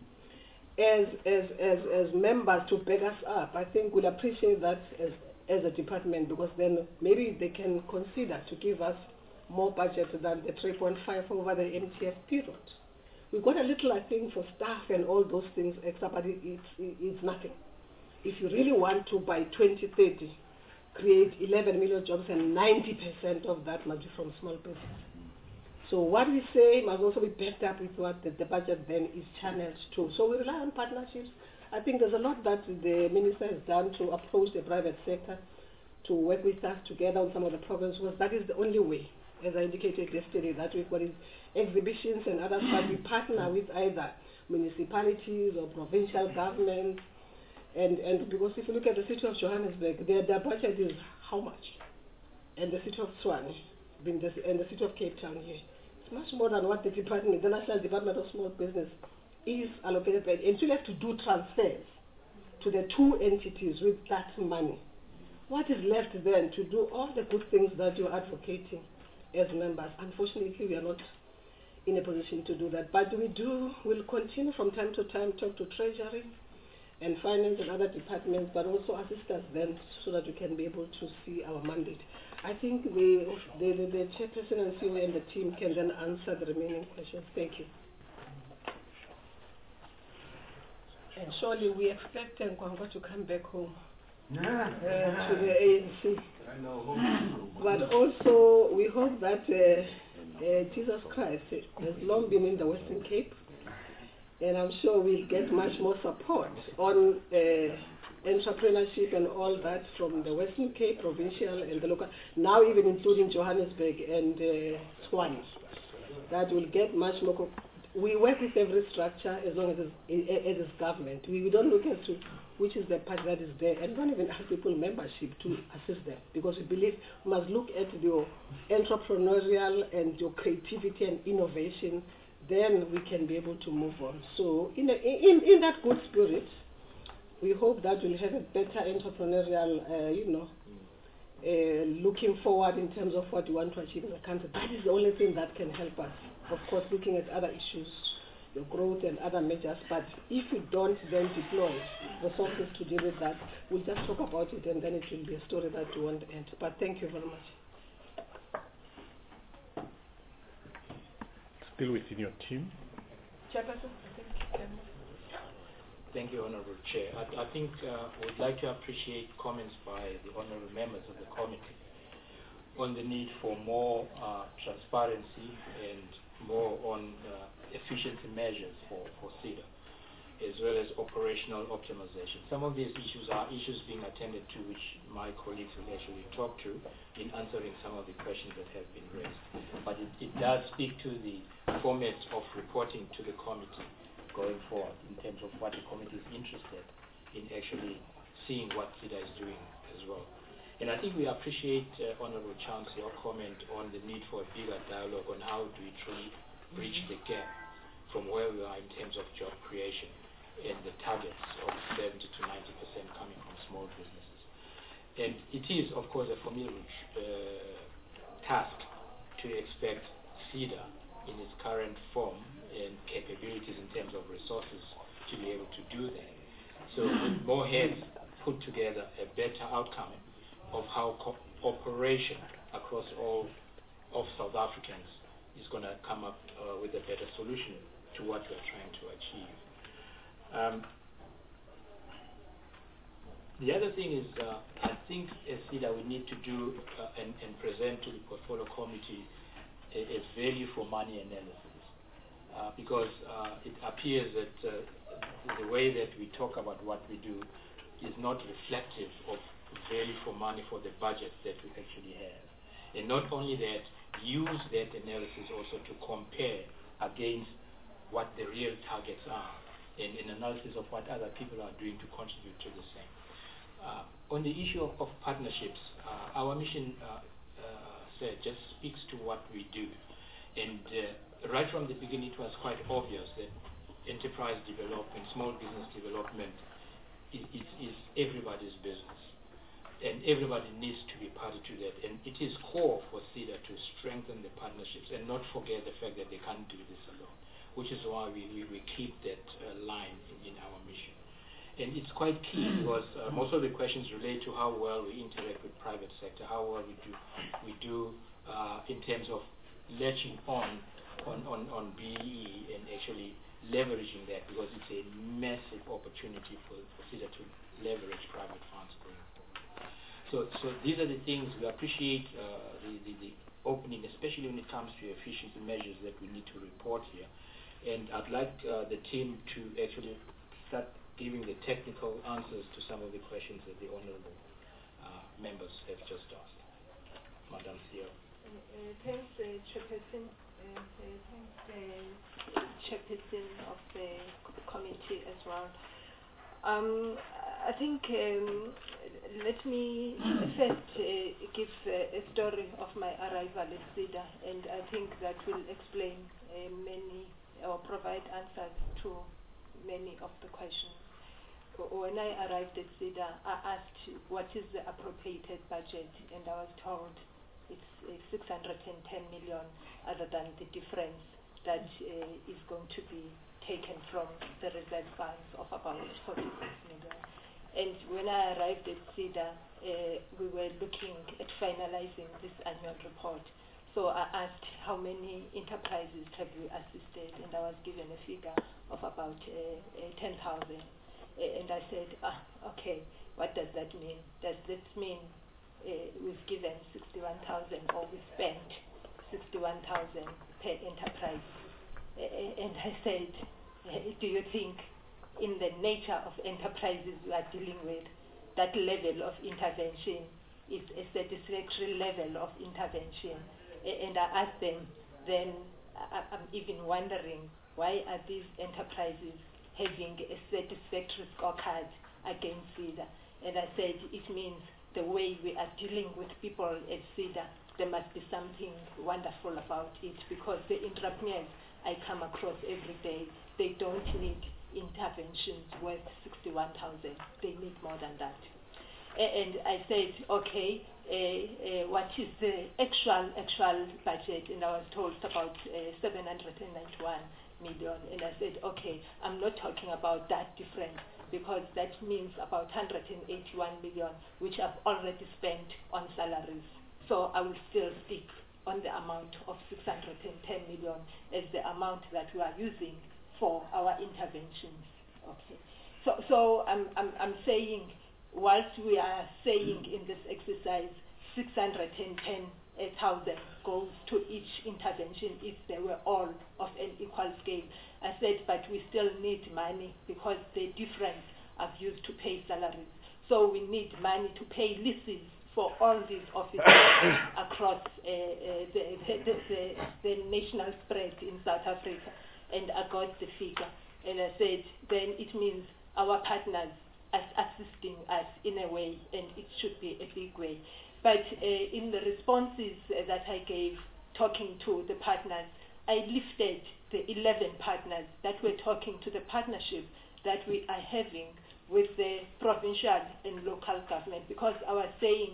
As, as, as, as members to back us up, I think we'll appreciate that as, as a department, because then maybe they can consider to give us more budget than the three point five over the M T F period. We've got a little, I think, for staff and all those things extra, but it, it's, it's nothing. If you really want to, by twenty thirty, create eleven million jobs and ninety percent of that must be from small business. So what we say must also be backed up with what the, the budget then is channeled to. So we rely on partnerships. I think there's a lot that the minister has done to approach the private sector to work with us together on some of the programs, because that is the only way, as I indicated yesterday, that we've got exhibitions and others, but we partner with either municipalities or provincial governments. And, and because if you look at the city of Johannesburg, their, their budget is how much? And the city of Tshwane, and the city of Cape Town here, it's much more than what the department, the National Department of Small Business is allocated. And so you have to do transfers to the two entities with that money. What is left then to do all the good things that you're advocating as members? Unfortunately, we are not in a position to do that. But we do, we'll continue from time to time talk to Treasury and Finance and other departments, but also assist us then so that we can be able to see our mandate. I think the, the, the, the chairperson and C E O and the team can then answer the remaining questions. Thank you. And surely we expect Nkwangwa to come back home uh, to the A N C. But also we hope that uh, uh, Jesus Christ has long been in the Western Cape, and I'm sure we'll get much more support on uh, entrepreneurship and all that from the Western Cape, provincial and the local, now even including Johannesburg and uh, Tshwane. That will get much more. Co we work with every structure as long as it's, it is government. We, we don't look at to which is the party that is there, and don't even ask people membership to assist them, because we believe we must look at your entrepreneurial and your creativity and innovation. Then we can be able to move on. So in, a, in, in that good spirit, we hope that we'll have a better entrepreneurial, uh, you know, uh, looking forward in terms of what we want to achieve in the country. That is the only thing that can help us. Of course, looking at other issues, your growth and other measures. But if we don't then deploy resources to deal with that, we'll just talk about it and then it will be a story that we won't end. But thank you very much. Still within your team. Chairperson, thank you. Thank you, Honorable Chair. I, I think uh, we'd like to appreciate comments by the honorable members of the committee on the need for more uh, transparency and more on uh, efficiency measures for, for SEDA, as well as operational optimization. Some of these issues are issues being attended to, which my colleagues will actually talk to in answering some of the questions that have been raised. But it, it does speak to the format of reporting to the committee going forward in terms of what the committee is interested in actually seeing what SEDA is doing as well. And I think we appreciate, uh, Honorable Chance, your comment on the need for a bigger dialogue on how do we truly bridge the gap from where we are in terms of job creation and the targets of seventy to ninety percent coming from small businesses. And it is, of course, a formidable uh, task to expect SEDA in its current form and capabilities in terms of resources to be able to do that. So with more heads put together, a better outcome of how cooperation across all of South Africans is going to come up uh, with a better solution to what we're trying to achieve. Um, the other thing is, uh, I think as SEDA we need to do uh, and, and present to the portfolio committee a, a value for money analysis, uh, because uh, it appears that uh, the way that we talk about what we do is not reflective of value for money for the budget that we actually have. And not only that, use that analysis also to compare against what the real targets are and an analysis of what other people are doing to contribute to the same. Uh, on the issue of, of partnerships, uh, our mission uh, uh, said just speaks to what we do. And uh, right from the beginning it was quite obvious that enterprise development, small business development is, is, is everybody's business. And everybody needs to be party to that. And it is core for SEDA to strengthen the partnerships and not forget the fact that they can't do this alone, which is why we, we, we keep that uh, line in, in our mission. And it's quite key because uh, most of the questions relate to how well we interact with private sector, how well we do, we do uh, in terms of latching on, on, on, on B E E and actually leveraging that, because it's a massive opportunity for, for SEDA to leverage private funds going forward. So, so these are the things we appreciate, uh, the, the, the opening, especially when it comes to efficiency measures that we need to report here. And I'd like uh, the team to actually start giving the technical answers to some of the questions that the honorable uh, members have just asked. Madam C E O. Uh, uh, thanks, uh, Chairperson. Uh, uh, thanks, uh, Chairperson of the committee as well. Um, I think um, let me first uh, give uh, a story of my arrival at SEDA, and I think that will explain uh, many or provide answers to many of the questions. When I arrived at SEDA, I asked what is the appropriated budget, and I was told it's uh, six hundred ten million, other than the difference that uh, is going to be taken from the reserve funds of about forty-six million. And when I arrived at SEDA, uh, we were looking at finalizing this annual report. So I asked how many enterprises have you assisted, and I was given a figure of about uh, uh, ten thousand. Uh, and I said, ah, okay, what does that mean? Does that mean uh, we've given sixty-one thousand or we spent sixty-one thousand per enterprise? Uh, and I said, uh, do you think in the nature of enterprises we are dealing with, that level of intervention is a satisfactory level of intervention? Uh, and I asked them, then I, I'm even wondering, why are these enterprises having a satisfactory scorecard against SEDA? And I said, it means the way we are dealing with people at SEDA, there must be something wonderful about it, because the entrepreneurs I come across every day, they don't need interventions worth sixty-one thousand. They need more than that. And I said, okay, uh, uh, what is the actual actual budget? And I was told about uh, seven hundred ninety-one million. And I said, okay, I'm not talking about that difference, because that means about one hundred eighty-one million, which I've already spent on salaries. So I will still stick on the amount of six hundred ten million as the amount that we are using for our interventions. Okay. So, so I'm, I'm, I'm saying, whilst we are saying in this exercise six hundred ten thousand goes to each intervention if they were all of an equal scale, I said, but we still need money, because the difference I've used to pay salaries. So we need money to pay leases for all these offices across uh, uh, the, the, the, the national spread in South Africa. And I got the figure. And I said, then it means our partners are assisting us in a way, and it should be a big way. But uh, in the responses uh, that I gave, talking to the partners, I lifted the eleven partners that were talking to the partnership that we are having with the provincial and local government, because I was saying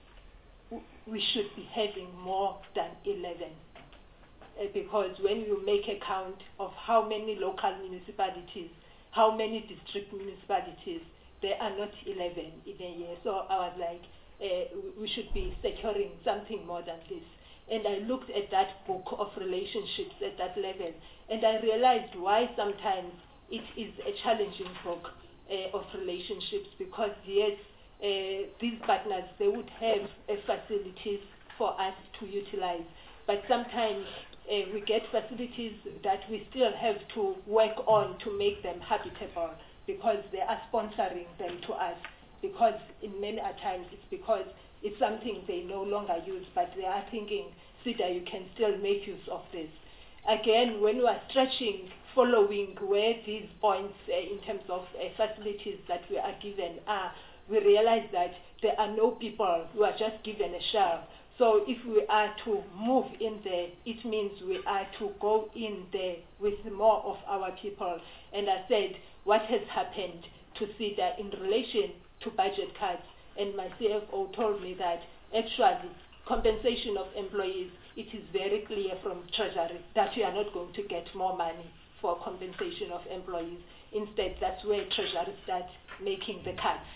we should be having more than eleven. Uh, because when you make a count of how many local municipalities, how many district municipalities, there are not eleven in a year. So I was like, uh, we should be securing something more than this. And I looked at that book of relationships at that level, and I realized why sometimes it is a challenging book uh, of relationships, because yes, uh, these partners, they would have uh, facilities for us to utilize, but sometimes uh, we get facilities that we still have to work on to make them habitable, because they are sponsoring them to us, because in many a times it's because it's something they no longer use, but they are thinking, SEDA, you can still make use of this. Again, when we are stretching, following where these points uh, in terms of uh, facilities that we are given are, we realize that there are no people who are just given a shell. So if we are to move in there, it means we are to go in there with more of our people. And I said, what has happened to SEDA in relation to budget cuts? And my C F O told me that actually compensation of employees, it is very clear from Treasury that we are not going to get more money for compensation of employees. Instead, that's where Treasury starts making the cuts.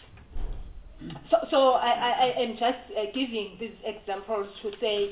So, so I, I, I am just uh, giving these examples to say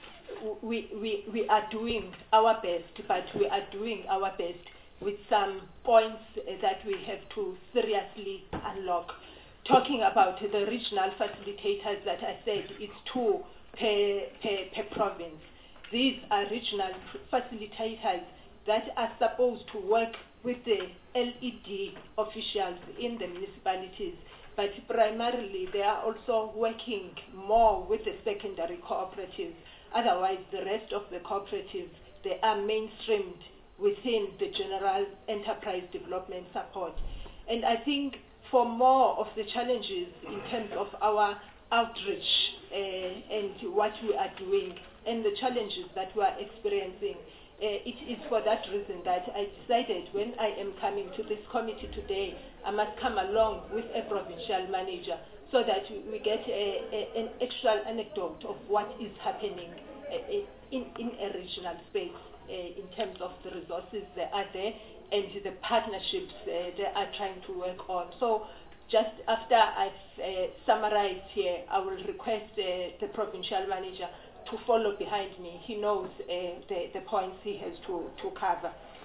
we, we, we are doing our best, but we are doing our best with some points uh, that we have to seriously unlock. Talking about the regional facilitators that I said, it's two per, per, per province. These are regional facilitators that are supposed to work with the L E D officials in the municipalities, but primarily they are also working more with the secondary cooperatives. Otherwise, the rest of the cooperatives, they are mainstreamed within the general enterprise development support. And I think for more of the challenges in terms of our outreach uh, and what we are doing and the challenges that we are experiencing, uh, it is for that reason that I decided when I am coming to this committee today, I must come along with a provincial manager so that we get a, a, an actual anecdote of what is happening uh, in, in a regional space uh, in terms of the resources that are there and the partnerships uh, they are trying to work on. So just after I've uh, summarized here, I will request uh, the provincial manager to follow behind me. He knows uh, the, the points he has to, to cover. Uh,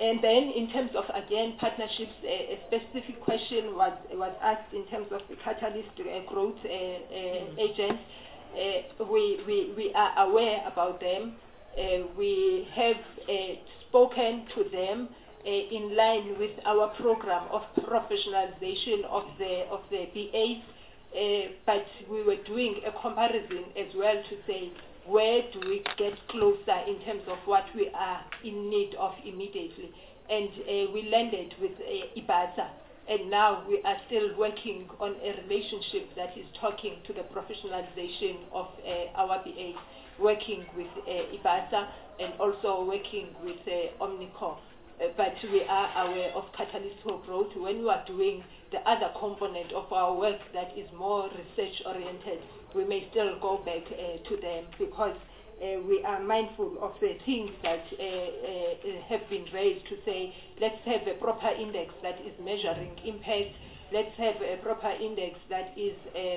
And then in terms of, again, partnerships, a, a specific question was, was asked in terms of the Catalyst uh, Growth uh, uh, agents. Uh, we, we, we are aware about them. Uh, we have uh, spoken to them uh, in line with our program of professionalization of the, of the B As, uh, but we were doing a comparison as well to say, where do we get closer in terms of what we are in need of immediately? And uh, we landed with uh, IBASA, and now we are still working on a relationship that is talking to the professionalization of uh, our B As, working with uh, IBASA and also working with uh, Omnicom. Uh, but we are aware of Catalyst for Growth when we are doing the other component of our work that is more research-oriented. We may still go back uh, to them because uh, we are mindful of the things that uh, uh, have been raised to say, let's have a proper index that is measuring impact, let's have a proper index that is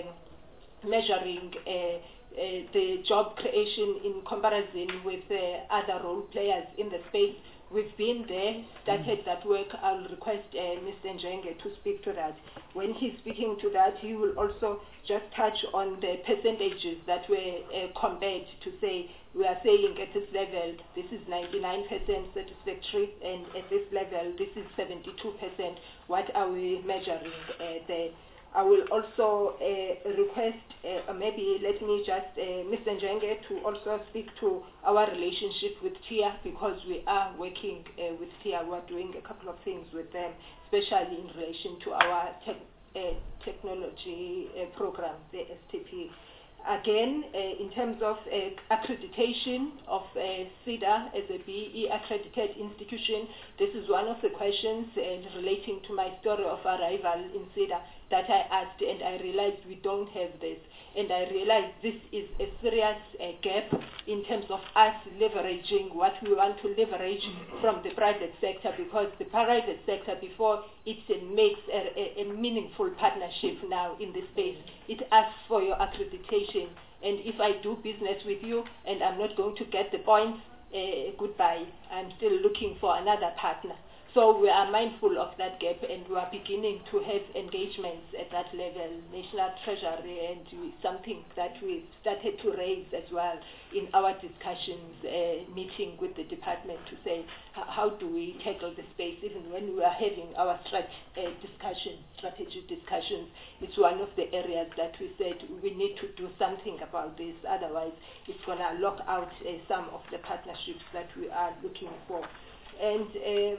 um, measuring uh, uh, the job creation in comparison with uh, other role players in the space. We've been there, started that work. I'll request uh, Mister Njenge to speak to that. When he's speaking to that, he will also just touch on the percentages that were uh, compared to say, we are saying at this level, this is ninety-nine percent satisfactory, and at this level, this is seventy-two percent. What are we measuring uh, there? I will also uh, request, uh, maybe let me just, uh, Mister Njenge, to also speak to our relationship with T I A, because we are working uh, with T I A. We're doing a couple of things with them, especially in relation to our te uh, technology uh, program, the S T P. Again, uh, in terms of uh, accreditation of uh, SEDA as a B E accredited institution, this is one of the questions uh, relating to my story of arrival in SEDA that I asked, and I realized we don't have this. And I realized this is a serious uh, gap in terms of us leveraging what we want to leverage from the private sector, because the private sector, before it makes a, a, a meaningful partnership now in this space, it asks for your accreditation. And if I do business with you and I'm not going to get the points, uh, goodbye. I'm still looking for another partner. So we are mindful of that gap, and we are beginning to have engagements at that level, National Treasury, and we, something that we started to raise as well in our discussions, uh, meeting with the department to say, how do we tackle the space, even when we are having our strat uh, discussion, strategic discussions. It's one of the areas that we said we need to do something about this, otherwise it's going to lock out uh, some of the partnerships that we are looking for. And uh,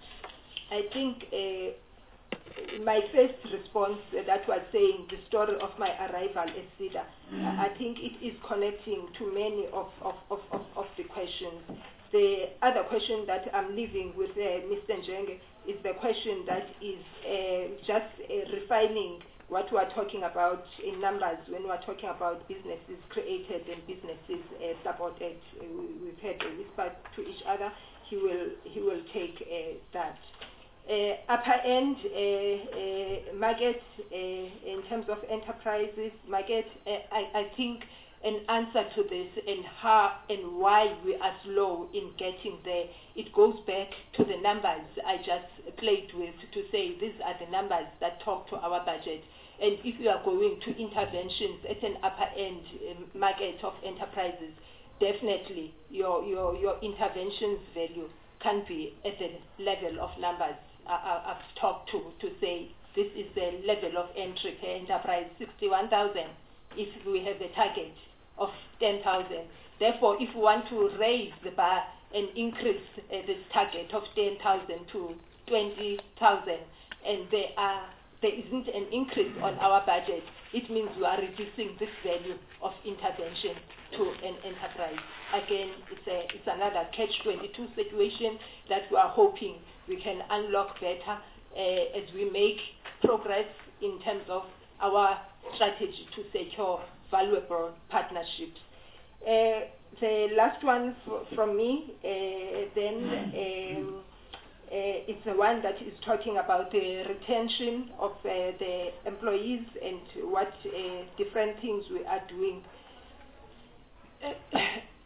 I think uh, my first response uh, that was saying the story of my arrival at SEDA, mm-hmm. I think it is connecting to many of, of, of, of, of the questions. The other question that I'm leaving with uh, Mister Njenge is the question that is uh, just uh, refining what we are talking about in numbers when we are talking about businesses created and businesses uh, supported. Uh, we, we've had a whisper to each other. He will, he will take uh, that. Uh, upper end uh, uh, market uh, in terms of enterprises market, uh, I, I think an answer to this and how and why we are slow in getting there, it goes back to the numbers I just played with to say these are the numbers that talk to our budget. And if you are going to interventions at an upper end um, market of enterprises, definitely your, your, your interventions value can be at the level of numbers I, I've talked to, to say this is the level of entry per enterprise, sixty-one thousand, if we have a target of ten thousand. Therefore, if we want to raise the bar and increase uh, this target of ten thousand to twenty thousand, and there, are, there isn't an increase on our budget, it means we are reducing this value of intervention to an enterprise. Again, it's, a, it's another catch twenty-two situation that we are hoping we can unlock better uh, as we make progress in terms of our strategy to secure valuable partnerships. Uh, the last one from me, uh, then, um, uh, it's the one that is talking about the retention of uh, the employees and what uh, different things we are doing. Uh,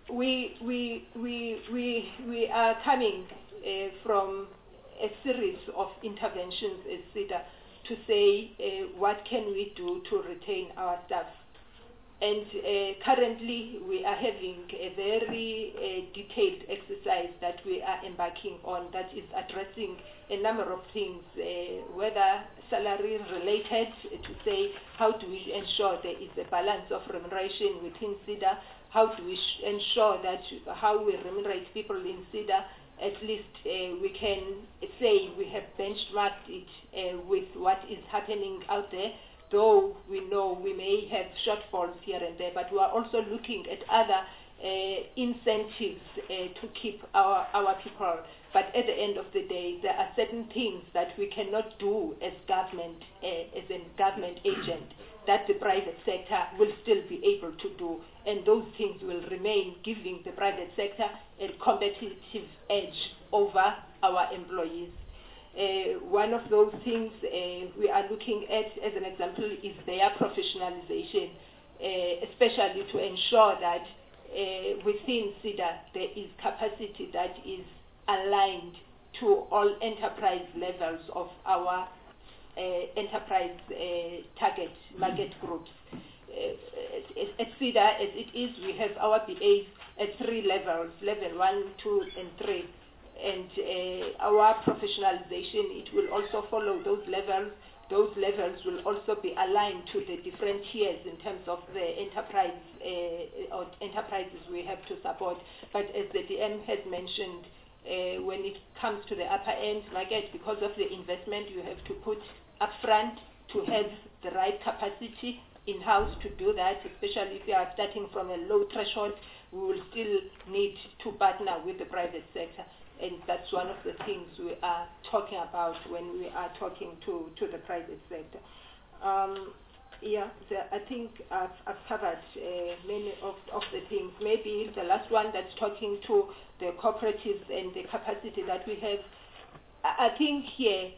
we, we, we, we, we are coming uh, from a series of interventions as SEDA to say uh, what can we do to retain our staff. And uh, currently we are having a very uh, detailed exercise that we are embarking on that is addressing a number of things, uh, whether salary related, uh, to say how do we ensure there is a balance of remuneration within SEDA, how do we sh ensure that how we remunerate people in SEDA, at least uh, we can say we have benchmarked it uh, with what is happening out there, though we know we may have shortfalls here and there, but we are also looking at other uh, incentives uh, to keep our, our people. But at the end of the day, there are certain things that we cannot do as government, uh, as a government agent, that the private sector will still be able to do. And those things will remain, giving the private sector a competitive edge over our employees. Uh, one of those things uh, we are looking at, as an example, is their professionalization, uh, especially to ensure that uh, within SEDA there is capacity that is aligned to all enterprise levels of our uh, enterprise uh, target market groups. Uh, at, at SEDA, as it is, we have our B As at three levels, level one, two, and three. And uh, our professionalization, it will also follow those levels. Those levels will also be aligned to the different tiers in terms of the enterprise uh, or enterprises we have to support. But as the D M has mentioned, uh, when it comes to the upper end market, because of the investment you have to put upfront to have the right capacity in-house to do that, especially if you are starting from a low threshold, we will still need to partner with the private sector. And that's one of the things we are talking about when we are talking to, to the private sector. Um, yeah, the, I think I've, I've covered uh, many of, of the things. Maybe the last one that's talking to the cooperatives and the capacity that we have. I, I think here,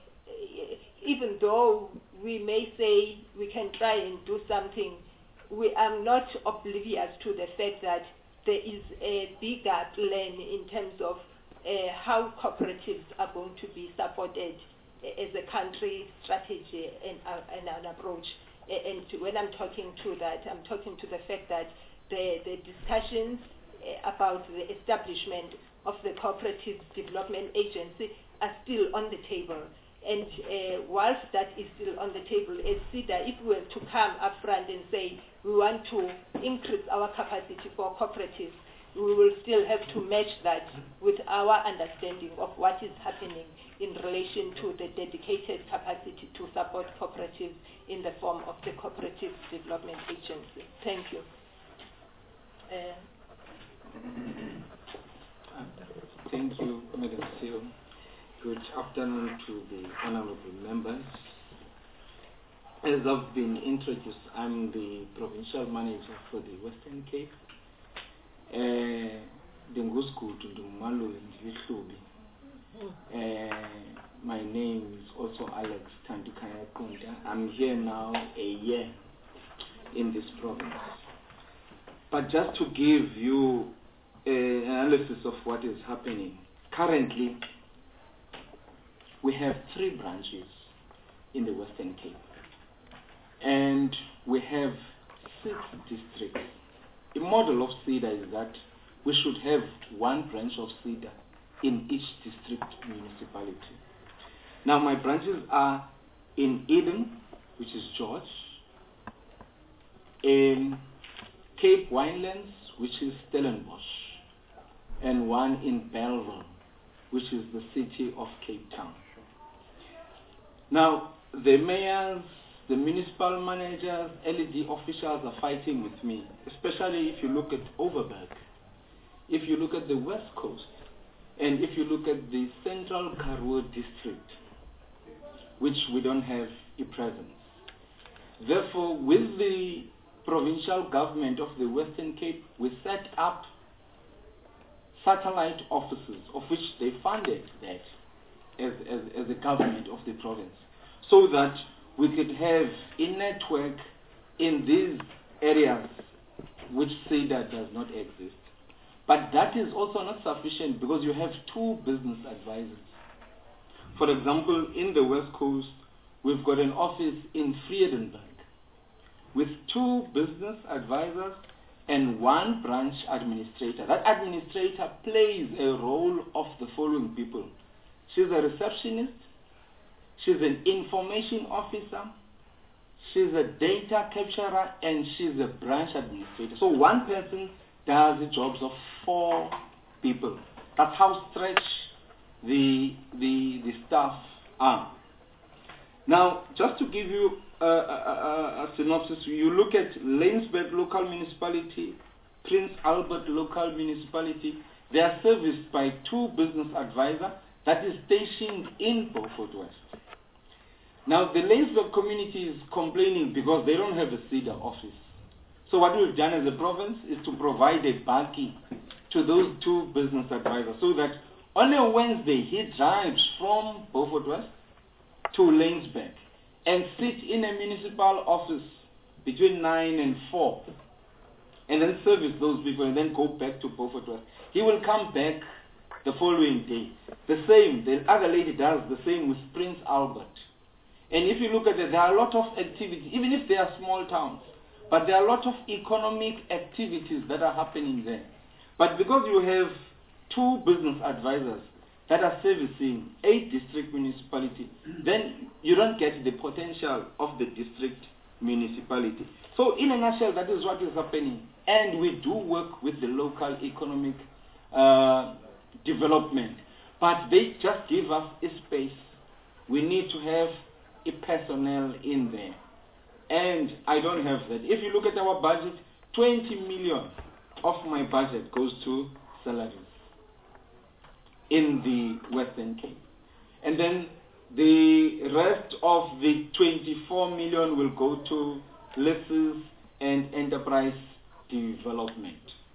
even though we may say we can try and do something, we are not oblivious to the fact that there is a bigger plan in terms of Uh, how cooperatives are going to be supported uh, as a country strategy and, uh, and an approach. Uh, and to, when I'm talking to that, I'm talking to the fact that the, the discussions uh, about the establishment of the Cooperative Development Agency are still on the table. And uh, whilst that is still on the table, as SEDA, if we were to come up front and say we want to increase our capacity for cooperatives, we will still have to match that with our understanding of what is happening in relation to the dedicated capacity to support cooperatives in the form of the Cooperative Development Agency. Thank you. Uh, Thank you, Madam C E O. Good afternoon to the honorable members. As I've been introduced, I'm the provincial manager for the Western Cape. Uh, my name is also Alex Tandikaya Kunda. I'm here now a year in this province. But just to give you an analysis of what is happening, currently we have three branches in the Western Cape, and we have six districts. The model of SEDA is that we should have one branch of SEDA in each district municipality. Now my branches are in Eden, which is George, in Cape Winelands, which is Stellenbosch, and one in Belleville, which is the city of Cape Town. Now the mayors, the municipal managers, L E D officials are fighting with me, especially if you look at Overberg, if you look at the West Coast, and if you look at the Central Karoo district, which we don't have a presence. Therefore, with the provincial government of the Western Cape, we set up satellite offices, of which they funded that as, as, as a government of the province, so that we could have a network in these areas which SEDA does not exist. But that is also not sufficient because you have two business advisors. For example, in the West Coast, we've got an office in Vredenburg with two business advisors and one branch administrator. That administrator plays a role of the following people. She's a receptionist, she's an information officer, she's a data capturer, and she's a branch administrator. So one person does the jobs of four people. That's how stretched the, the, the staff are. Now, just to give you a, a, a, a synopsis, you look at Laingsburg Local Municipality, Prince Albert Local Municipality, they are serviced by two business advisors that is stationed in Beaufort West. Now, the Laingsburg community is complaining because they don't have a C E D A office. So what we've done as a province is to provide a buggy to those two business advisors so that on a Wednesday he drives from Beaufort West to Laingsburg and sit in a municipal office between nine and four and then service those people and then go back to Beaufort West. He will come back the following day. The same, the other lady does the same with Prince Albert. And if you look at it, there are a lot of activities, even if they are small towns, but there are a lot of economic activities that are happening there. But because you have two business advisors that are servicing a district municipality, then you don't get the potential of the district municipality. So in a nutshell, that is what is happening. And we do work with the local economic uh, development. But they just give us a space. We need to have a personnel in there. And I don't have that. If you look at our budget, twenty million of my budget goes to salaries in the Western Cape. And then the rest of the twenty-four million will go to leases and enterprise development.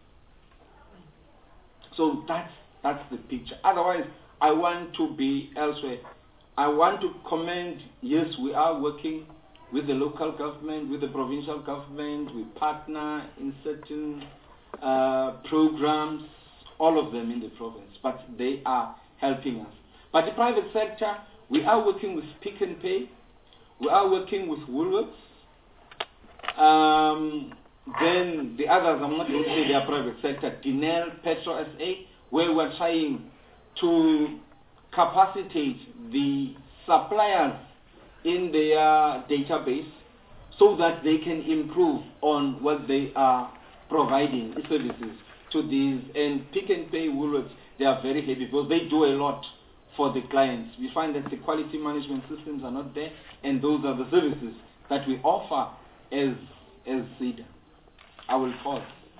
So that's, that's the picture. Otherwise, I want to be elsewhere. I want to commend, yes, we are working with the local government, with the provincial government, we partner in certain uh, programs, all of them in the province, but they are helping us. But the private sector, we are working with Pick and Pay, we are working with Woolworths, um, then the others, I'm not going to say they are private sector, Dinel, Petro S A, where we're trying to capacitate the suppliers in their database so that they can improve on what they are providing services to these. And Pick and Pay, Woolworths, they are very heavy because they do a lot for the clients. We find that the quality management systems are not there, and those are the services that we offer as as C E D A. I will pause.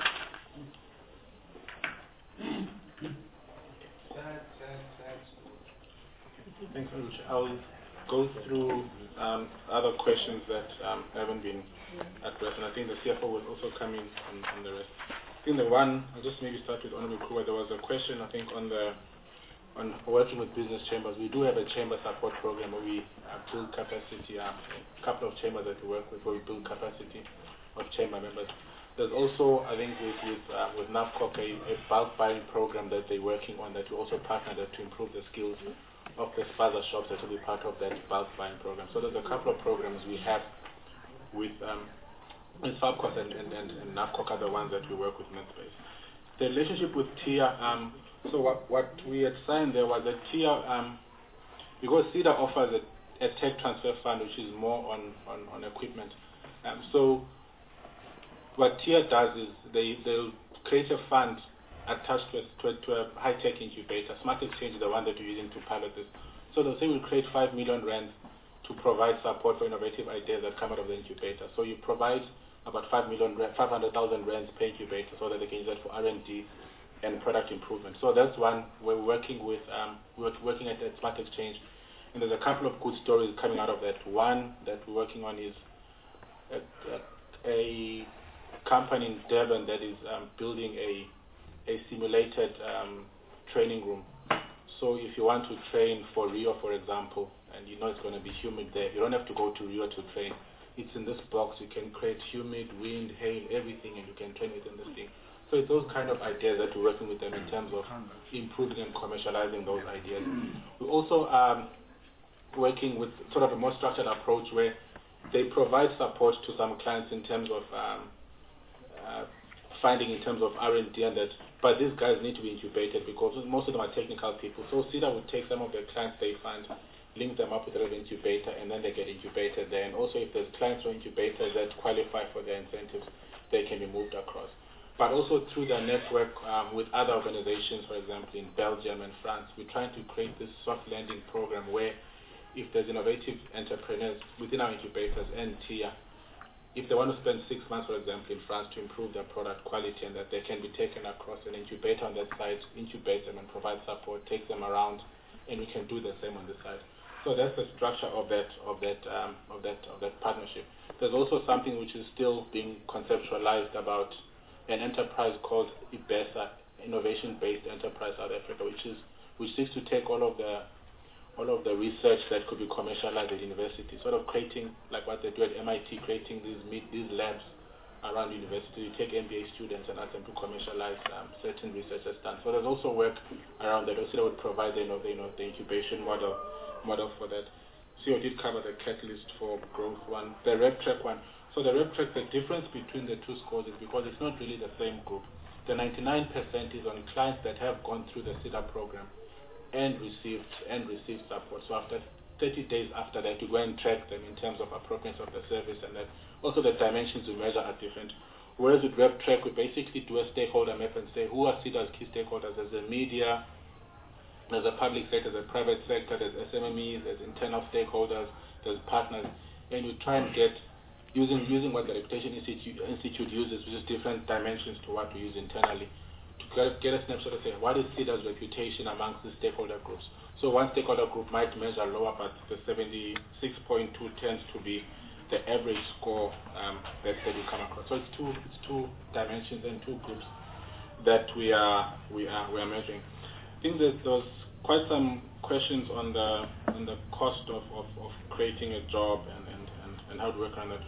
Thanks very much. I'll go through um, other questions that um, haven't been addressed, and I think the C F O will also come in on, on the rest. I think the one, I'll just maybe start with Honorable Kruger. There was a question, I think, on the on working with business chambers. We do have a chamber support program where we uh, build capacity, um, a couple of chambers that we work with where we build capacity of chamber members. There's also, I think, with with, uh, with NAFCOC, a, a bulk buying program that they're working on that we also partner that to improve the skills of the spaza shops that will be part of that bulk buying program. So there's a couple of programs we have with um, with FABCOS and, and, and, and NAFCOC are the ones that we work with NetSpace. The relationship with T I A, um, so what, what we had signed there was that T I A, um, because C E D A offers a, a tech transfer fund which is more on, on, on equipment. Um, so what T I A does is they, they'll create a fund attached to a, to a, to a high-tech incubator. Smart Exchange is the one that we're using to pilot this. So they'll say we'll create five million rand to provide support for innovative ideas that come out of the incubator. So you provide about five million, five hundred thousand rands per incubator so that they can use that for R and D and product improvement. So that's one we're working with, um, we're working at, at Smart Exchange. And there's a couple of good stories coming out of that. One that we're working on is a, a company in Durban that is um, building a a simulated um, training room. So if you want to train for Rio, for example, and you know it's going to be humid there, you don't have to go to Rio to train. It's in this box. You can create humid, wind, hail, everything, and you can train within this thing. So it's those kind of ideas that we're working with them in terms of improving and commercializing those ideas. We're also um, working with sort of a more structured approach where they provide support to some clients in terms of um, uh, finding in terms of R and D and that, but these guys need to be incubated because most of them are technical people. So SEDA would take some of their clients they find, link them up with an incubator, and then they get incubated there. And also if there's clients or incubators that qualify for their incentives, they can be moved across. But also through their network um, with other organizations, for example, in Belgium and France, we're trying to create this soft landing program where if there's innovative entrepreneurs within our incubators and T I A, if they want to spend six months, for example, in France to improve their product quality and that they can be taken across an incubator on that side, incubate them and provide support, take them around, and we can do the same on this side. So that's the structure of that of that um, of that of that partnership. There's also something which is still being conceptualized about an enterprise called IBESA, Innovation-Based Enterprise South Africa, which is which seeks to take all of the all of the research that could be commercialized at university, sort of creating like what they do at M I T, creating these meet, these labs around university. You take M B A students and ask them to commercialize um, certain research that's done. So there's also work around that. Also, that would provide the, you know, the, you know, the incubation model model for that. C O did cover the catalyst for growth one, the RevTrack one. So the RevTrack, the difference between the two scores is because it's not really the same group. The ninety-nine percent is on clients that have gone through the SEDA program and received and received support. So after thirty days after that, you go and track them in terms of appropriateness of the service, and that also the dimensions we measure are different. Whereas with RevTrack, we basically do a stakeholder map and say who are SEDA's key stakeholders. There's the media, there's the public sector, there's the private sector, there's S M Es, there's internal stakeholders, there's partners, and you try and get using using what the Reputation Institute, Institute uses, which is different dimensions to what we use internally, to get, get a snapshot of say what is SEDA's reputation amongst the stakeholder groups. So one stakeholder group might measure lower, but the seventy-six point two tends to be the average score um, that, that you come across. So it's two it's two dimensions and two groups that we are we are we are measuring. I think that there's quite some questions on the on the cost of, of, of creating a job and, and, and, and how to work on that.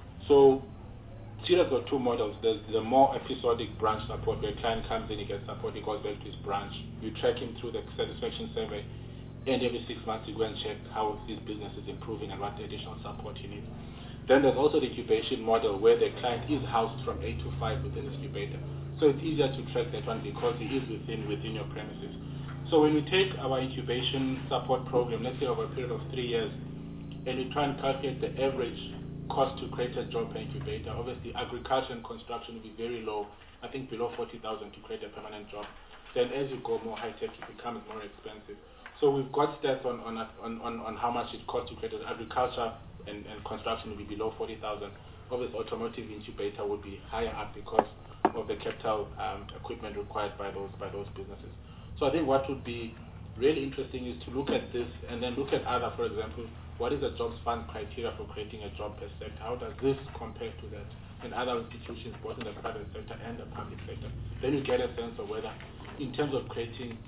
So SEDA's got two models. There's the more episodic branch support where a client comes in, he gets support, he goes back to his branch. You track him through the satisfaction survey, and every six months you go and check how his business is improving and what additional support he needs. Then there's also the incubation model where the client is housed from eight to five within the incubator. So it's easier to track that one because he is within within your premises. So when we take our incubation support program, let's say over a period of three years, and we try and calculate the average cost to create a job per incubator, obviously agriculture and construction will be very low, I think below forty thousand to create a permanent job. Then as you go more high-tech, it becomes more expensive. So we've got stats on, on, on, on how much it costs to create an agriculture and, and construction will be below forty thousand. Obviously automotive incubator would be higher up because of the capital um, equipment required by those by those businesses. So I think what would be really interesting is to look at this and then look at other, for example, what is the jobs fund criteria for creating a job per sector? How does this compare to that in other institutions, both in the private sector and the public sector? Then you get a sense of whether, in terms of creating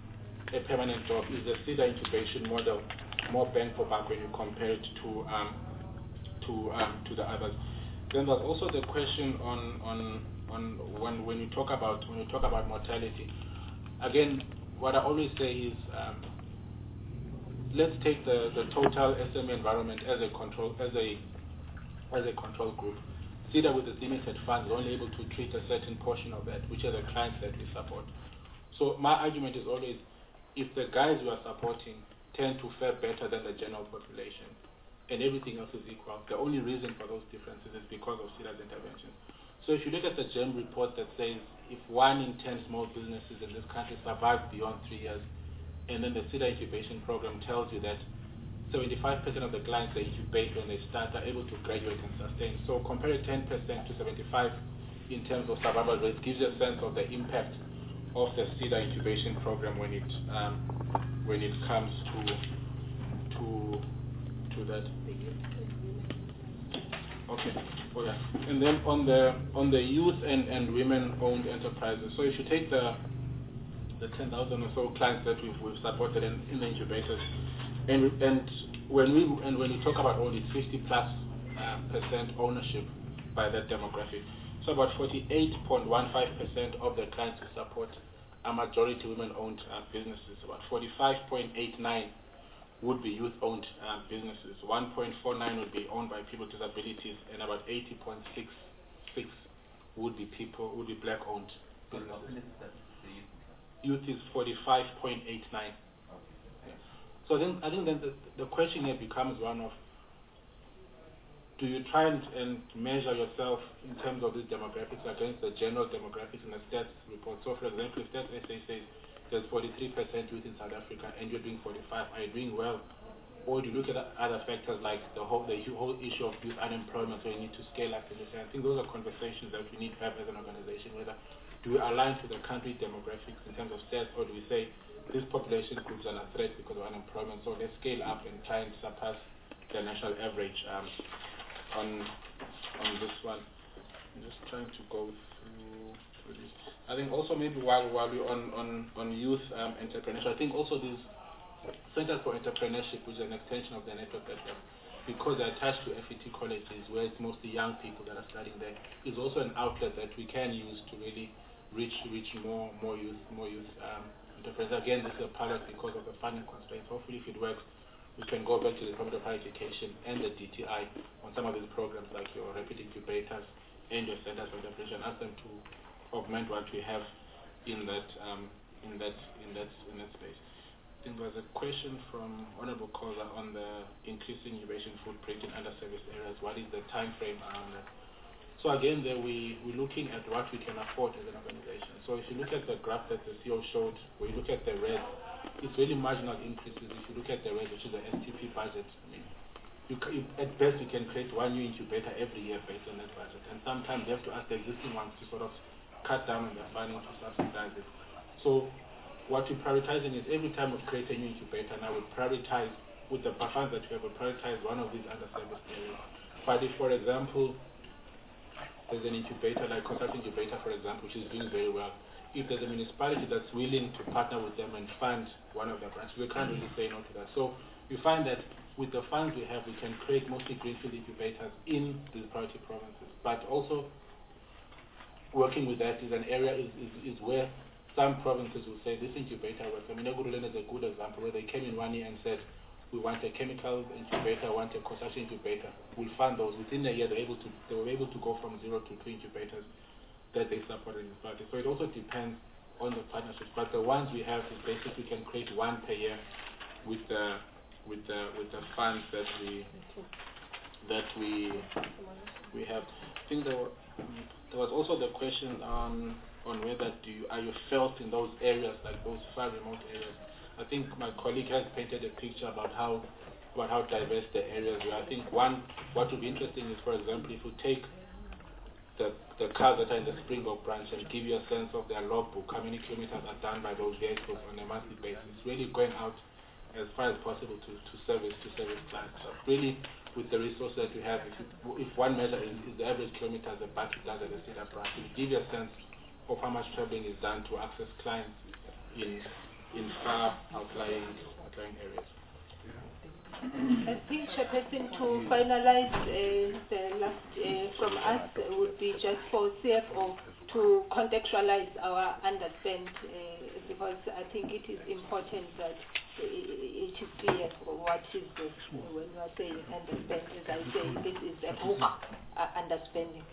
a permanent job, is the SEDA incubation model more bang for buck when you compare it to um, to um, to the others? Then there's also the question on on on when when you talk about when you talk about mortality. Again, what I always say is, um, let's take the, the total S M E environment as a control as a as a control group. SEDA with its limited funds is only able to treat a certain portion of that, which are the clients that we support. So my argument is always, if the guys we are supporting tend to fare better than the general population, and everything else is equal, the only reason for those differences is because of SEDA's intervention. So if you look at the GEM report that says if one in ten small businesses in this country survive beyond three years, and then the SEDA incubation program tells you that seventy-five percent of the clients they incubate when they start are able to graduate and sustain. So compare ten percent to seventy-five in terms of survival rate gives you a sense of the impact of the SEDA incubation program when it um, when it comes to to to that. Okay. Oh yeah. And then on the on the youth and, and women-owned enterprises. So if you take the the ten thousand or so clients that we've, we've supported in, in the incubators, and and when we and when we talk about only fifty plus uh, percent ownership by that demographic. So about forty-eight point one five percent of the clients we support are majority women-owned uh, businesses. About forty-five point eight nine would be youth-owned uh, businesses. one point four nine would be owned by people with disabilities, and about eighty point six six would be people would be black-owned businesses. Youth is forty-five point eight nine. Yeah. So I think I think then the, the question here becomes one of, do you try and, and measure yourself in terms of these demographics against the general demographics in the stats report? So, for example, if Stats S A says there's forty-three percent youth in South Africa and you're doing forty-five, are you doing well? Or do you look at other factors like the whole the whole issue of youth unemployment, so you need to scale up? And I think those are conversations that we need to have as an organization. Whether do we align to the country demographics in terms of stats, or do we say these population groups are a threat because of unemployment, so let's scale up and try and surpass the national average? Um, on on this one, I'm just trying to go through, through this. I think also maybe while while we're on on on youth um, entrepreneurship, I think also these centers for entrepreneurship, which is an extension of the network that we have, because they're attached to F E T colleges, where it's mostly young people that are studying there, is also an outlet that we can use to really reach reach more more youth more youth um, entrepreneurs. Again, this is a pilot because of the funding constraints. Hopefully, if it works, we can go back to the Department of Higher Education and the D T I on some of these programs like your rapid incubators and your centers for entrepreneurship, and ask them to augment what we have in that um, in that in that in that space. I think there was a question from Honorable Koza on the increasing innovation footprint in underserviced areas. What is the time frame around that? So again, there we we're looking at what we can afford as an organization. So if you look at the graph that the C E O showed, where you look at the red, it's really marginal increases. If you look at the red, which is the S T P budget, I mean, you, you, at best you can create one new incubator every year based on that budget, and sometimes you have to ask the existing ones to sort of cut down on their funding to subsidize it. So what we're prioritizing is every time we create a new incubator, now we prioritize with the funds that we have, we prioritize one of these underserviced areas. But if, for example, there's an incubator like Contact Incubator, for example, which is doing very well, if there's a municipality that's willing to partner with them and fund one of their branches, we can't really say no to that. So you find that with the funds we have, we can create mostly greenfield incubators in these priority provinces. But also, working with that is an area is, is, is where some provinces will say this incubator works. I mean, Eguruland is a good example where they came in one year and said, we want a chemical incubator, want a construction incubator. We'll fund those. Within a year, they're able to, they were able to go from zero to two incubators that they supported in party. So it also depends on the partnerships. But the ones we have is basically we can create one per year with the with the with the funds that we that we we have. I think there, were, there was also the question on on whether do you, are you felt in those areas, like those far remote areas. I think my colleague has painted a picture about how about how diverse the areas were. I think one what would be interesting is, for example, if you take the the cars that are in the Springbok branch and give you a sense of their logbook, how many kilometers are done by those vehicles on a monthly basis. It's really going out as far as possible to, to service to service clients. So really, with the resources that we have, if, you, if one measure is, is the average kilometers the battery does at the Cedar branch, it will give you a sense of how much traveling is done to access clients in in far outlying outlying areas. I think, Chairperson, to finalize uh, the last uh, from us would be just for C F O to contextualize our understand, uh, because I think it is important that it is clear what is this when you are saying understand. As I say, this is a book uh, understanding.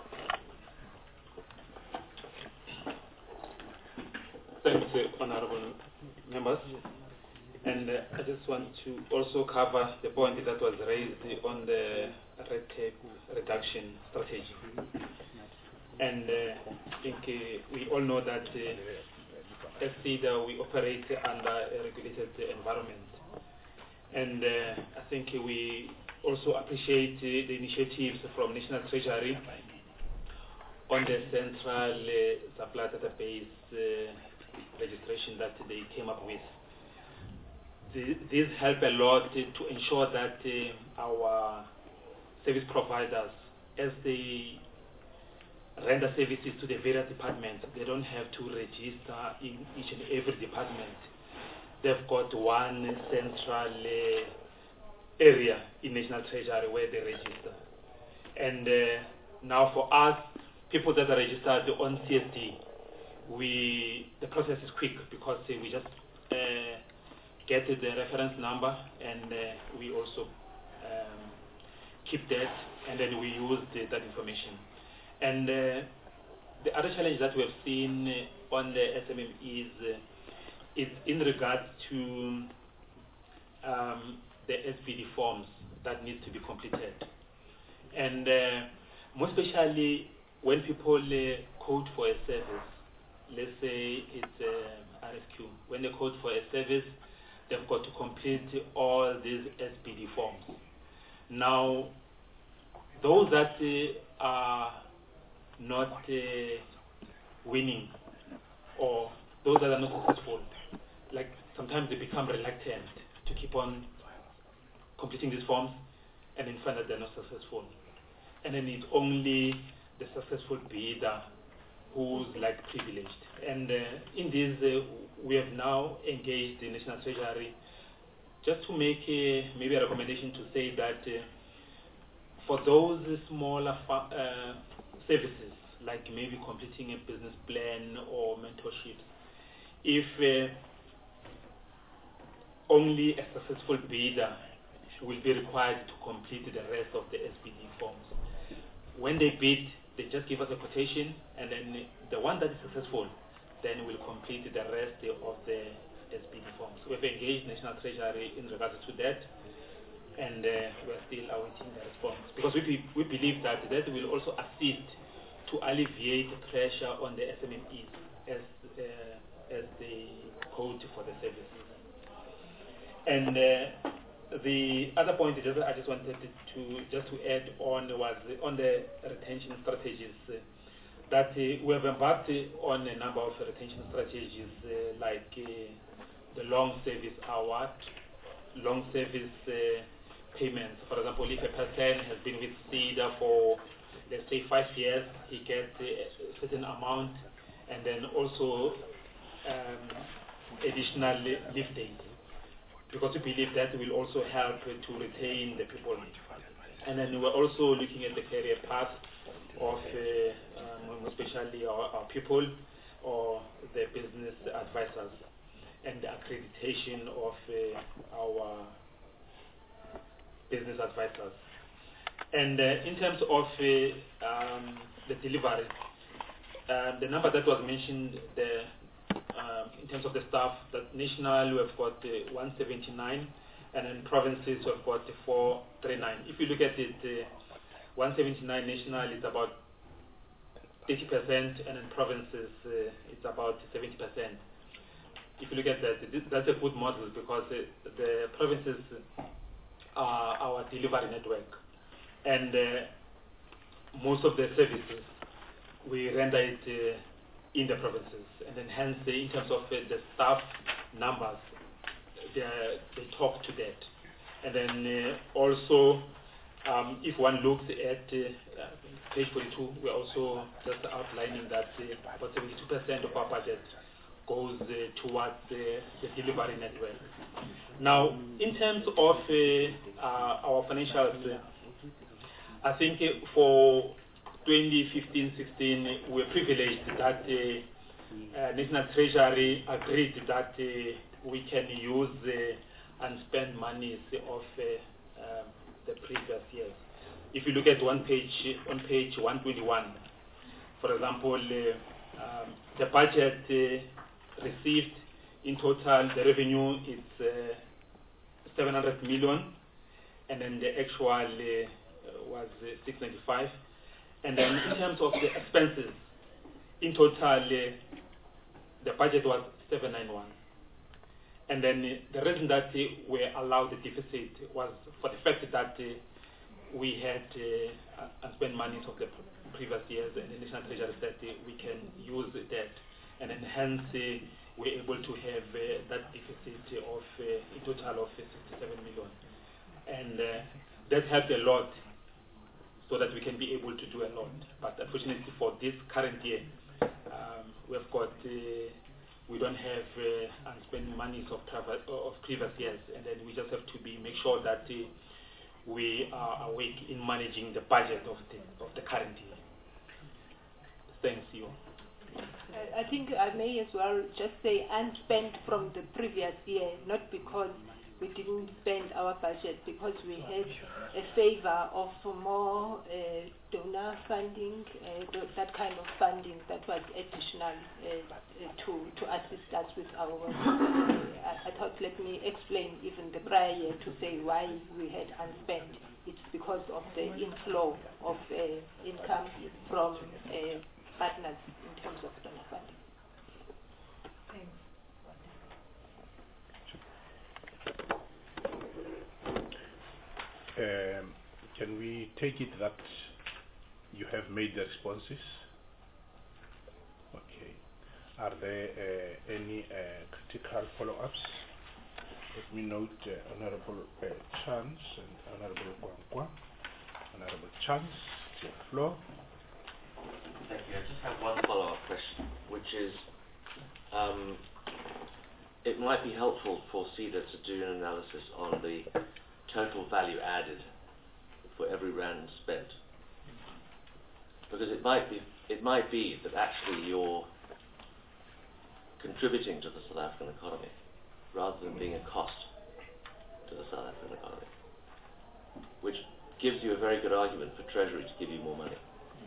Thank you, honorable members. And uh, I just want to also cover the point that was raised on the red tape reduction strategy. And uh, I think uh, we all know that uh, as CEDA, we operate under a regulated environment. And uh, I think we also appreciate uh, the initiatives from National Treasury on the central uh, supply database uh, registration that they came up with. These help a lot to ensure that uh, our service providers, as they render services to the various departments, they don't have to register in each and every department. They've got one central uh, area in National Treasury where they register. And uh, now for us, people that are registered on C S D, we the process is quick because uh, we just uh, get the reference number and uh, we also um, keep that, and then we use the, that information. And uh, the other challenge that we have seen uh, on the S M M is uh, is in regards to um, the S P D forms that need to be completed, and uh, more especially when people uh, code for a service. Let's say it's uh, R F Q. When they code for a service, they've got to complete all these S P D forms. Now, those that uh, are not uh, winning, or those that are not successful, like sometimes they become reluctant to keep on completing these forms, and then find that they're not successful. And then it's only the successful bidder who's like privileged. And uh, in this, uh, we have now engaged the National Treasury just to make uh, maybe a recommendation to say that uh, for those smaller uh, services, like maybe completing a business plan or mentorships, if uh, only a successful bidder will be required to complete the rest of the S P D forms. When they bid, they just give us a quotation, and then the one that is successful then will complete the rest of the S P D forms. We've engaged National Treasury in regards to that, and uh, we're still awaiting the response. Because we, be, we believe that that will also assist to alleviate pressure on the S M M Es as, uh, as they code for the services. And uh, the other point I just, I just wanted to just to add on was on the retention strategies. Uh, that uh, we have embarked on a number of retention strategies uh, like uh, the long service award, long service uh, payments. For example, if a person has been with SEDA for, let's say, five years, he gets a certain amount, and then also um, additional leave days, because we believe that will also help to retain the people. And then we're also looking at the career path of uh, um, especially our, our people or the business advisors, and the accreditation of uh, our business advisors. And uh, in terms of uh, um, the delivery, uh, the number that was mentioned, the Uh, in terms of the staff, that national we have got uh, one seventy-nine, and then provinces we have got four thirty-nine. If you look at it, uh, one seventy-nine national is about eighty percent, and then provinces uh, it's about seventy percent. If you look at that, that's a good model, because uh, the provinces are our delivery network, and uh, most of the services we render it uh, in the provinces, and then hence uh, in terms of uh, the staff numbers, they, they talk to that. And then uh, also, um, if one looks at uh, page forty-two, we're also just outlining that uh, about seventy-two percent of our budget goes uh, towards uh, the delivery network. Now, in terms of uh, uh, our financials, uh, I think uh, for twenty fifteen sixteen, we were privileged that uh, uh, National Treasury agreed that uh, we can use uh, and spend monies of uh, uh, the previous years. If you look at one page, on page one twenty-one, for example, uh, um, the budget uh, received in total, the revenue is uh, seven hundred million, and then the actual uh, was uh, six ninety-five. And then in terms of the expenses, in total, uh, the budget was seven ninety-one. And then uh, the reason that uh, we allowed the deficit was for the fact that uh, we had uh, unspent monies of the previous years, and the National Treasury said uh, we can use that. And then hence uh, we're able to have uh, that deficit of uh, a total of uh, sixty-seven million. And uh, that helped a lot, so that we can be able to do a lot. But unfortunately for this current year, um, we've got, uh, we don't have uh, unspent monies of, of previous years, and then we just have to be make sure that uh, we are awake in managing the budget of the, of the current year. Thanks, you. I think I may as well just say unspent from the previous year, not because we didn't spend our budget, because we had a favor of more uh, donor funding, uh, th that kind of funding that was additional uh, to, to assist us with our work. Uh, I, I thought let me explain even the prior year to say why we had unspent. It's because of the inflow of uh, income from uh, partners in terms of donor funding. Thanks. Um, can we take it that you have made the responses? Okay. Are there uh, any uh, critical follow-ups? Let me note uh, Honorable uh, Chance and Honorable Kwankwa. Honorable Chance, to the floor. Thank you. I just have one follow-up question, which is, um, it might be helpful for CEDA to do an analysis on the total value added for every rand spent, because it might be it might be that actually you're contributing to the South African economy rather than being a cost to the South African economy, which gives you a very good argument for Treasury to give you more money,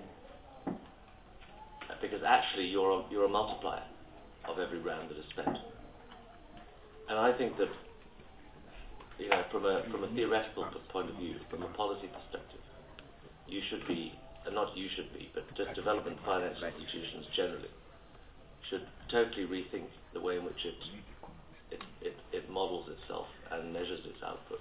because actually you're a, you're a multiplier of every rand that is spent. And I think that, you know, from a from a theoretical point of view, from a policy perspective, you should be, and not you should be, but just development finance institutions generally should totally rethink the way in which it it it, it models itself and measures its output,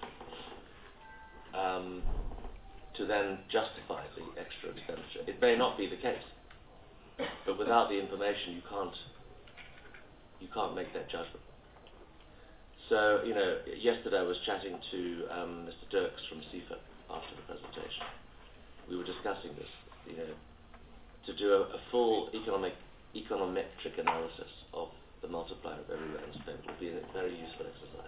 um, to then justify the extra expenditure. It may not be the case, but without the information, you can't you can't make that judgment. So, you know, yesterday I was chatting to um, Mister Dirks from C I F A after the presentation. We were discussing this, you know, to do a, a full economic, econometric analysis of the multiplier of every rand spent will be a very useful exercise.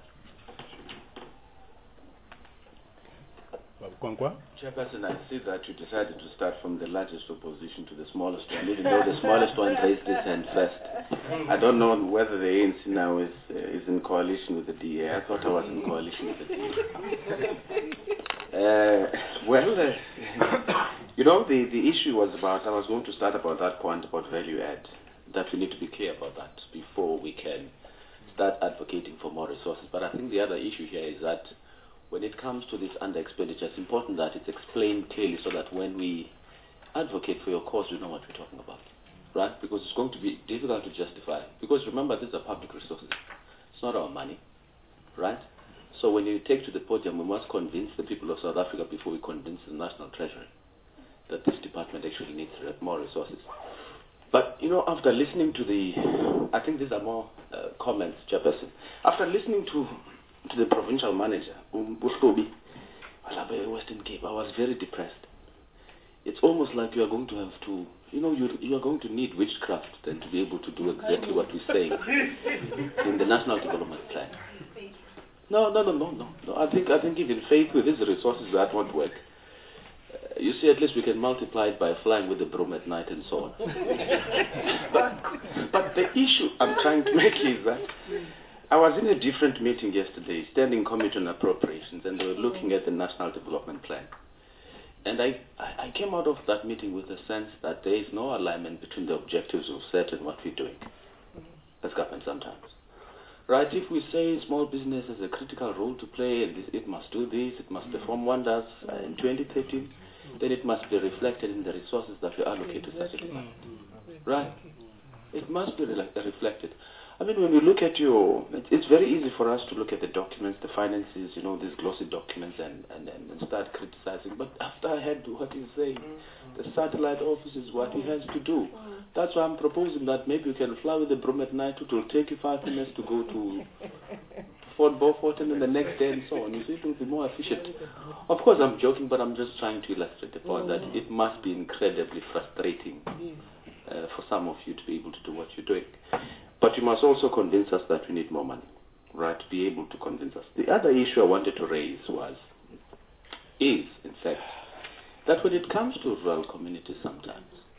Chairperson, I see that you decided to start from the largest opposition to the smallest one, even though the smallest one raised its hand first. I don't know whether the A N C now is uh, is in coalition with the D A. I thought I was in coalition with the D A. Uh, well, uh, you know, the, the issue was about, I was going to start about that point about value add, that we need to be clear about that before we can start advocating for more resources. But I think the other issue here is that when it comes to this under-expenditure, it's important that it's explained clearly so that when we advocate for your cause, we know what we're talking about, right? Because it's going to be difficult to justify. Because remember, these are public resources. It's not our money, right? So when you take to the podium, we must convince the people of South Africa before we convince the National Treasury that this department actually needs more resources. But, you know, after listening to the, I think these are more uh, comments, Chairperson. After listening to to the provincial manager, um, Bustobi, Western Cape, I was very depressed. It's almost like you are going to have to, you know, you you are going to need witchcraft then to be able to do exactly what we're saying in the National Development Plan. No, no, no, no, no, no. I think I think even faith with these resources that won't work. Uh, you see, at least we can multiply it by flying with the broom at night and so on. but, but the issue I'm trying to make is that I was in a different meeting yesterday, Standing Committee on Appropriations, and they were looking at the National Development Plan. And I, I came out of that meeting with the sense that there is no alignment between the objectives we've set and what we're doing as government sometimes. Right? If we say small business has a critical role to play, and this, it must do this, it must perform wonders uh, in twenty thirteen, then it must be reflected in the resources that we allocate to such a department. Right? It must be re reflected. I mean, when we look at your, it's very easy for us to look at the documents, the finances, you know, these glossy documents, and, and, and start criticizing. But after I heard what he's saying, the satellite office is what he has to do. That's why I'm proposing that maybe you can fly with the broom at night. It will take you five minutes to go to Fort Beaufort and then the next day and so on. You see, it will be more efficient. Of course, I'm joking, but I'm just trying to illustrate the point that it must be incredibly frustrating uh, for some of you to be able to do what you're doing. But you must also convince us that we need more money, right? Be able to convince us. The other issue I wanted to raise was, is, in fact, that when it comes to rural communities sometimes,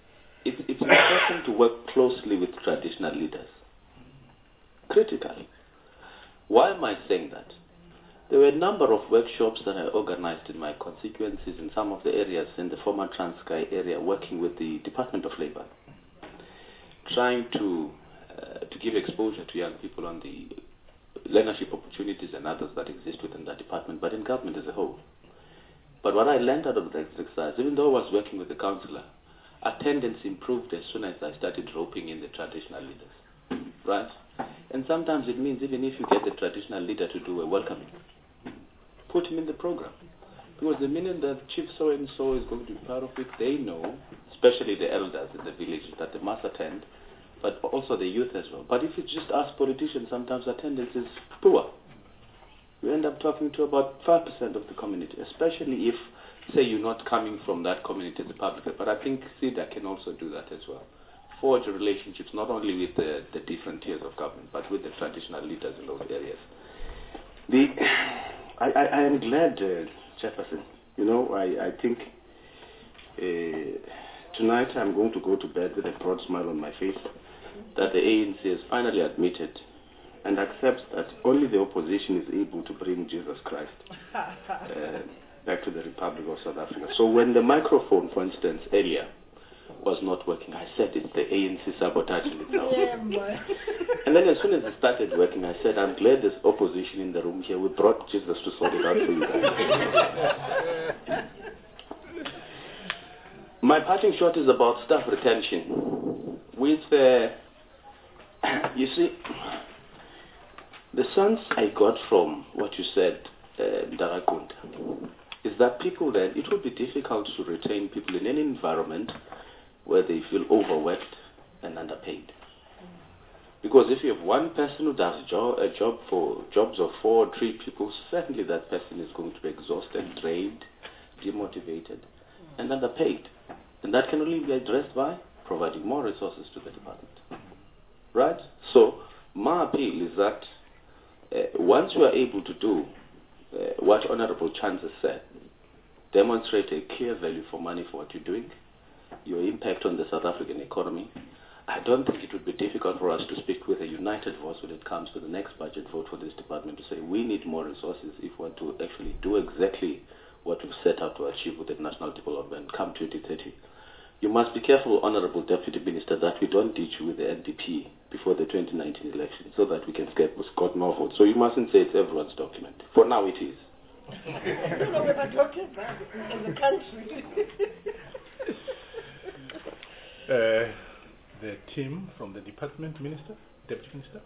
it's, it's important to work closely with traditional leaders. Critically. Why am I saying that? There were a number of workshops that I organized in my constituencies in some of the areas in the former Transkei area, working with the Department of Labor, trying to uh, to give exposure to young people on the learnership opportunities and others that exist within that department, but in government as a whole. But what I learned out of the exercise, even though I was working with the councillor, attendance improved as soon as I started roping in the traditional leaders, right? And sometimes it means even if you get the traditional leader to do a welcoming, put him in the program. Because the minute that chief so-and-so is going to be part of it, they know, especially the elders in the village, that they must attend, but also the youth as well. But if it's just us politicians, sometimes attendance is poor. You end up talking to about five percent of the community, especially if, say, you're not coming from that community as a public. But I think SEDA can also do that as well. Forge relationships not only with the, the different tiers of government, but with the traditional leaders in those areas. The, I, I, I am glad, uh, Jefferson, you know, I, I think uh, tonight I'm going to go to bed with a broad smile on my face that the A N C has finally admitted and accepts that only the opposition is able to bring Jesus Christ uh, back to the Republic of South Africa. So when the microphone, for instance, earlier was not working, I said it's the A N C sabotaging itself. Yeah, and then as soon as it started working, I said, I'm glad there's opposition in the room here. We brought Jesus to sort it out for you guys. My parting shot is about staff retention. With, uh, you see, the sense I got from what you said, uh, Darakunda, is that people then, it would be difficult to retain people in any environment where they feel overworked and underpaid. Because if you have one person who does jo a job for jobs of four or three people, certainly that person is going to be exhausted, drained, demotivated, and underpaid. And that can only be addressed by providing more resources to the department. Right? So, my appeal is that uh, once you are able to do uh, what Honorable Chance has said, demonstrate a clear value for money for what you're doing, your impact on the South African economy, I don't think it would be difficult for us to speak with a united voice when it comes to the next budget vote for this department to say we need more resources if we want to actually do exactly what we've set out to achieve with the national development come twenty thirty. You must be careful, Honorable Deputy Minister, that we don't ditch you with the N D P before the twenty nineteen election so that we can get score more votes. So you mustn't say it's everyone's document. For now it is. I don't know whether talking about in the country. uh, the team from the department, Minister, Deputy Minister.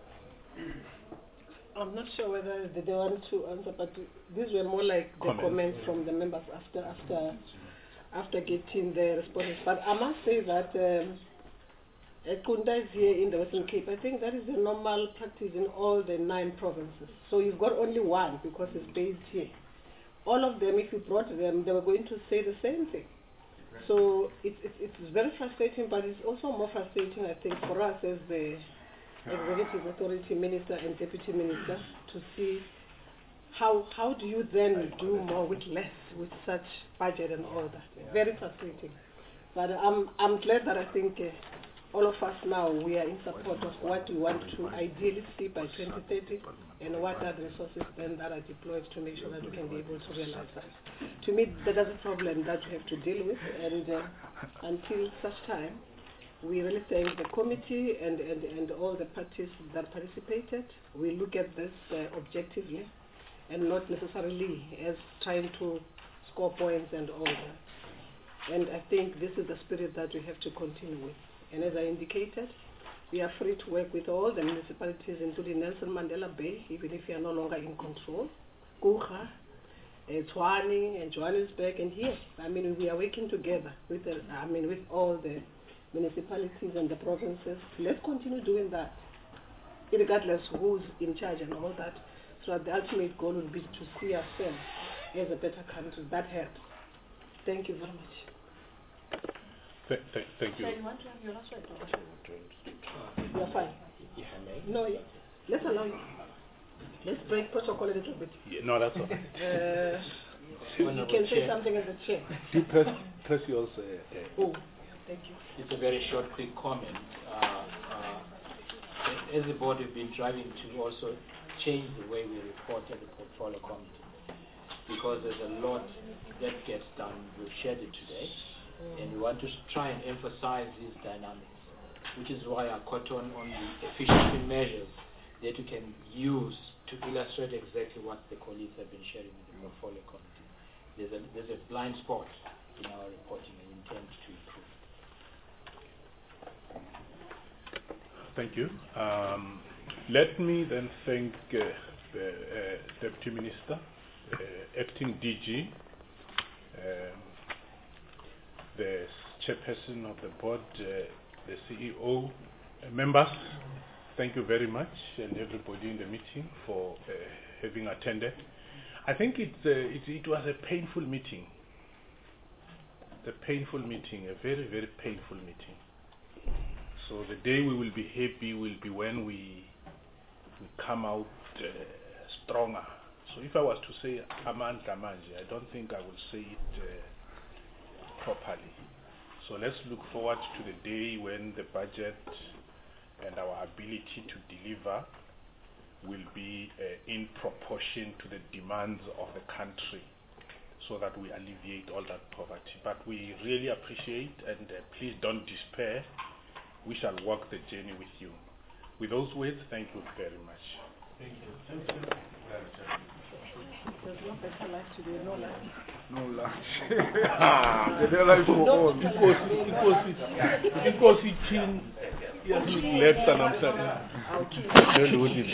I'm not sure whether they want to answer, but these were more like the comments, comments from the members after after after getting the responses. But I must say that um, Kunda is here in the Western Cape. I think that is the normal practice in all the nine provinces. So you've got only one because it's based here. All of them, if you brought them, they were going to say the same thing. So it's it's, it's very frustrating, but it's also more frustrating, I think, for us as the Executive Authority Minister and Deputy Minister to see how how do you then do more with less with such budget and all that. Very frustrating. But I'm I'm glad that I think uh, all of us now we are in support of what we want to ideally see by twenty thirty and what are the resources then that are deployed to make sure that we can be able to realize that. To me, that is a problem that we have to deal with, and uh, until such time, we really thank the committee and, and, and all the parties that participated. We look at this uh, objectively and not necessarily as trying to score points and all that. And I think this is the spirit that we have to continue with. And as I indicated, we are free to work with all the municipalities, including Nelson Mandela Bay, even if we are no longer in control. Kucha, uh, Tshwane, and Johannesburg, and here. I mean, we are working together with, the, I mean, with all the municipalities and the provinces. Let's continue doing that, regardless who's in charge and all that. So the ultimate goal would be to see ourselves as a better country. That helps. Thank you very much. Th th thank you. So you want to have your last word? You're fine. No, yeah. Let's allow you. Let's break protocol a little bit. Yeah, no, that's all. uh, you can say something as a chair. Do press, press yours. Uh, uh, oh. Thank you. It's a very short, quick comment. Uh, uh, as the board, we've been driving to also change the way we report as a portfolio committee, because there's a lot that gets done. We've shared it today, mm. and we want to try and emphasize these dynamics, which is why I caught on on the efficiency measures that you can use to illustrate exactly what the colleagues have been sharing with the portfolio committee. There's a, there's a blind spot in our reporting and intend to improve. Thank you. Um, let me then thank uh, the uh, Deputy Minister, uh, Acting D G, um, the Chairperson of the Board, uh, the C E O, uh, members. Thank you very much, and everybody in the meeting for uh, having attended. I think it's, uh, it, it was a painful meeting. It's a painful meeting, a very, very painful meeting. So the day we will be happy will be when we, we come out uh, stronger. So if I was to say Amandla Manje, I don't think I will say it uh, properly. So let's look forward to the day when the budget and our ability to deliver will be uh, in proportion to the demands of the country, so that we alleviate all that poverty. But we really appreciate, and uh, please don't despair. We shall walk the journey with you. With those words, thank you very much. Thank you. Thank you. There's no better life today, no lunch. No lunch. The life for all. Because because because it's in yes, left and I'm sorry. Don't do